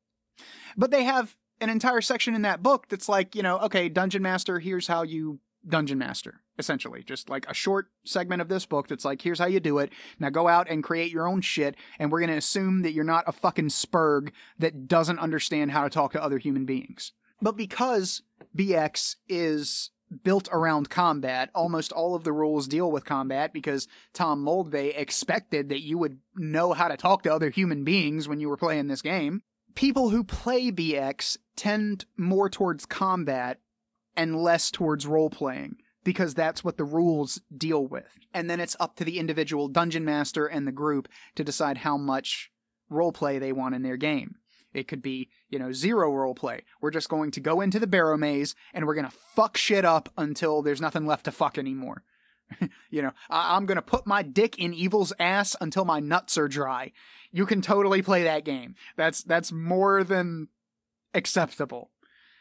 But they have an entire section in that book that's like, you know, okay, Dungeon Master, here's how you Dungeon Master, essentially. Just like a short segment of this book that's like, here's how you do it. Now go out and create your own shit, and we're going to assume that you're not a fucking spurg that doesn't understand how to talk to other human beings. But because B X is built around combat, almost all of the rules deal with combat because Tom Moldvay expected that you would know how to talk to other human beings when you were playing this game. People who play B X tend more towards combat and less towards role-playing because that's what the rules deal with. And then it's up to the individual dungeon master and the group to decide how much role-play they want in their game. It could be, you know, zero roleplay. We're just going to go into the Barrow Maze and we're going to fuck shit up until there's nothing left to fuck anymore. You know, I- I'm going to put my dick in evil's ass until my nuts are dry. You can totally play that game. That's, that's more than acceptable.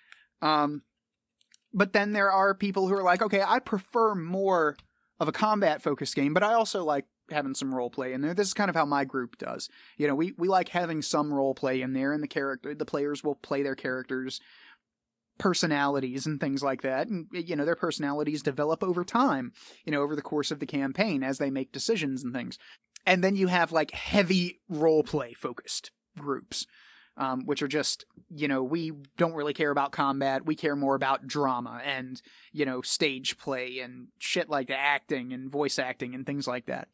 Um, but then there are people who are like, okay, I prefer more of a combat focused game, but I also like having some role play in there. This is kind of how my group does. You know, we, we like having some role play in there, and the character, the players will play their characters' personalities and things like that. And, you know, their personalities develop over time, you know, over the course of the campaign as they make decisions and things. And then you have like heavy role play focused groups, um, which are just, you know, we don't really care about combat. We care more about drama and, you know, stage play and shit like the acting and voice acting and things like that.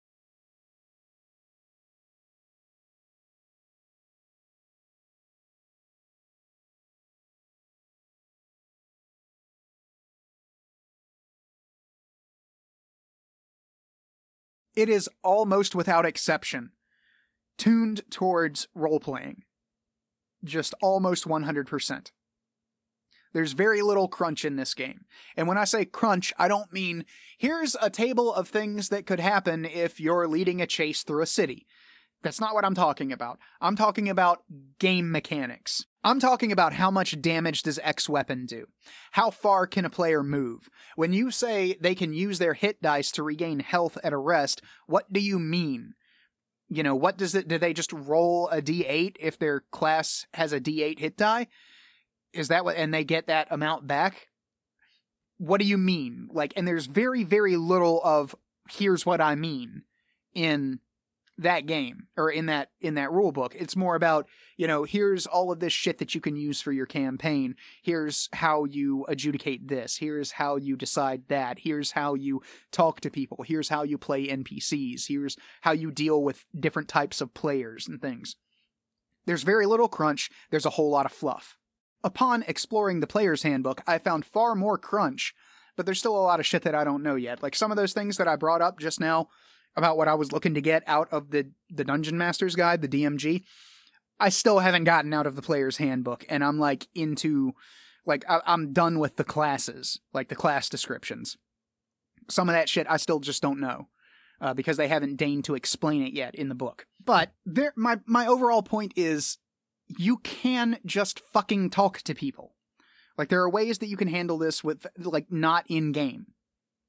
It is almost without exception tuned towards role-playing. Just almost one hundred percent. There's very little crunch in this game. And when I say crunch, I don't mean, here's a table of things that could happen if you're leading a chase through a city. That's not what I'm talking about. I'm talking about game mechanics. I'm talking about how much damage does X weapon do? How far can a player move? When you say they can use their hit dice to regain health at a rest, what do you mean? You know, what does it, do they just roll a d eight if their class has a d eight hit die? Is that what, and they get that amount back? What do you mean? Like, and there's very, very little of, here's what I mean in that game, or in that, in that rule book. It's more about, you know, here's all of this shit that you can use for your campaign. Here's how you adjudicate this. Here's how you decide that. Here's how you talk to people. Here's how you play N P Cs. Here's how you deal with different types of players and things. There's very little crunch. There's a whole lot of fluff. Upon exploring the player's handbook, I found far more crunch, but there's still a lot of shit that I don't know yet. Like some of those things that I brought up just now about what I was looking to get out of the, the Dungeon Master's Guide, the D M G, I still haven't gotten out of the player's handbook, and I'm like into, like, I, I'm done with the classes, like the class descriptions. Some of that shit I still just don't know, uh, because they haven't deigned to explain it yet in the book. But there, my, my overall point is, you can just fucking talk to people. Like, there are ways that you can handle this with, like, not in-game.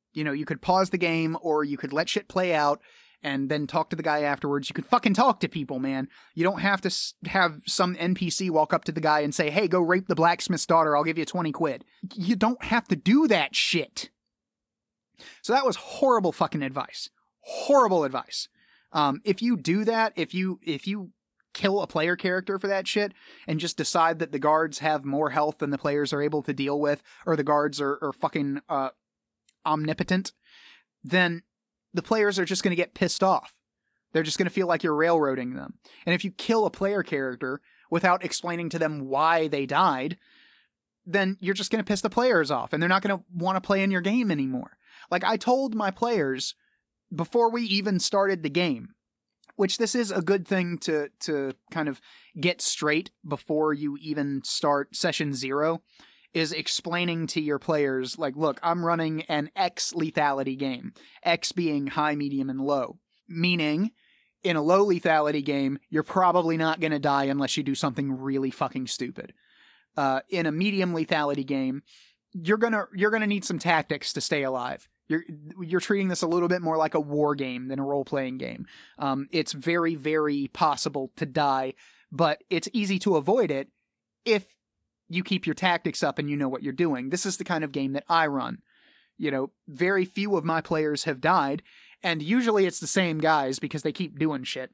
You know, you could pause the game, or you could let shit play out and then talk to the guy afterwards. You can fucking talk to people, man. You don't have to have some N P C walk up to the guy and say, hey, go rape the blacksmith's daughter, I'll give you twenty quid. You don't have to do that shit. So that was horrible fucking advice. Horrible advice. Um, if you do that, if you, if you kill a player character for that shit and just decide that the guards have more health than the players are able to deal with, or the guards are, are fucking, uh, omnipotent, then the players are just going to get pissed off. They're just going to feel like you're railroading them. And if you kill a player character without explaining to them why they died, then you're just going to piss the players off, and they're not going to want to play in your game anymore. Like, I told my players before we even started the game, which this is a good thing to, to kind of get straight before you even start session zero, is explaining to your players, like, look, I'm running an X lethality game. X being high, medium, and low. Meaning, in a low lethality game, you're probably not going to die unless you do something really fucking stupid. Uh, in a medium lethality game, you're gonna you're gonna need some tactics to stay alive. You're you're treating this a little bit more like a war game than a role-playing game. Um, it's very, very possible to die, but it's easy to avoid it if you keep your tactics up and you know what you're doing. This is the kind of game that I run. You know, very few of my players have died, and usually it's the same guys because they keep doing shit.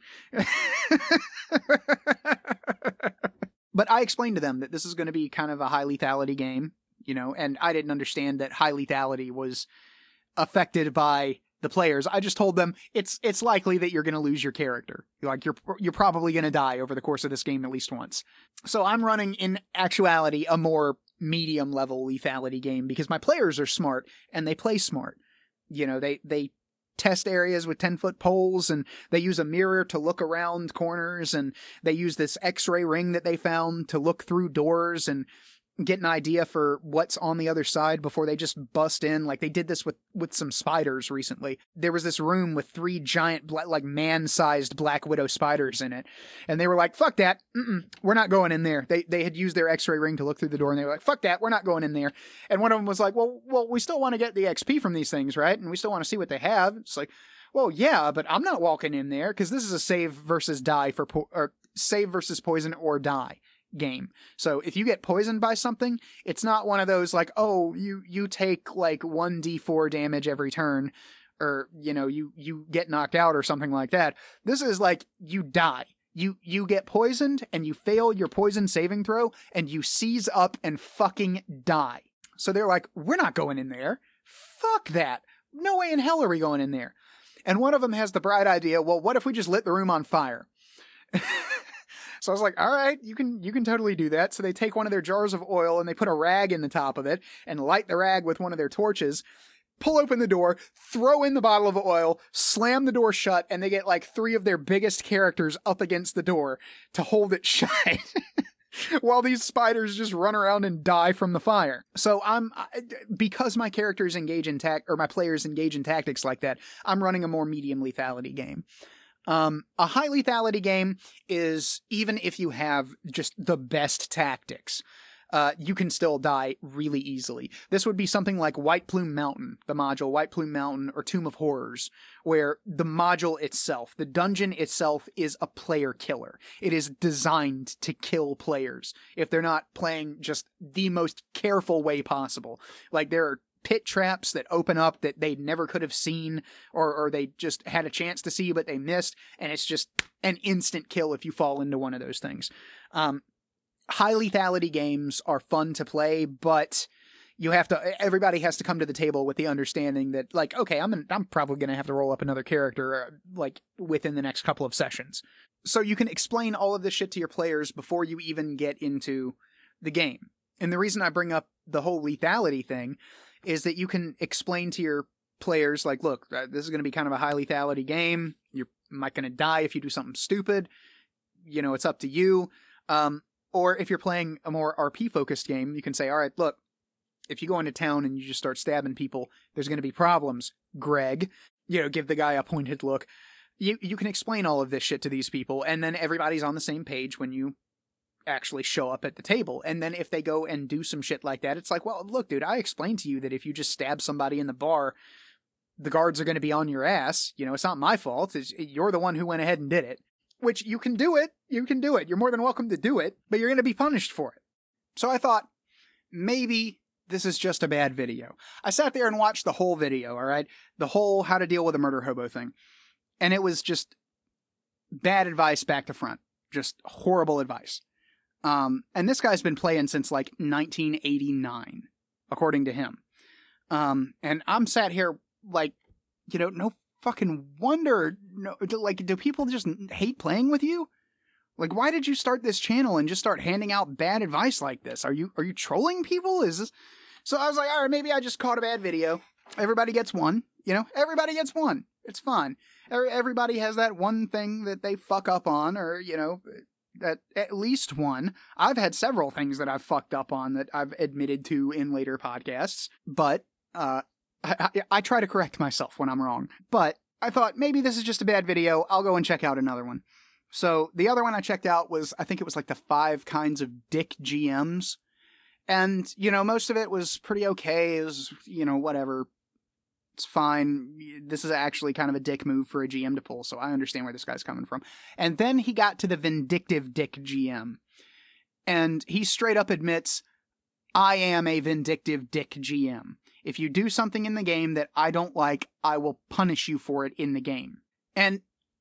But I explained to them that this is going to be kind of a high lethality game, you know, and I didn't understand that high lethality was affected by the players. I just told them it's it's likely that you're going to lose your character. Like, you're you're probably going to die over the course of this game at least once. So I'm running, in actuality, a more medium level lethality game because my players are smart and they play smart. You know, they they test areas with ten foot poles, and they use a mirror to look around corners, and they use this X-ray ring that they found to look through doors and get an idea for what's on the other side before they just bust in. Like, they did this with, with some spiders recently. There was this room with three giant, bla- like, man-sized Black Widow spiders in it. And they were like, fuck that. Mm-mm, we're not going in there. They they had used their X-ray ring to look through the door, and they were like, fuck that. We're not going in there. And one of them was like, well, well, we still want to get the X P from these things, right? And we still want to see what they have. It's like, well, yeah, but I'm not walking in there because this is a save versus die for, po- or save versus poison or die game. So if you get poisoned by something, it's not one of those like, oh, you you take like one d four damage every turn, or, you know, you you get knocked out or something like that. This is like, you die. You you get poisoned and you fail your poison saving throw and you seize up and fucking die. So they're like, we're not going in there. Fuck that. No way in hell are we going in there. And one of them has the bright idea, well, what if we just lit the room on fire? So I was like, all right, you can you can totally do that. So they take one of their jars of oil and they put a rag in the top of it and light the rag with one of their torches, pull open the door, throw in the bottle of oil, slam the door shut, and they get like three of their biggest characters up against the door to hold it shut. While these spiders just run around and die from the fire. So I'm, because my characters engage in tac, or my players engage in tactics like that, I'm running a more medium lethality game. Um, a high lethality game is, even if you have just the best tactics, uh, you can still die really easily. This would be something like White Plume Mountain, the module, White Plume Mountain, or Tomb of Horrors, where the module itself, the dungeon itself, is a player killer. It is designed to kill players if they're not playing just the most careful way possible. Like, there are pit traps that open up that they never could have seen, or, or they just had a chance to see but they missed, and it's just an instant kill if you fall into one of those things. Um, high lethality games are fun to play, but you have to, everybody has to come to the table with the understanding that, like, okay, I'm I'm probably going to have to roll up another character, uh, like, within the next couple of sessions. So you can explain all of this shit to your players before you even get into the game. And the reason I bring up the whole lethality thing is that you can explain to your players, like, look, uh, this is going to be kind of a high lethality game. You're might going to die if you do something stupid. You know, it's up to you. Um, or if you're playing a more R P-focused game, you can say, all right, look, if you go into town and you just start stabbing people, there's going to be problems, Greg. You know, give the guy a pointed look. You you can explain all of this shit to these people, and then everybody's on the same page when you actually show up at the table. And then if they go and do some shit like that, it's like, well, look, dude, I explained to you that if you just stab somebody in the bar, the guards are going to be on your ass. You know, it's not my fault. It's, you're the one who went ahead and did it. Which, you can do it. You can do it. You're more than welcome to do it, but you're going to be punished for it. So I thought, maybe this is just a bad video. I sat there and watched the whole video, all right? The whole how to deal with a murder hobo thing. And it was just bad advice back to front. Just horrible advice. Um, and this guy's been playing since like nineteen eighty-nine, according to him. Um, and I'm sat here like, you know, no fucking wonder. No, like, do people just hate playing with you? Like, why did you start this channel and just start handing out bad advice like this? Are you are you trolling people? Is this? So I was like, all right, maybe I just caught a bad video. Everybody gets one. You know, everybody gets one. It's fine. Everybody has that one thing that they fuck up on, or, you know, that at least one. I've had several things that I've fucked up on that I've admitted to in later podcasts, but uh, I, I, I try to correct myself when I'm wrong. But I thought maybe this is just a bad video. I'll go and check out another one. So the other one I checked out was, I think it was like the five kinds of dick G Ms. And, you know, most of it was pretty okay. It was, you know, whatever. It's fine. This is actually kind of a dick move for a G M to pull, so I understand where this guy's coming from. And then he got to the vindictive dick G M. And he straight up admits, I am a vindictive dick G M. If you do something in the game that I don't like, I will punish you for it in the game. And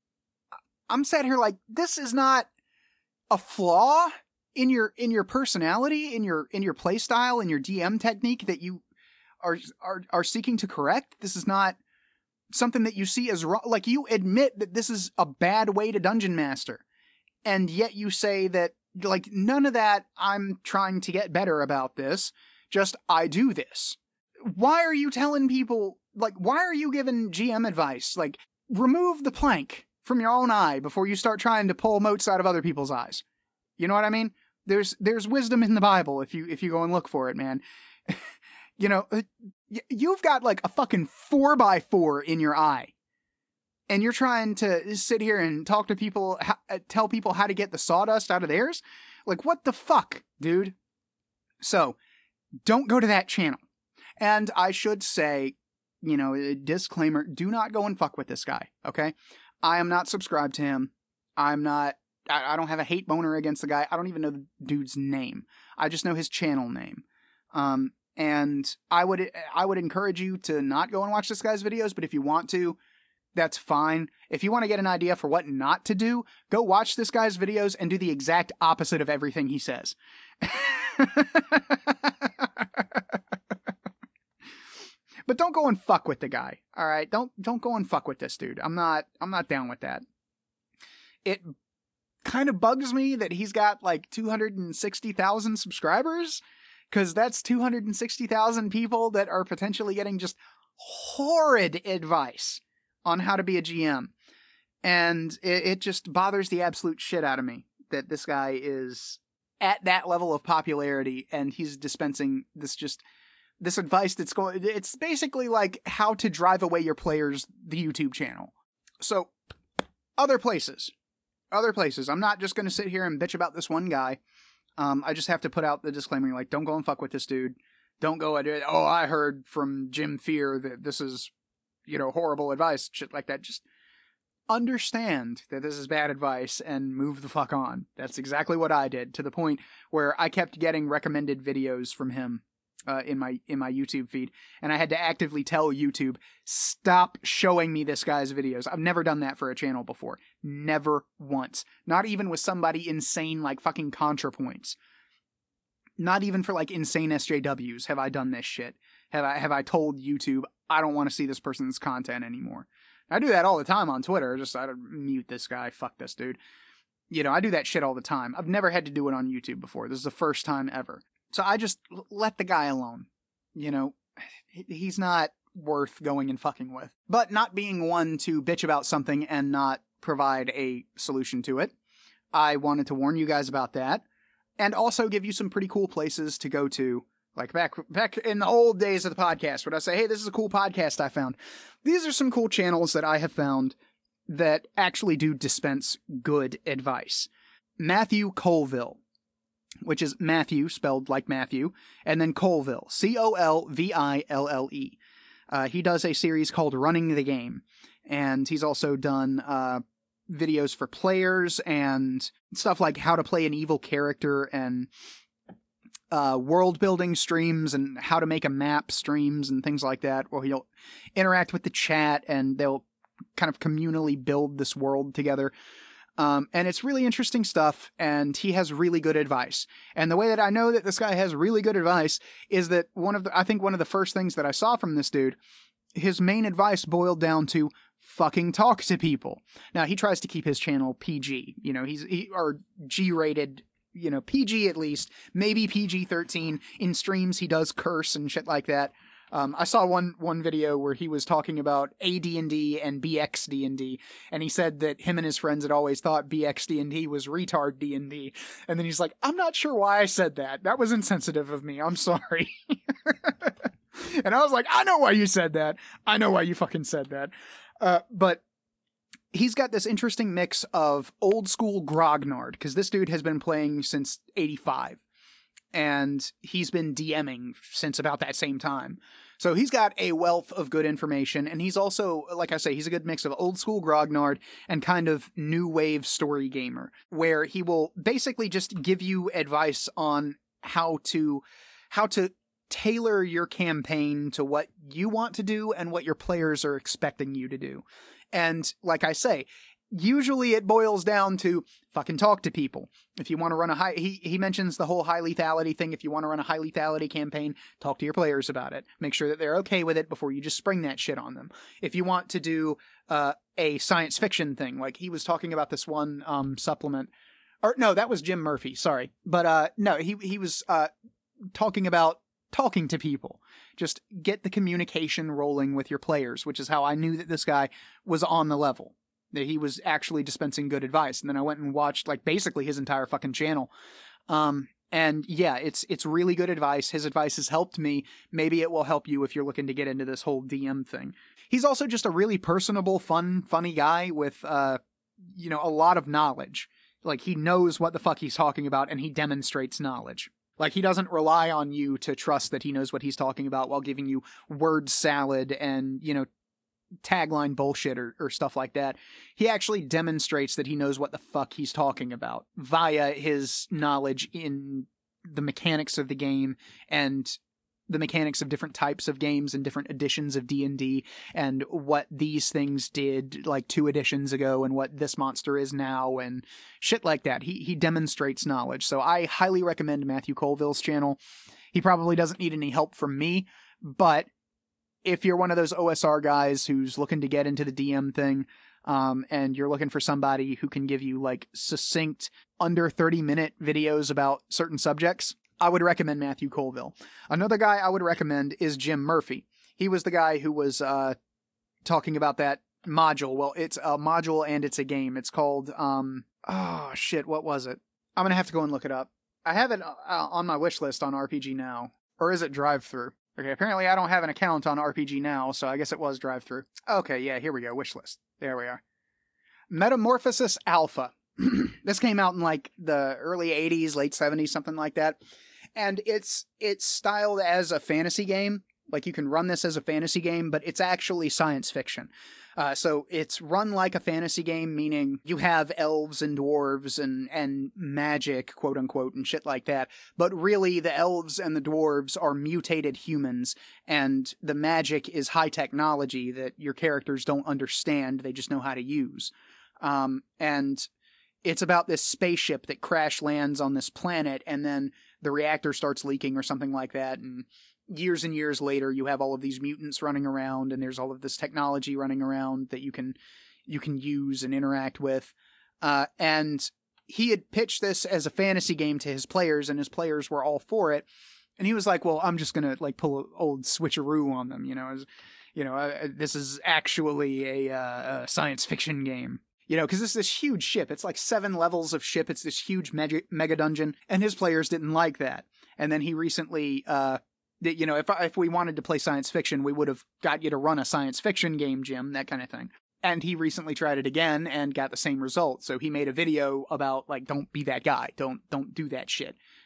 I'm sat here like, this is not a flaw in your in your personality, in your in your play style, in your D M technique that you are are are seeking to correct. This is not something that you see as wrong. Like, you admit that this is a bad way to dungeon master, and yet you say that, like, none of that, I'm trying to get better about this, just I do this. Why are you telling people, like, why are you giving G M advice? Like, remove the plank from your own eye before you start trying to pull motes out of other people's eyes. You know what I mean? There's there's wisdom in the Bible if you if you go and look for it, man. You know, you've got like a fucking four by four in your eye, and you're trying to sit here and talk to people, tell people how to get the sawdust out of theirs? Like, what the fuck, dude? So, don't go to that channel. And I should say, you know, a disclaimer, do not go and fuck with this guy, okay? I am not subscribed to him. I'm not, I, I don't have a hate boner against the guy. I don't even know the dude's name. I just know his channel name. Um, and I would, I would encourage you to not go and watch this guy's videos, but if you want to, that's fine. If you want to get an idea for what not to do, go watch this guy's videos and do the exact opposite of everything he says. But don't go and fuck with the guy. All right, don't don't go and fuck with this dude. I'm not I'm not down with that. It kind of bugs me that he's got like two hundred sixty thousand subscribers, because that's two hundred sixty thousand people that are potentially getting just horrid advice on how to be a G M. And it, it just bothers the absolute shit out of me that this guy is at that level of popularity and he's dispensing this just this advice that's going, it's basically like how to drive away your players, the YouTube channel. So other places, other places, I'm not just going to sit here and bitch about this one guy. Um, I just have to put out the disclaimer, like, don't go and fuck with this dude. Don't go and, oh, I heard from Jim Fear that this is, you know, horrible advice, shit like that. Just understand that this is bad advice and move the fuck on. That's exactly what I did, to the point where I kept getting recommended videos from him uh, in my in my YouTube feed, and I had to actively tell YouTube, stop showing me this guy's videos. I've never done that for a channel before. Never once. Not even with somebody insane like fucking ContraPoints. Not even for like insane S J Ws have I done this shit. Have I have I told YouTube I don't want to see this person's content anymore. I do that all the time on Twitter. Just I mute this guy. Fuck this dude. You know, I do that shit all the time. I've never had to do it on YouTube before. This is the first time ever. So I just let the guy alone. You know, he's not worth going and fucking with. But not being one to bitch about something and not provide a solution to it, I wanted to warn you guys about that. And also give you some pretty cool places to go to. Like back back in the old days of the podcast, where I say, hey, this is a cool podcast I found. These are some cool channels that I have found that actually do dispense good advice. Matthew Colville, which is Matthew spelled like Matthew, and then Colville, C O L V I L L E. Uh, he does a series called Running the Game, and he's also done uh, videos for players and stuff like how to play an evil character and uh, world building streams and how to make a map streams and things like that, where he'll interact with the chat and they'll kind of communally build this world together. Um, and it's really interesting stuff, and he has really good advice. And the way that I know that this guy has really good advice is that one of the, I think one of the first things that I saw from this dude, his main advice boiled down to fucking talk to people. Now, he tries to keep his channel P G, you know, he's, he, or G-rated, you know, P G at least, maybe P G thirteen. In streams, he does curse and shit like that. Um, I saw one one video where he was talking about A D and D and B X D and D, and he said that him and his friends had always thought B X D and D was retard D and D, and then he's like, I'm not sure why I said that. That was insensitive of me. I'm sorry. And I was like, I know why you said that. I know why you fucking said that. Uh, but he's got this interesting mix of old school Grognard, because this dude has been playing since eighty-five. And he's been DMing since about that same time. So he's got a wealth of good information. And he's also, like I say, he's a good mix of old school Grognard and kind of new wave story gamer, where he will basically just give you advice on how to, how to tailor your campaign to what you want to do and what your players are expecting you to do. And like I say, usually it boils down to fucking talk to people. If you want to run a high, he, he mentions the whole high lethality thing. If you want to run a high lethality campaign, talk to your players about it. Make sure that they're okay with it before you just spring that shit on them. If you want to do uh, a science fiction thing, like he was talking about this one um, supplement, or no, that was Jim Murphy. Sorry. But uh, no, he, he was uh, talking about talking to people. Just get the communication rolling with your players, which is how I knew that this guy was on the level, that he was actually dispensing good advice. And then I went and watched like basically his entire fucking channel. Um, and yeah, it's, it's really good advice. His advice has helped me. Maybe it will help you if you're looking to get into this whole D M thing. He's also just a really personable, fun, funny guy with, uh, you know, a lot of knowledge. Like he knows what the fuck he's talking about and he demonstrates knowledge. Like, he doesn't rely on you to trust that he knows what he's talking about while giving you word salad and, you know, tagline bullshit or, or stuff like that. He actually demonstrates that he knows what the fuck he's talking about via his knowledge in the mechanics of the game and the mechanics of different types of games and different editions of D and D and what these things did like two editions ago and what this monster is now and shit like that. He he demonstrates knowledge. So I highly recommend Matthew Colville's channel. He probably doesn't need any help from me, but if you're one of those O S R guys who's looking to get into the D M thing, um, and you're looking for somebody who can give you like succinct under thirty minute videos about certain subjects, I would recommend Matthew Colville. Another guy I would recommend is Jim Murphy. He was the guy who was uh, talking about that module. Well, it's a module and it's a game. It's called, um, oh shit, what was it? I'm going to have to go and look it up. I have it uh, on my wish list on R P G Now. Or is it Drive-Thru? Okay, apparently I don't have an account on R P G Now, so I guess it was Drive-Thru. Okay, yeah, here we go, wish list. There we are. Metamorphosis Alpha. This came out in like the early eighties, late seventies, something like that. And it's it's styled as a fantasy game. Like you can run this as a fantasy game, but it's actually science fiction. Uh, so it's run like a fantasy game, meaning you have elves and dwarves and, and magic, quote unquote, and shit like that. But really the elves and the dwarves are mutated humans, and the magic is high technology that your characters don't understand. They just know how to use. Um, and it's about this spaceship that crash lands on this planet, and then the reactor starts leaking or something like that, and years and years later you have all of these mutants running around, and there's all of this technology running around that you can you can use and interact with. Uh, and he had pitched this as a fantasy game to his players, and his players were all for it. And he was like, well, I'm just going to like pull an old switcheroo on them, you know, as, you know, uh, this is actually a, uh, a science fiction game. You know, because it's this huge ship. It's like seven levels of ship. It's this huge mega, mega dungeon. And his players didn't like that. And then he recently, uh, you know, if if we wanted to play science fiction, we would have got you to run a science fiction game, Jim, that kind of thing. And he recently tried it again and got the same result. So he made a video about, like, don't be that guy. Don't don't do that shit.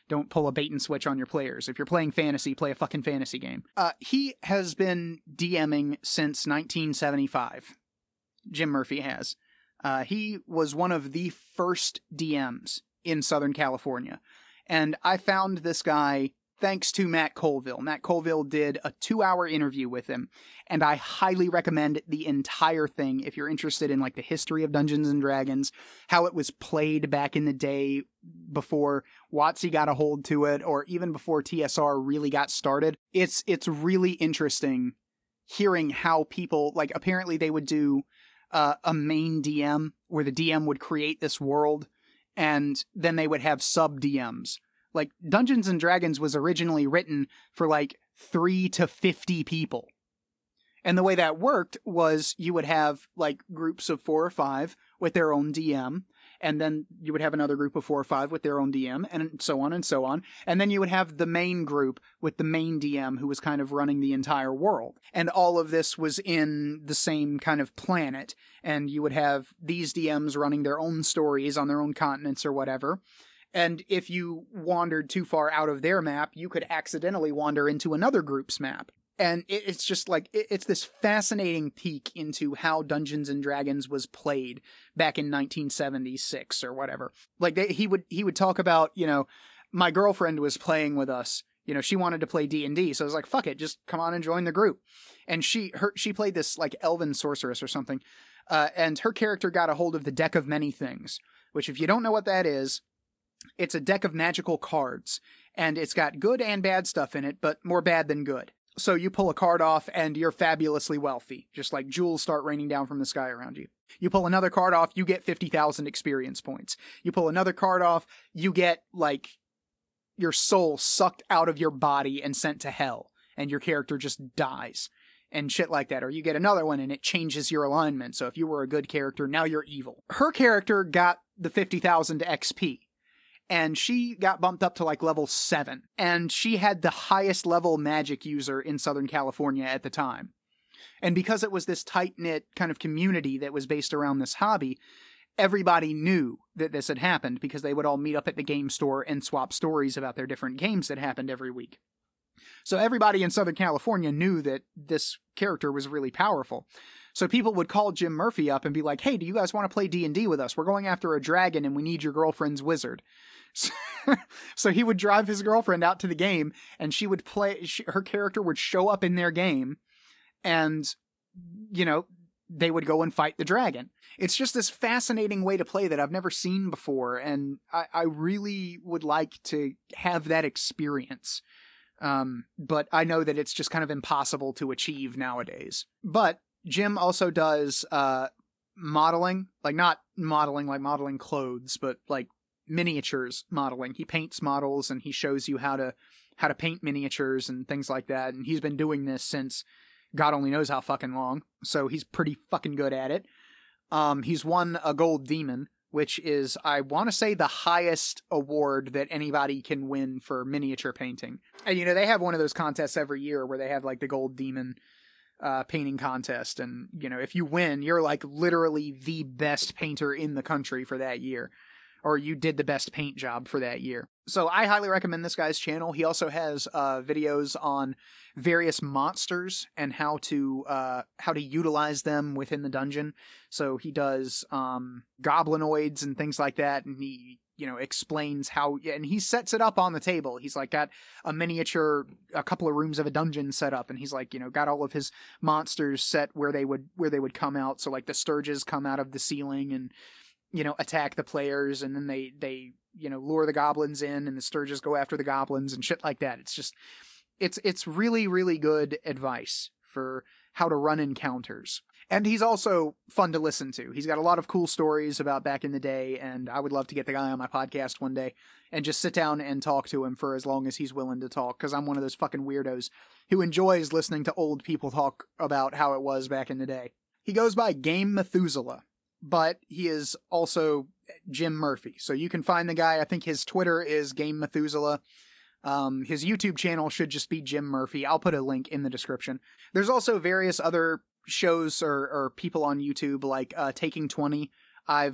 Don't pull a bait and switch on your players. If you're playing fantasy, play a fucking fantasy game. Uh, he has been DMing since nineteen seventy-five. Jim Murphy has. Uh, he was one of the first D Ms in Southern California. And I found this guy thanks to Matt Colville. Matt Colville did a two-hour interview with him, and I highly recommend the entire thing if you're interested in like the history of Dungeons and Dragons, how it was played back in the day before WotC got a hold to it, or even before T S R really got started. It's it's really interesting hearing how people, like, apparently they would do uh, a main D M where the D M would create this world, and then they would have sub-D Ms. Like, Dungeons and Dragons was originally written for, like, three to fifty people. And the way that worked was you would have, like, groups of four or five with their own D M, and then you would have another group of four or five with their own D M, and so on and so on. And then you would have the main group with the main D M who was kind of running the entire world. And all of this was in the same kind of planet. And you would have these D Ms running their own stories on their own continents or whatever. And if you wandered too far out of their map, you could accidentally wander into another group's map. And it's just like, it's this fascinating peek into how Dungeons and Dragons was played back in nineteen seventy-six or whatever. Like, they, he would he would talk about, you know, my girlfriend was playing with us. You know, she wanted to play D and D, so I was like, fuck it, just come on and join the group. And she her she played this, like, elven sorceress or something. Uh, and her character got a hold of the Deck of Many Things, which, if you don't know what that is, it's a deck of magical cards, and it's got good and bad stuff in it, but more bad than good. So you pull a card off, and you're fabulously wealthy, just like jewels start raining down from the sky around you. You pull another card off, you get fifty thousand experience points. You pull another card off, you get, like, your soul sucked out of your body and sent to hell, and your character just dies, and shit like that. Or you get another one, and it changes your alignment, so if you were a good character, now you're evil. Her character got the fifty thousand X P. And she got bumped up to, like, level seven. And she had the highest level magic user in Southern California at the time. And because it was this tight-knit kind of community that was based around this hobby, everybody knew that this had happened because they would all meet up at the game store and swap stories about their different games that happened every week. So everybody in Southern California knew that this character was really powerful. So people would call Jim Murphy up and be like, hey, do you guys want to play D and D with us? We're going after a dragon and we need your girlfriend's wizard. So, so he would drive his girlfriend out to the game, and she would play, she, her character would show up in their game, and, you know, they would go and fight the dragon. It's just this fascinating way to play that I've never seen before, and I, I really would like to have that experience. Um, but I know that it's just kind of impossible to achieve nowadays. But Jim also does uh, modeling, like not modeling like modeling clothes, but like miniatures modeling. He paints models and he shows you how to how to paint miniatures and things like that. And he's been doing this since God only knows how fucking long. So he's pretty fucking good at it. Um, he's won a gold demon, which is, I want to say, the highest award that anybody can win for miniature painting. And, you know, they have one of those contests every year where they have, like, the gold demon uh, painting contest. And, you know, if you win, you're, like, literally the best painter in the country for that year. Or you did the best paint job for that year. So I highly recommend this guy's channel. He also has uh, videos on various monsters and how to uh, how to utilize them within the dungeon. So he does um, goblinoids and things like that, and he you know explains how. And he sets it up on the table. He's like got a miniature, a couple of rooms of a dungeon set up, and he's like you know got all of his monsters set where they would where they would come out. So like the Sturges come out of the ceiling and you know, attack the players, and then they, they, you know, lure the goblins in, and the Sturges go after the goblins and shit like that. It's just, it's, it's really, really good advice for how to run encounters. And he's also fun to listen to. He's got a lot of cool stories about back in the day, and I would love to get the guy on my podcast one day and just sit down and talk to him for as long as he's willing to talk, because I'm one of those fucking weirdos who enjoys listening to old people talk about how it was back in the day. He goes by Game Methuselah, but he is also Jim Murphy. So you can find the guy. I think his Twitter is Game Methuselah. Um, his YouTube channel should just be Jim Murphy. I'll put a link in the description. There's also various other shows or, or people on YouTube like uh, Taking twenty. I've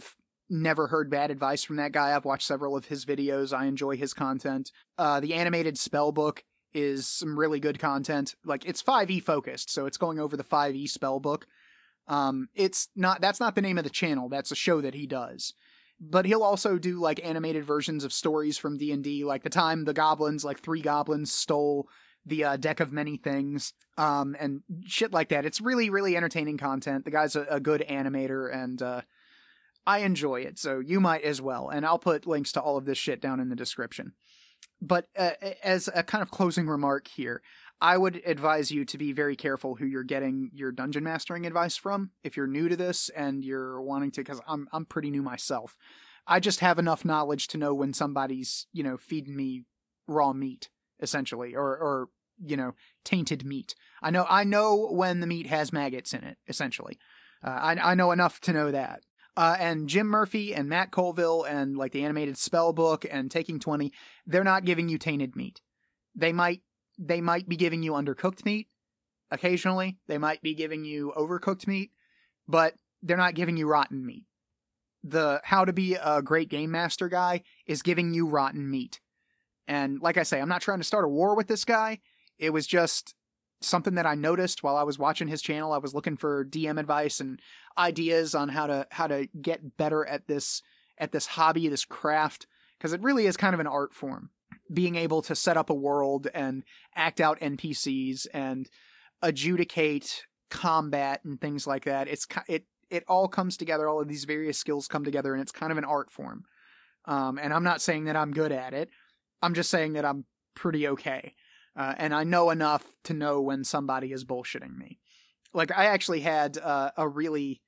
never heard bad advice from that guy. I've watched several of his videos. I enjoy his content. Uh, the animated spell book is some really good content. Like, it's five E focused, so it's going over the five E spell book. Um, it's not, that's not the name of the channel. That's a show that he does. But he'll also do, like, animated versions of stories from D and D, like the time the goblins, like three goblins stole the uh, deck of many things, um, and shit like that. It's really, really entertaining content. The guy's a, a good animator, and uh, I enjoy it, so you might as well. And I'll put links to all of this shit down in the description. But uh, as a kind of closing remark here, I would advise you to be very careful who you're getting your dungeon mastering advice from. If you're new to this and you're wanting to, because I'm I'm pretty new myself, I just have enough knowledge to know when somebody's, you know, feeding me raw meat, essentially, or or you know, tainted meat. I know I know when the meat has maggots in it, essentially. Uh, I I know enough to know that. Uh, and Jim Murphy and Matt Colville and like the animated spell book and Taking twenty, they're not giving you tainted meat. They might they might be giving you undercooked meat occasionally. They might be giving you overcooked meat, but they're not giving you rotten meat. The How to Be a Great Game Master guy is giving you rotten meat. And like I say, I'm not trying to start a war with this guy. It was just something that I noticed while I was watching his channel. I was looking for D M advice and ideas on how to how to get better at this at this hobby, this craft, because it really is kind of an art form. Being able to set up a world and act out N P Cs and adjudicate combat and things like that. It's it it all comes together. All of these various skills come together, and it's kind of an art form. Um, and I'm not saying that I'm good at it. I'm just saying that I'm pretty okay. Uh, and I know enough to know when somebody is bullshitting me. Like, I actually had uh, a really,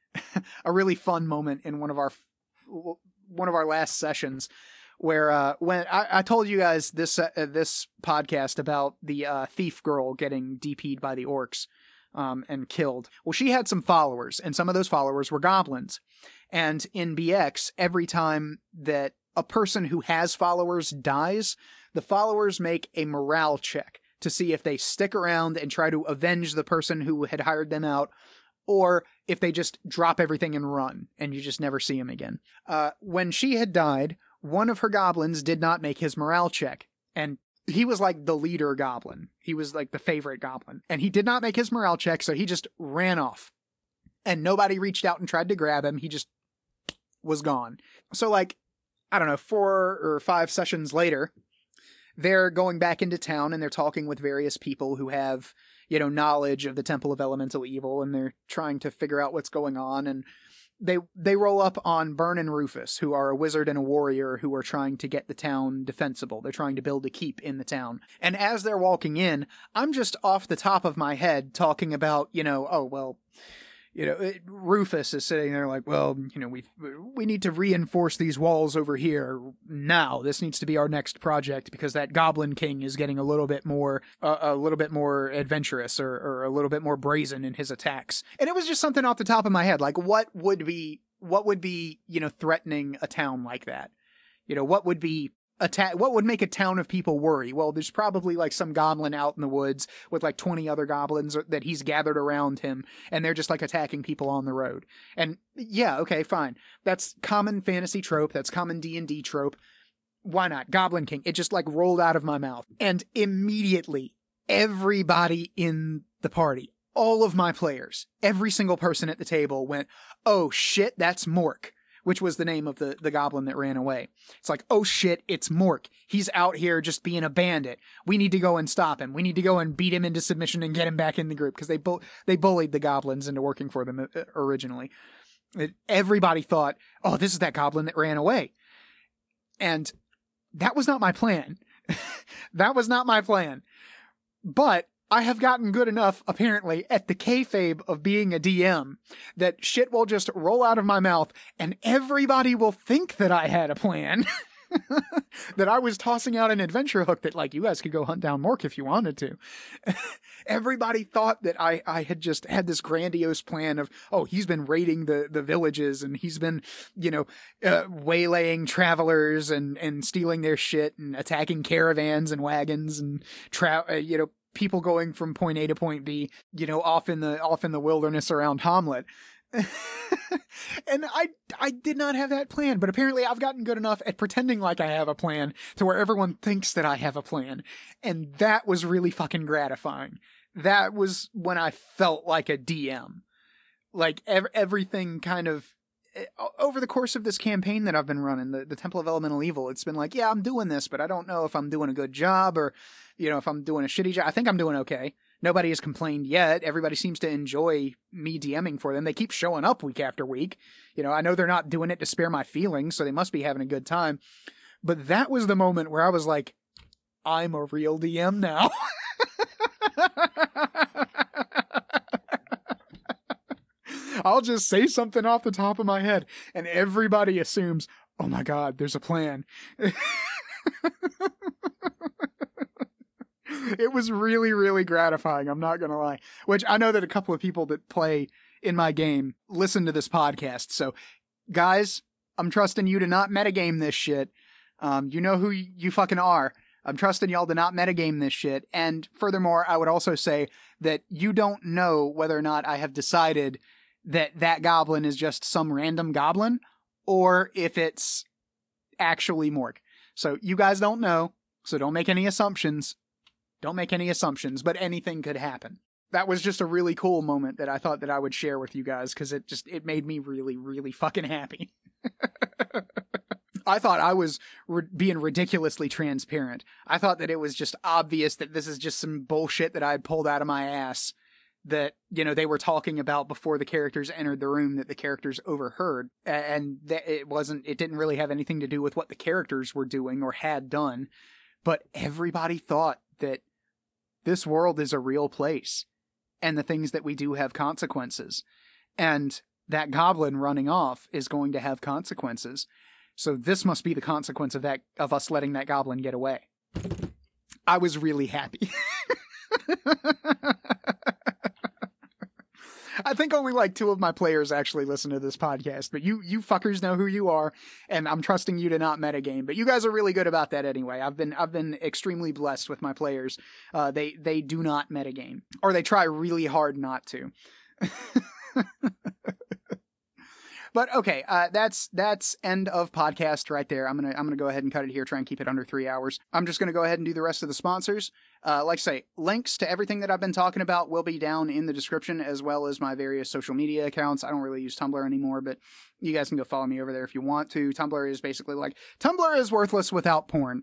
a really fun moment in one of our, one of our last sessions, where uh, when I, I told you guys this uh, this podcast about the uh, thief girl getting D P'd by the orcs um, and killed. Well, she had some followers, and some of those followers were goblins. And in B X, every time that a person who has followers dies, the followers make a morale check to see if they stick around and try to avenge the person who had hired them out, or if they just drop everything and run, and you just never see him again. Uh, when she had died, one of her goblins did not make his morale check, and he was like the leader goblin. He was like the favorite goblin, and he did not make his morale check, so he just ran off. And nobody reached out and tried to grab him. He just was gone. So like, I don't know, four or five sessions later, they're going back into town and they're talking with various people who have, you know, knowledge of the Temple of Elemental Evil, and they're trying to figure out what's going on. And they they roll up on Byrne and Rufus, who are a wizard and a warrior who are trying to get the town defensible. They're trying to build a keep in the town. And as they're walking in, I'm just off the top of my head talking about, you know, oh, well, you know, it, Rufus is sitting there like, well, you know, we we need to reinforce these walls over here now. This needs to be our next project because that Goblin King is getting a little bit more, uh, a little bit more adventurous or, or a little bit more brazen in his attacks. And it was just something off the top of my head. Like, what would be, what would be, you know, threatening a town like that? You know, what would be attack? What would make a town of people worry? Well, there's probably like some goblin out in the woods with like twenty other goblins that he's gathered around him, and they're just like attacking people on the road. And yeah, okay, fine. That's common fantasy trope. That's common D and D trope. Why not? Goblin King. It just like rolled out of my mouth. And immediately, everybody in the party, all of my players, every single person at the table went, oh shit, that's Mork. Which was the name of the, the goblin that ran away. It's like, oh shit, it's Mork. He's out here just being a bandit. We need to go and stop him. We need to go and beat him into submission and get him back in the group, because they bu- they bullied the goblins into working for them originally. It, everybody thought, oh, this is that goblin that ran away. And that was not my plan. That was not my plan. But I have gotten good enough, apparently, at the kayfabe of being a D M that shit will just roll out of my mouth and everybody will think that I had a plan. That I was tossing out an adventure hook that, like, you guys could go hunt down Mork if you wanted to. Everybody thought that I, I had just had this grandiose plan of, oh, he's been raiding the, the villages and he's been, you know, uh, waylaying travelers and, and stealing their shit and attacking caravans and wagons and, tra- uh, you know, people going from point A to point B, you know, off in the off in the wilderness around Hamlet. And I, I did not have that plan, but apparently I've gotten good enough at pretending like I have a plan to where everyone thinks that I have a plan. And that was really fucking gratifying. That was when I felt like a D M. Like ev- everything kind of, over the course of this campaign that I've been running, the, the Temple of Elemental Evil, it's been like, yeah, I'm doing this, but I don't know if I'm doing a good job or, you know, if I'm doing a shitty job. I think I'm doing okay. Nobody has complained yet. Everybody seems to enjoy me DMing for them. They keep showing up week after week. You know, I know they're not doing it to spare my feelings, so they must be having a good time. But that was the moment where I was like, I'm a real D M now. I'll just say something off the top of my head, and everybody assumes, oh my God, there's a plan. It was really, really gratifying. I'm not going to lie. Which I know that a couple of people that play in my game listen to this podcast. So, guys, I'm trusting you to not metagame this shit. Um, you know who you fucking are. I'm trusting y'all to not metagame this shit. And furthermore, I would also say that you don't know whether or not I have decided that that goblin is just some random goblin or if it's actually Mork. So you guys don't know. So don't make any assumptions. Don't make any assumptions, but anything could happen. That was just a really cool moment that I thought that I would share with you guys because it just, it made me really, really fucking happy. I thought I was re- being ridiculously transparent. I thought that it was just obvious that this is just some bullshit that I had pulled out of my ass that, you know, they were talking about before the characters entered the room that the characters overheard. And that it wasn't, it didn't really have anything to do with what the characters were doing or had done. But everybody thought that this world is a real place and the things that we do have consequences. And that goblin running off is going to have consequences. So this must be the consequence of that, of us letting that goblin get away. I was really happy. I think only like two of my players actually listen to this podcast, but you, you fuckers know who you are, and I'm trusting you to not metagame. But you guys are really good about that anyway. I've been, I've been extremely blessed with my players. Uh, they, they do not metagame, or they try really hard not to. But okay, uh, that's that's end of podcast right there. I'm gonna I'm gonna go ahead and cut it here. Try and keep it under three hours. I'm just gonna go ahead and do the rest of the sponsors. Uh, like I say, links to everything that I've been talking about will be down in the description, as well as my various social media accounts. I don't really use Tumblr anymore, but you guys can go follow me over there if you want to. Tumblr is basically like Tumblr is worthless without porn.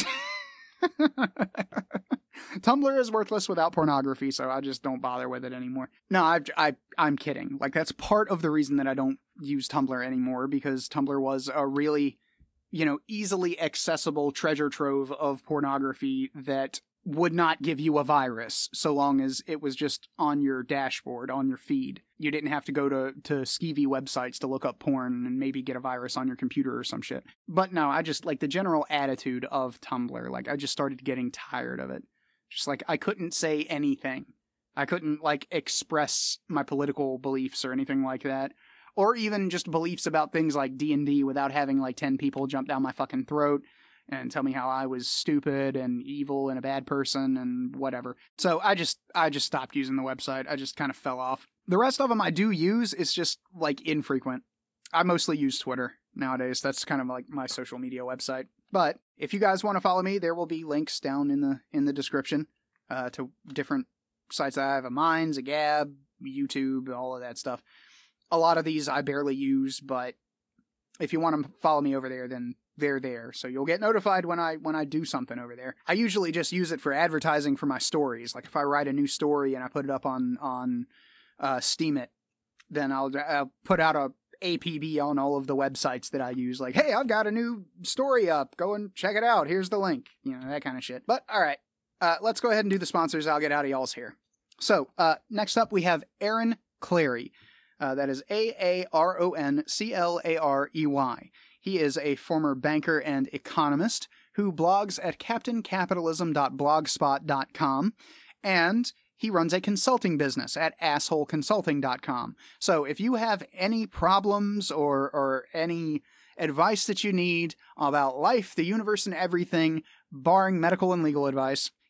Tumblr is worthless without pornography, so I just don't bother with it anymore. No, I, I, I'm kidding. Like, that's part of the reason that I don't use Tumblr anymore, because Tumblr was a really, you know, easily accessible treasure trove of pornography that would not give you a virus so long as it was just on your dashboard, on your feed. You didn't have to go to, to skeevy websites to look up porn and maybe get a virus on your computer or some shit. But no, I just, like, the general attitude of Tumblr, like, I just started getting tired of it. Just, like, I couldn't say anything. I couldn't, like, express my political beliefs or anything like that. Or even just beliefs about things like D and D without having, like, ten people jump down my fucking throat and tell me how I was stupid and evil and a bad person and whatever. So I just, I just stopped using the website. I just kind of fell off. The rest of them I do use, it's just, like, infrequent. I mostly use Twitter nowadays. That's kind of like my social media website. But if you guys want to follow me, there will be links down in the in the description uh, to different sites that I have: a Minds, a Gab, YouTube, all of that stuff. A lot of these I barely use, but if you want to follow me over there, then they're there. So you'll get notified when I when I do something over there. I usually just use it for advertising for my stories. Like if I write a new story and I put it up on on uh, Steemit, then I'll, I'll put out a A P B on all of the websites that I use. Like, hey, I've got a new story up. Go and check it out. Here's the link. You know, that kind of shit. But all right, uh, let's go ahead and do the sponsors. I'll get out of y'all's hair. So uh, next up, we have Aaron Clarey. Uh, that is A A R O N C L A R E Y. He is a former banker and economist who blogs at captain capitalism dot blogspot dot com, and he runs a consulting business at asshole consulting dot com. So if you have any problems or or any advice that you need about life, the universe, and everything, barring medical and legal advice,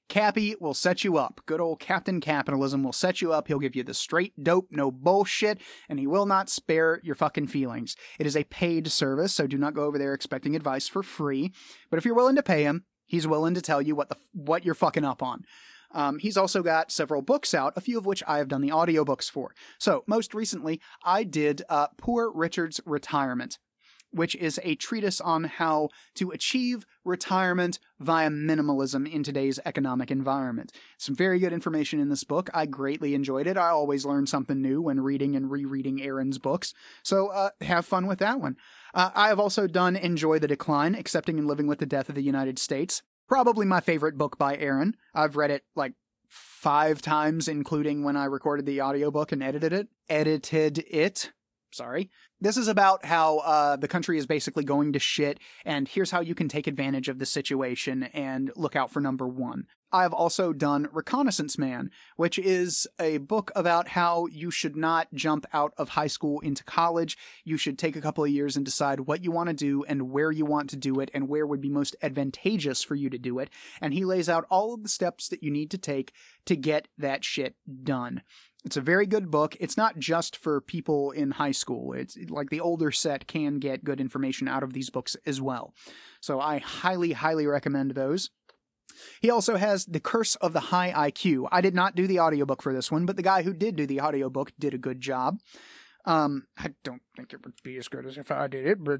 Cappy will set you up. Good old Captain Capitalism will set you up. He'll give you the straight dope, no bullshit, and he will not spare your fucking feelings. It is a paid service, so do not go over there expecting advice for free. But if you're willing to pay him, he's willing to tell you what the what you're fucking up on. Um, he's also got several books out, a few of which I have done the audiobooks for. So, most recently, I did uh, Poor Richard's Retirement, which is a treatise on how to achieve retirement via minimalism in today's economic environment. Some very good information in this book. I greatly enjoyed it. I always learn something new when reading and rereading Aaron's books. So uh, have fun with that one. Uh, I have also done Enjoy the Decline, Accepting and Living with the Death of the United States. Probably my favorite book by Aaron. I've read it like five times, including when I recorded the audiobook and edited it. Edited it. Sorry. This is about how uh, the country is basically going to shit, and here's how you can take advantage of the situation and look out for number one. I've also done Reconnaissance Man, which is a book about how you should not jump out of high school into college. You should take a couple of years and decide what you want to do and where you want to do it and where would be most advantageous for you to do it. And he lays out all of the steps that you need to take to get that shit done. It's a very good book. It's not just for people in high school. It's like the older set can get good information out of these books as well. So I highly, highly recommend those. He also has The Curse of the High I Q. I did not do the audiobook for this one, but the guy who did do the audiobook did a good job. Um, I don't think it would be as good as if I did it, but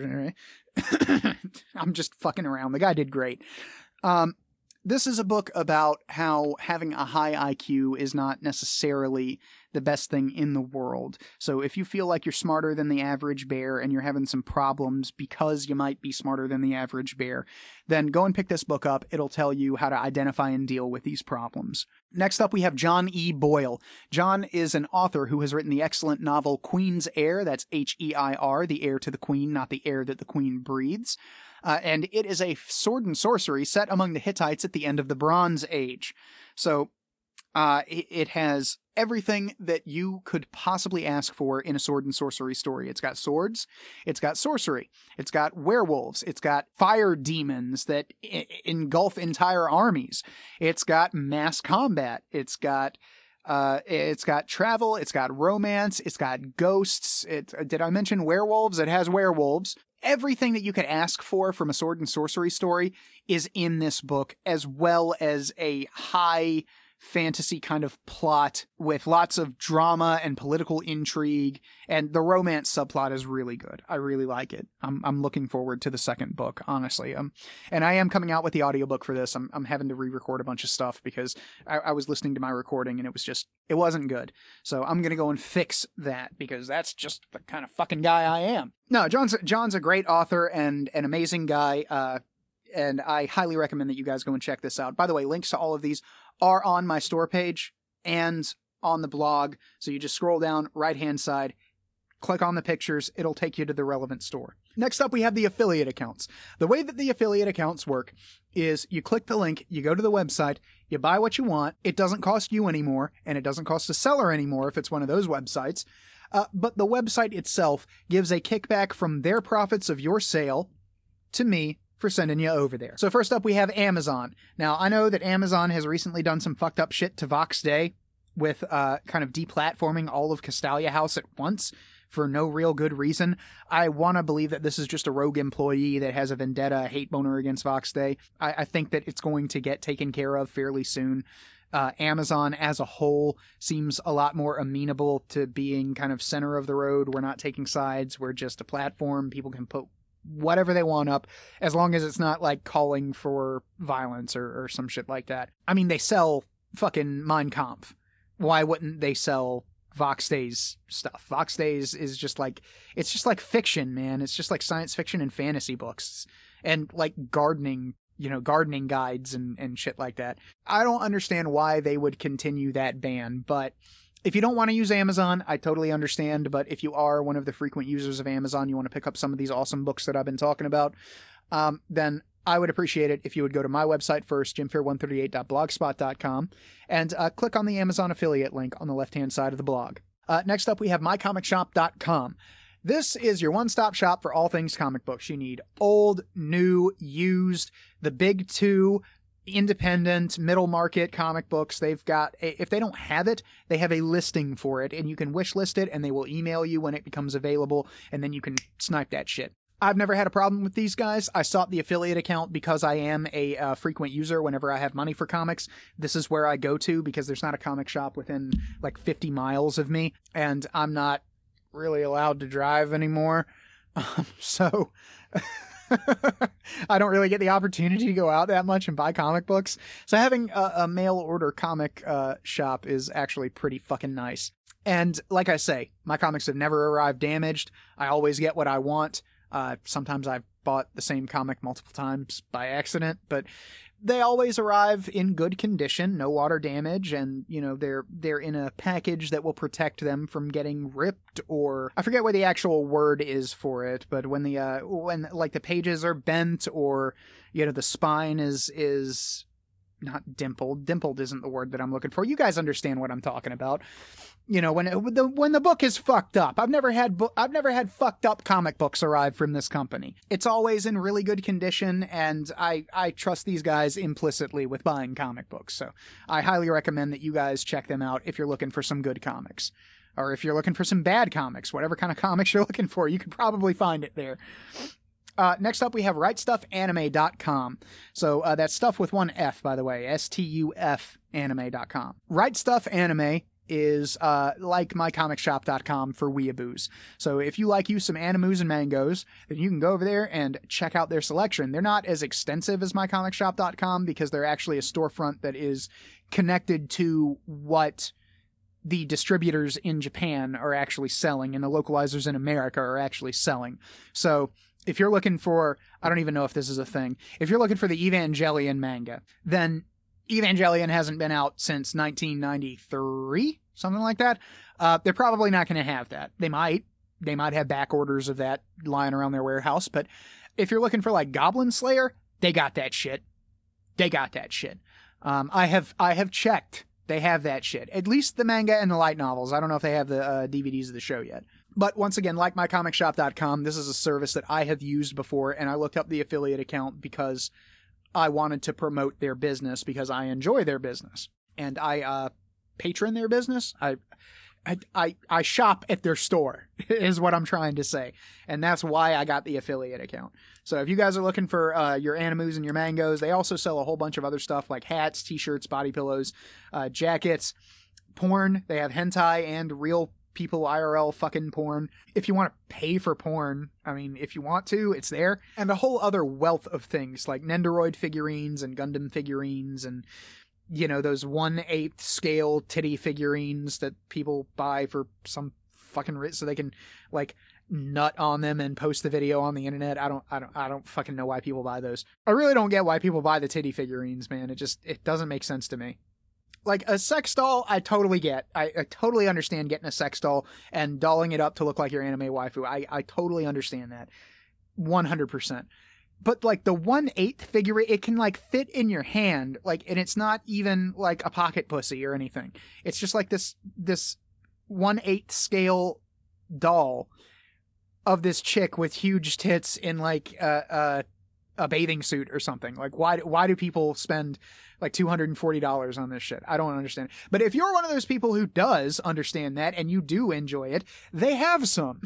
I'm just fucking around. The guy did great. Um, This is a book about how having a high I Q is not necessarily the best thing in the world. So if you feel like you're smarter than the average bear and you're having some problems because you might be smarter than the average bear, then go and pick this book up. It'll tell you how to identify and deal with these problems. Next up, we have John E. Boyle. John is an author who has written the excellent novel Queen's Heir. That's H E I R, the heir to the queen, not the air that the queen breathes. Uh, and it is a sword and sorcery set among the Hittites at the end of the Bronze Age. So uh, it, it has everything that you could possibly ask for in a sword and sorcery story. It's got swords, it's got sorcery, it's got werewolves, it's got fire demons that I- engulf entire armies, it's got mass combat, it's got Uh, it's got travel, it's got romance, it's got ghosts. It, did I mention werewolves? It has werewolves. Everything that you could ask for from a sword and sorcery story is in this book, as well as a high fantasy kind of plot with lots of drama and political intrigue, and the romance subplot is really good. I really like it. I'm I'm looking forward to the second book, honestly. Um, and I am coming out with the audiobook for this. I'm I'm having to re-record a bunch of stuff because I, I was listening to my recording and it was just, it wasn't good. So I'm gonna go and fix that because that's just the kind of fucking guy I am. No, John's John's a great author and an amazing guy. Uh, and I highly recommend that you guys go and check this out. By the way, links to all of these are on my store page and on the blog. So you just scroll down right-hand side, click on the pictures, it'll take you to the relevant store. Next up, we have the affiliate accounts. The way that the affiliate accounts work is you click the link, you go to the website, you buy what you want, it doesn't cost you anymore, and it doesn't cost the seller anymore if it's one of those websites. Uh, but the website itself gives a kickback from their profits of your sale to me for sending you over there. So first up, we have Amazon. Now, I know that Amazon has recently done some fucked up shit to Vox Day with uh, kind of deplatforming all of Castalia House at once for no real good reason. I want to believe that this is just a rogue employee that has a vendetta, a hate boner against Vox Day. I, I think that it's going to get taken care of fairly soon. Uh, Amazon as a whole seems a lot more amenable to being kind of center of the road. We're not taking sides. We're just a platform. People can put whatever they want up, as long as it's not like calling for violence or, or some shit like that. I mean, they sell fucking Mein Kampf. Why wouldn't they sell Vox Day's stuff? Vox Days is just like, it's just like fiction, man. It's just like science fiction and fantasy books and like gardening, you know, gardening guides and, and shit like that. I don't understand why they would continue that ban, but if you don't want to use Amazon, I totally understand, but if you are one of the frequent users of Amazon, you want to pick up some of these awesome books that I've been talking about, um, then I would appreciate it if you would go to my website first, jim fair one thirty-eight dot blogspot dot com, and uh, click on the Amazon affiliate link on the left-hand side of the blog. Uh, next up, we have my comic shop dot com. This is your one-stop shop for all things comic books. You need old, new, used, the big two, independent, middle market comic books. They've got, a, if they don't have it, they have a listing for it, and you can wish list it, and they will email you when it becomes available, and then you can snipe that shit. I've never had a problem with these guys. I sought the affiliate account because I am a uh, frequent user. Whenever I have money for comics, this is where I go to, because there's not a comic shop within like fifty miles of me, and I'm not really allowed to drive anymore. Um, so I don't really get the opportunity to go out that much and buy comic books. So having a, a mail order comic uh, shop is actually pretty fucking nice. And like I say, my comics have never arrived damaged. I always get what I want. Uh, sometimes I've bought the same comic multiple times by accident, but they always arrive in good condition, no water damage, and, you know, they're they're in a package that will protect them from getting ripped, or I forget what the actual word is for it, but when the uh, when like the pages are bent, or, you know, the spine is is not dimpled. Dimpled isn't the word that I'm looking for. You guys understand what I'm talking about. You know, when it, when the when the book is fucked up. I've never had bo- I've never had fucked up comic books arrive from this company. It's always in really good condition, and I I trust these guys implicitly with buying comic books. So I highly recommend that you guys check them out if you're looking for some good comics, or if you're looking for some bad comics. Whatever kind of comics you're looking for, you can probably find it there. Uh, next up, we have right stuff anime dot com. So uh, that's stuff with one F, by the way, S T U F anime dot com. Right Stuff Anime is uh, like my comic shop dot com for weeaboos. So if you like you some animus and mangoes, then you can go over there and check out their selection. They're not as extensive as my comic shop dot com because they're actually a storefront that is connected to what the distributors in Japan are actually selling and the localizers in America are actually selling. So if you're looking for, I don't even know if this is a thing, if you're looking for the Evangelion manga, then Evangelion hasn't been out since nineteen ninety-three, something like that. Uh, they're probably not going to have that. They might. They might have back orders of that lying around their warehouse. But if you're looking for like Goblin Slayer, they got that shit. They got that shit. Um, I have I have checked. They have that shit. At least the manga and the light novels. I don't know if they have the uh, D V Ds of the show yet. But once again, like my comic shop dot com, this is a service that I have used before, and I looked up the affiliate account because I wanted to promote their business because I enjoy their business. And I uh, patron their business. I, I, I, I shop at their store is what I'm trying to say. And that's why I got the affiliate account. So if you guys are looking for uh, your animus and your mangoes, they also sell a whole bunch of other stuff like hats, t-shirts, body pillows, uh, jackets, porn. They have hentai and real people I R L fucking porn. If you want to pay for porn, I mean, if you want to, it's there. And a whole other wealth of things like Nendoroid figurines and Gundam figurines and, you know, those one-eighth scale titty figurines that people buy for some fucking ri- so they can like nut on them and post the video on the internet. I don't I don't I don't fucking know why people buy those. I really don't get why people buy the titty figurines, man. It just it doesn't make sense to me. Like, a sex doll, I totally get. I, I totally understand getting a sex doll and dolling it up to look like your anime waifu. I, I totally understand that. one hundred percent. But, like, the one-eighth figure, it can, like, fit in your hand, like, and it's not even, like, a pocket pussy or anything. It's just, like, this, this one-eighth scale doll of this chick with huge tits in, like, uh, uh, a bathing suit or something. Like, why, why do people spend like two hundred forty dollars on this shit? I don't understand. But if you're one of those people who does understand that and you do enjoy it, they have some.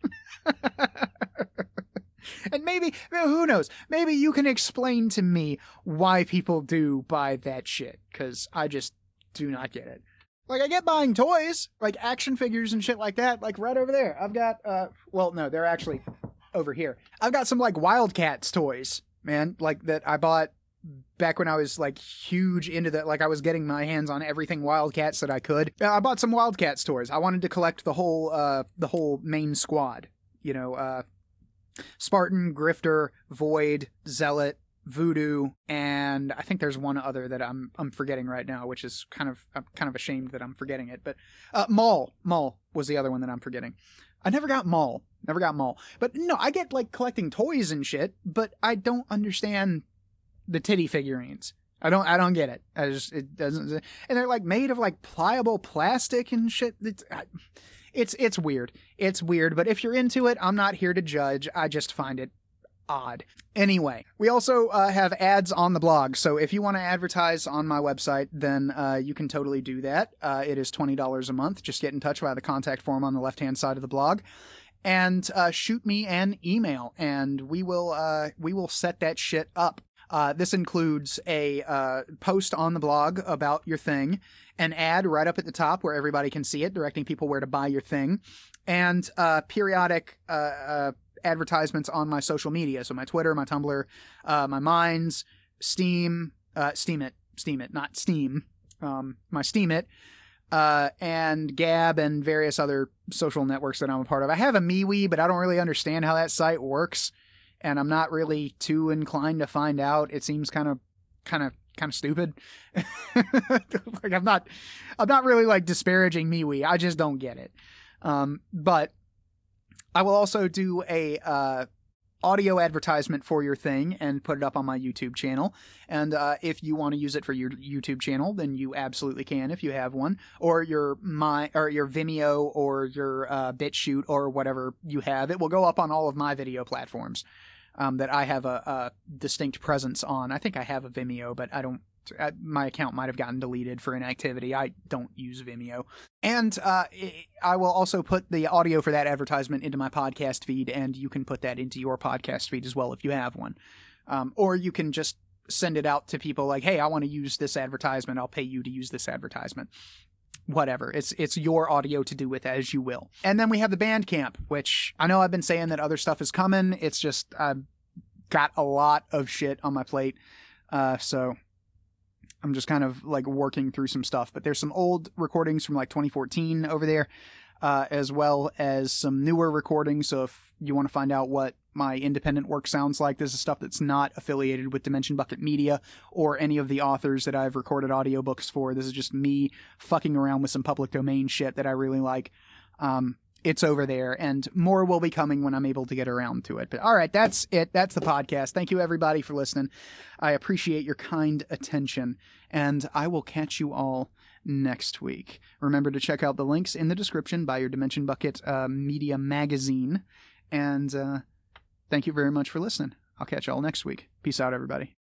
And maybe, who knows, maybe you can explain to me why people do buy that shit, because I just do not get it. Like, I get buying toys, like action figures and shit like that, like right over there. I've got, uh, well, no, they're actually over here. I've got some, like, Wildcats toys, man, like, that I bought back when I was, like, huge into that. Like, I was getting my hands on everything Wildcats that I could. I bought some Wildcats toys. I wanted to collect the whole, uh, the whole main squad. You know, uh, Spartan, Grifter, Void, Zealot, Voodoo, and I think there's one other that I'm I'm forgetting right now, which is kind of, I'm kind of ashamed that I'm forgetting it. But, uh, Maul. Maul was the other one that I'm forgetting. I never got Maul. Never got Maul. But no, I get, like, collecting toys and shit, but I don't understand the titty figurines. I don't, I don't get it. I just, it doesn't, and they're, like, made of, like, pliable plastic and shit. It's, it's, it's weird. It's weird, but if you're into it, I'm not here to judge. I just find it odd. Anyway, we also uh, have ads on the blog. So if you want to advertise on my website, then uh, you can totally do that. Uh, it is twenty dollars a month. Just get in touch via the contact form on the left-hand side of the blog. And uh, shoot me an email, and we will uh, we will set that shit up. Uh, this includes a uh, post on the blog about your thing, an ad right up at the top where everybody can see it, directing people where to buy your thing, and uh, periodic uh, uh, advertisements on my social media. So my Twitter, my Tumblr, uh, my Minds, Steam, uh, Steemit, Steemit, not Steam, um, my Steemit. Uh, and Gab and various other social networks that I'm a part of. I have a MeWe, but I don't really understand how that site works, and I'm not really too inclined to find out. It seems kind of, kind of, kind of stupid. Like I'm not, I'm not really like disparaging MeWe. I just don't get it. Um, but I will also do a uh, audio advertisement for your thing and put it up on my YouTube channel. And uh, if you want to use it for your YouTube channel, then you absolutely can if you have one, or your my or your Vimeo or your uh, BitChute or whatever you have. It will go up on all of my video platforms um, that I have a, a distinct presence on. I think I have a Vimeo, but I don't. My account might have gotten deleted for inactivity. I don't use Vimeo. And uh, I will also put the audio for that advertisement into my podcast feed, and you can put that into your podcast feed as well if you have one. Um, or you can just send it out to people like, hey, I want to use this advertisement. I'll pay you to use this advertisement. Whatever. It's it's your audio to do with as you will. And then we have the Bandcamp, which I know I've been saying that other stuff is coming. It's just I've got a lot of shit on my plate. Uh, so... I'm just kind of like working through some stuff, but there's some old recordings from like twenty fourteen over there, uh, as well as some newer recordings. So if you want to find out what my independent work sounds like, this is stuff that's not affiliated with Dimension Bucket Media or any of the authors that I've recorded audiobooks for. This is just me fucking around with some public domain shit that I really like. Um, It's over there, and more will be coming when I'm able to get around to it. But all right, that's it. That's the podcast. Thank you, everybody, for listening. I appreciate your kind attention, and I will catch you all next week. Remember to check out the links in the description, buy your Dimension Bucket uh, Media magazine, and uh, thank you very much for listening. I'll catch you all next week. Peace out, everybody.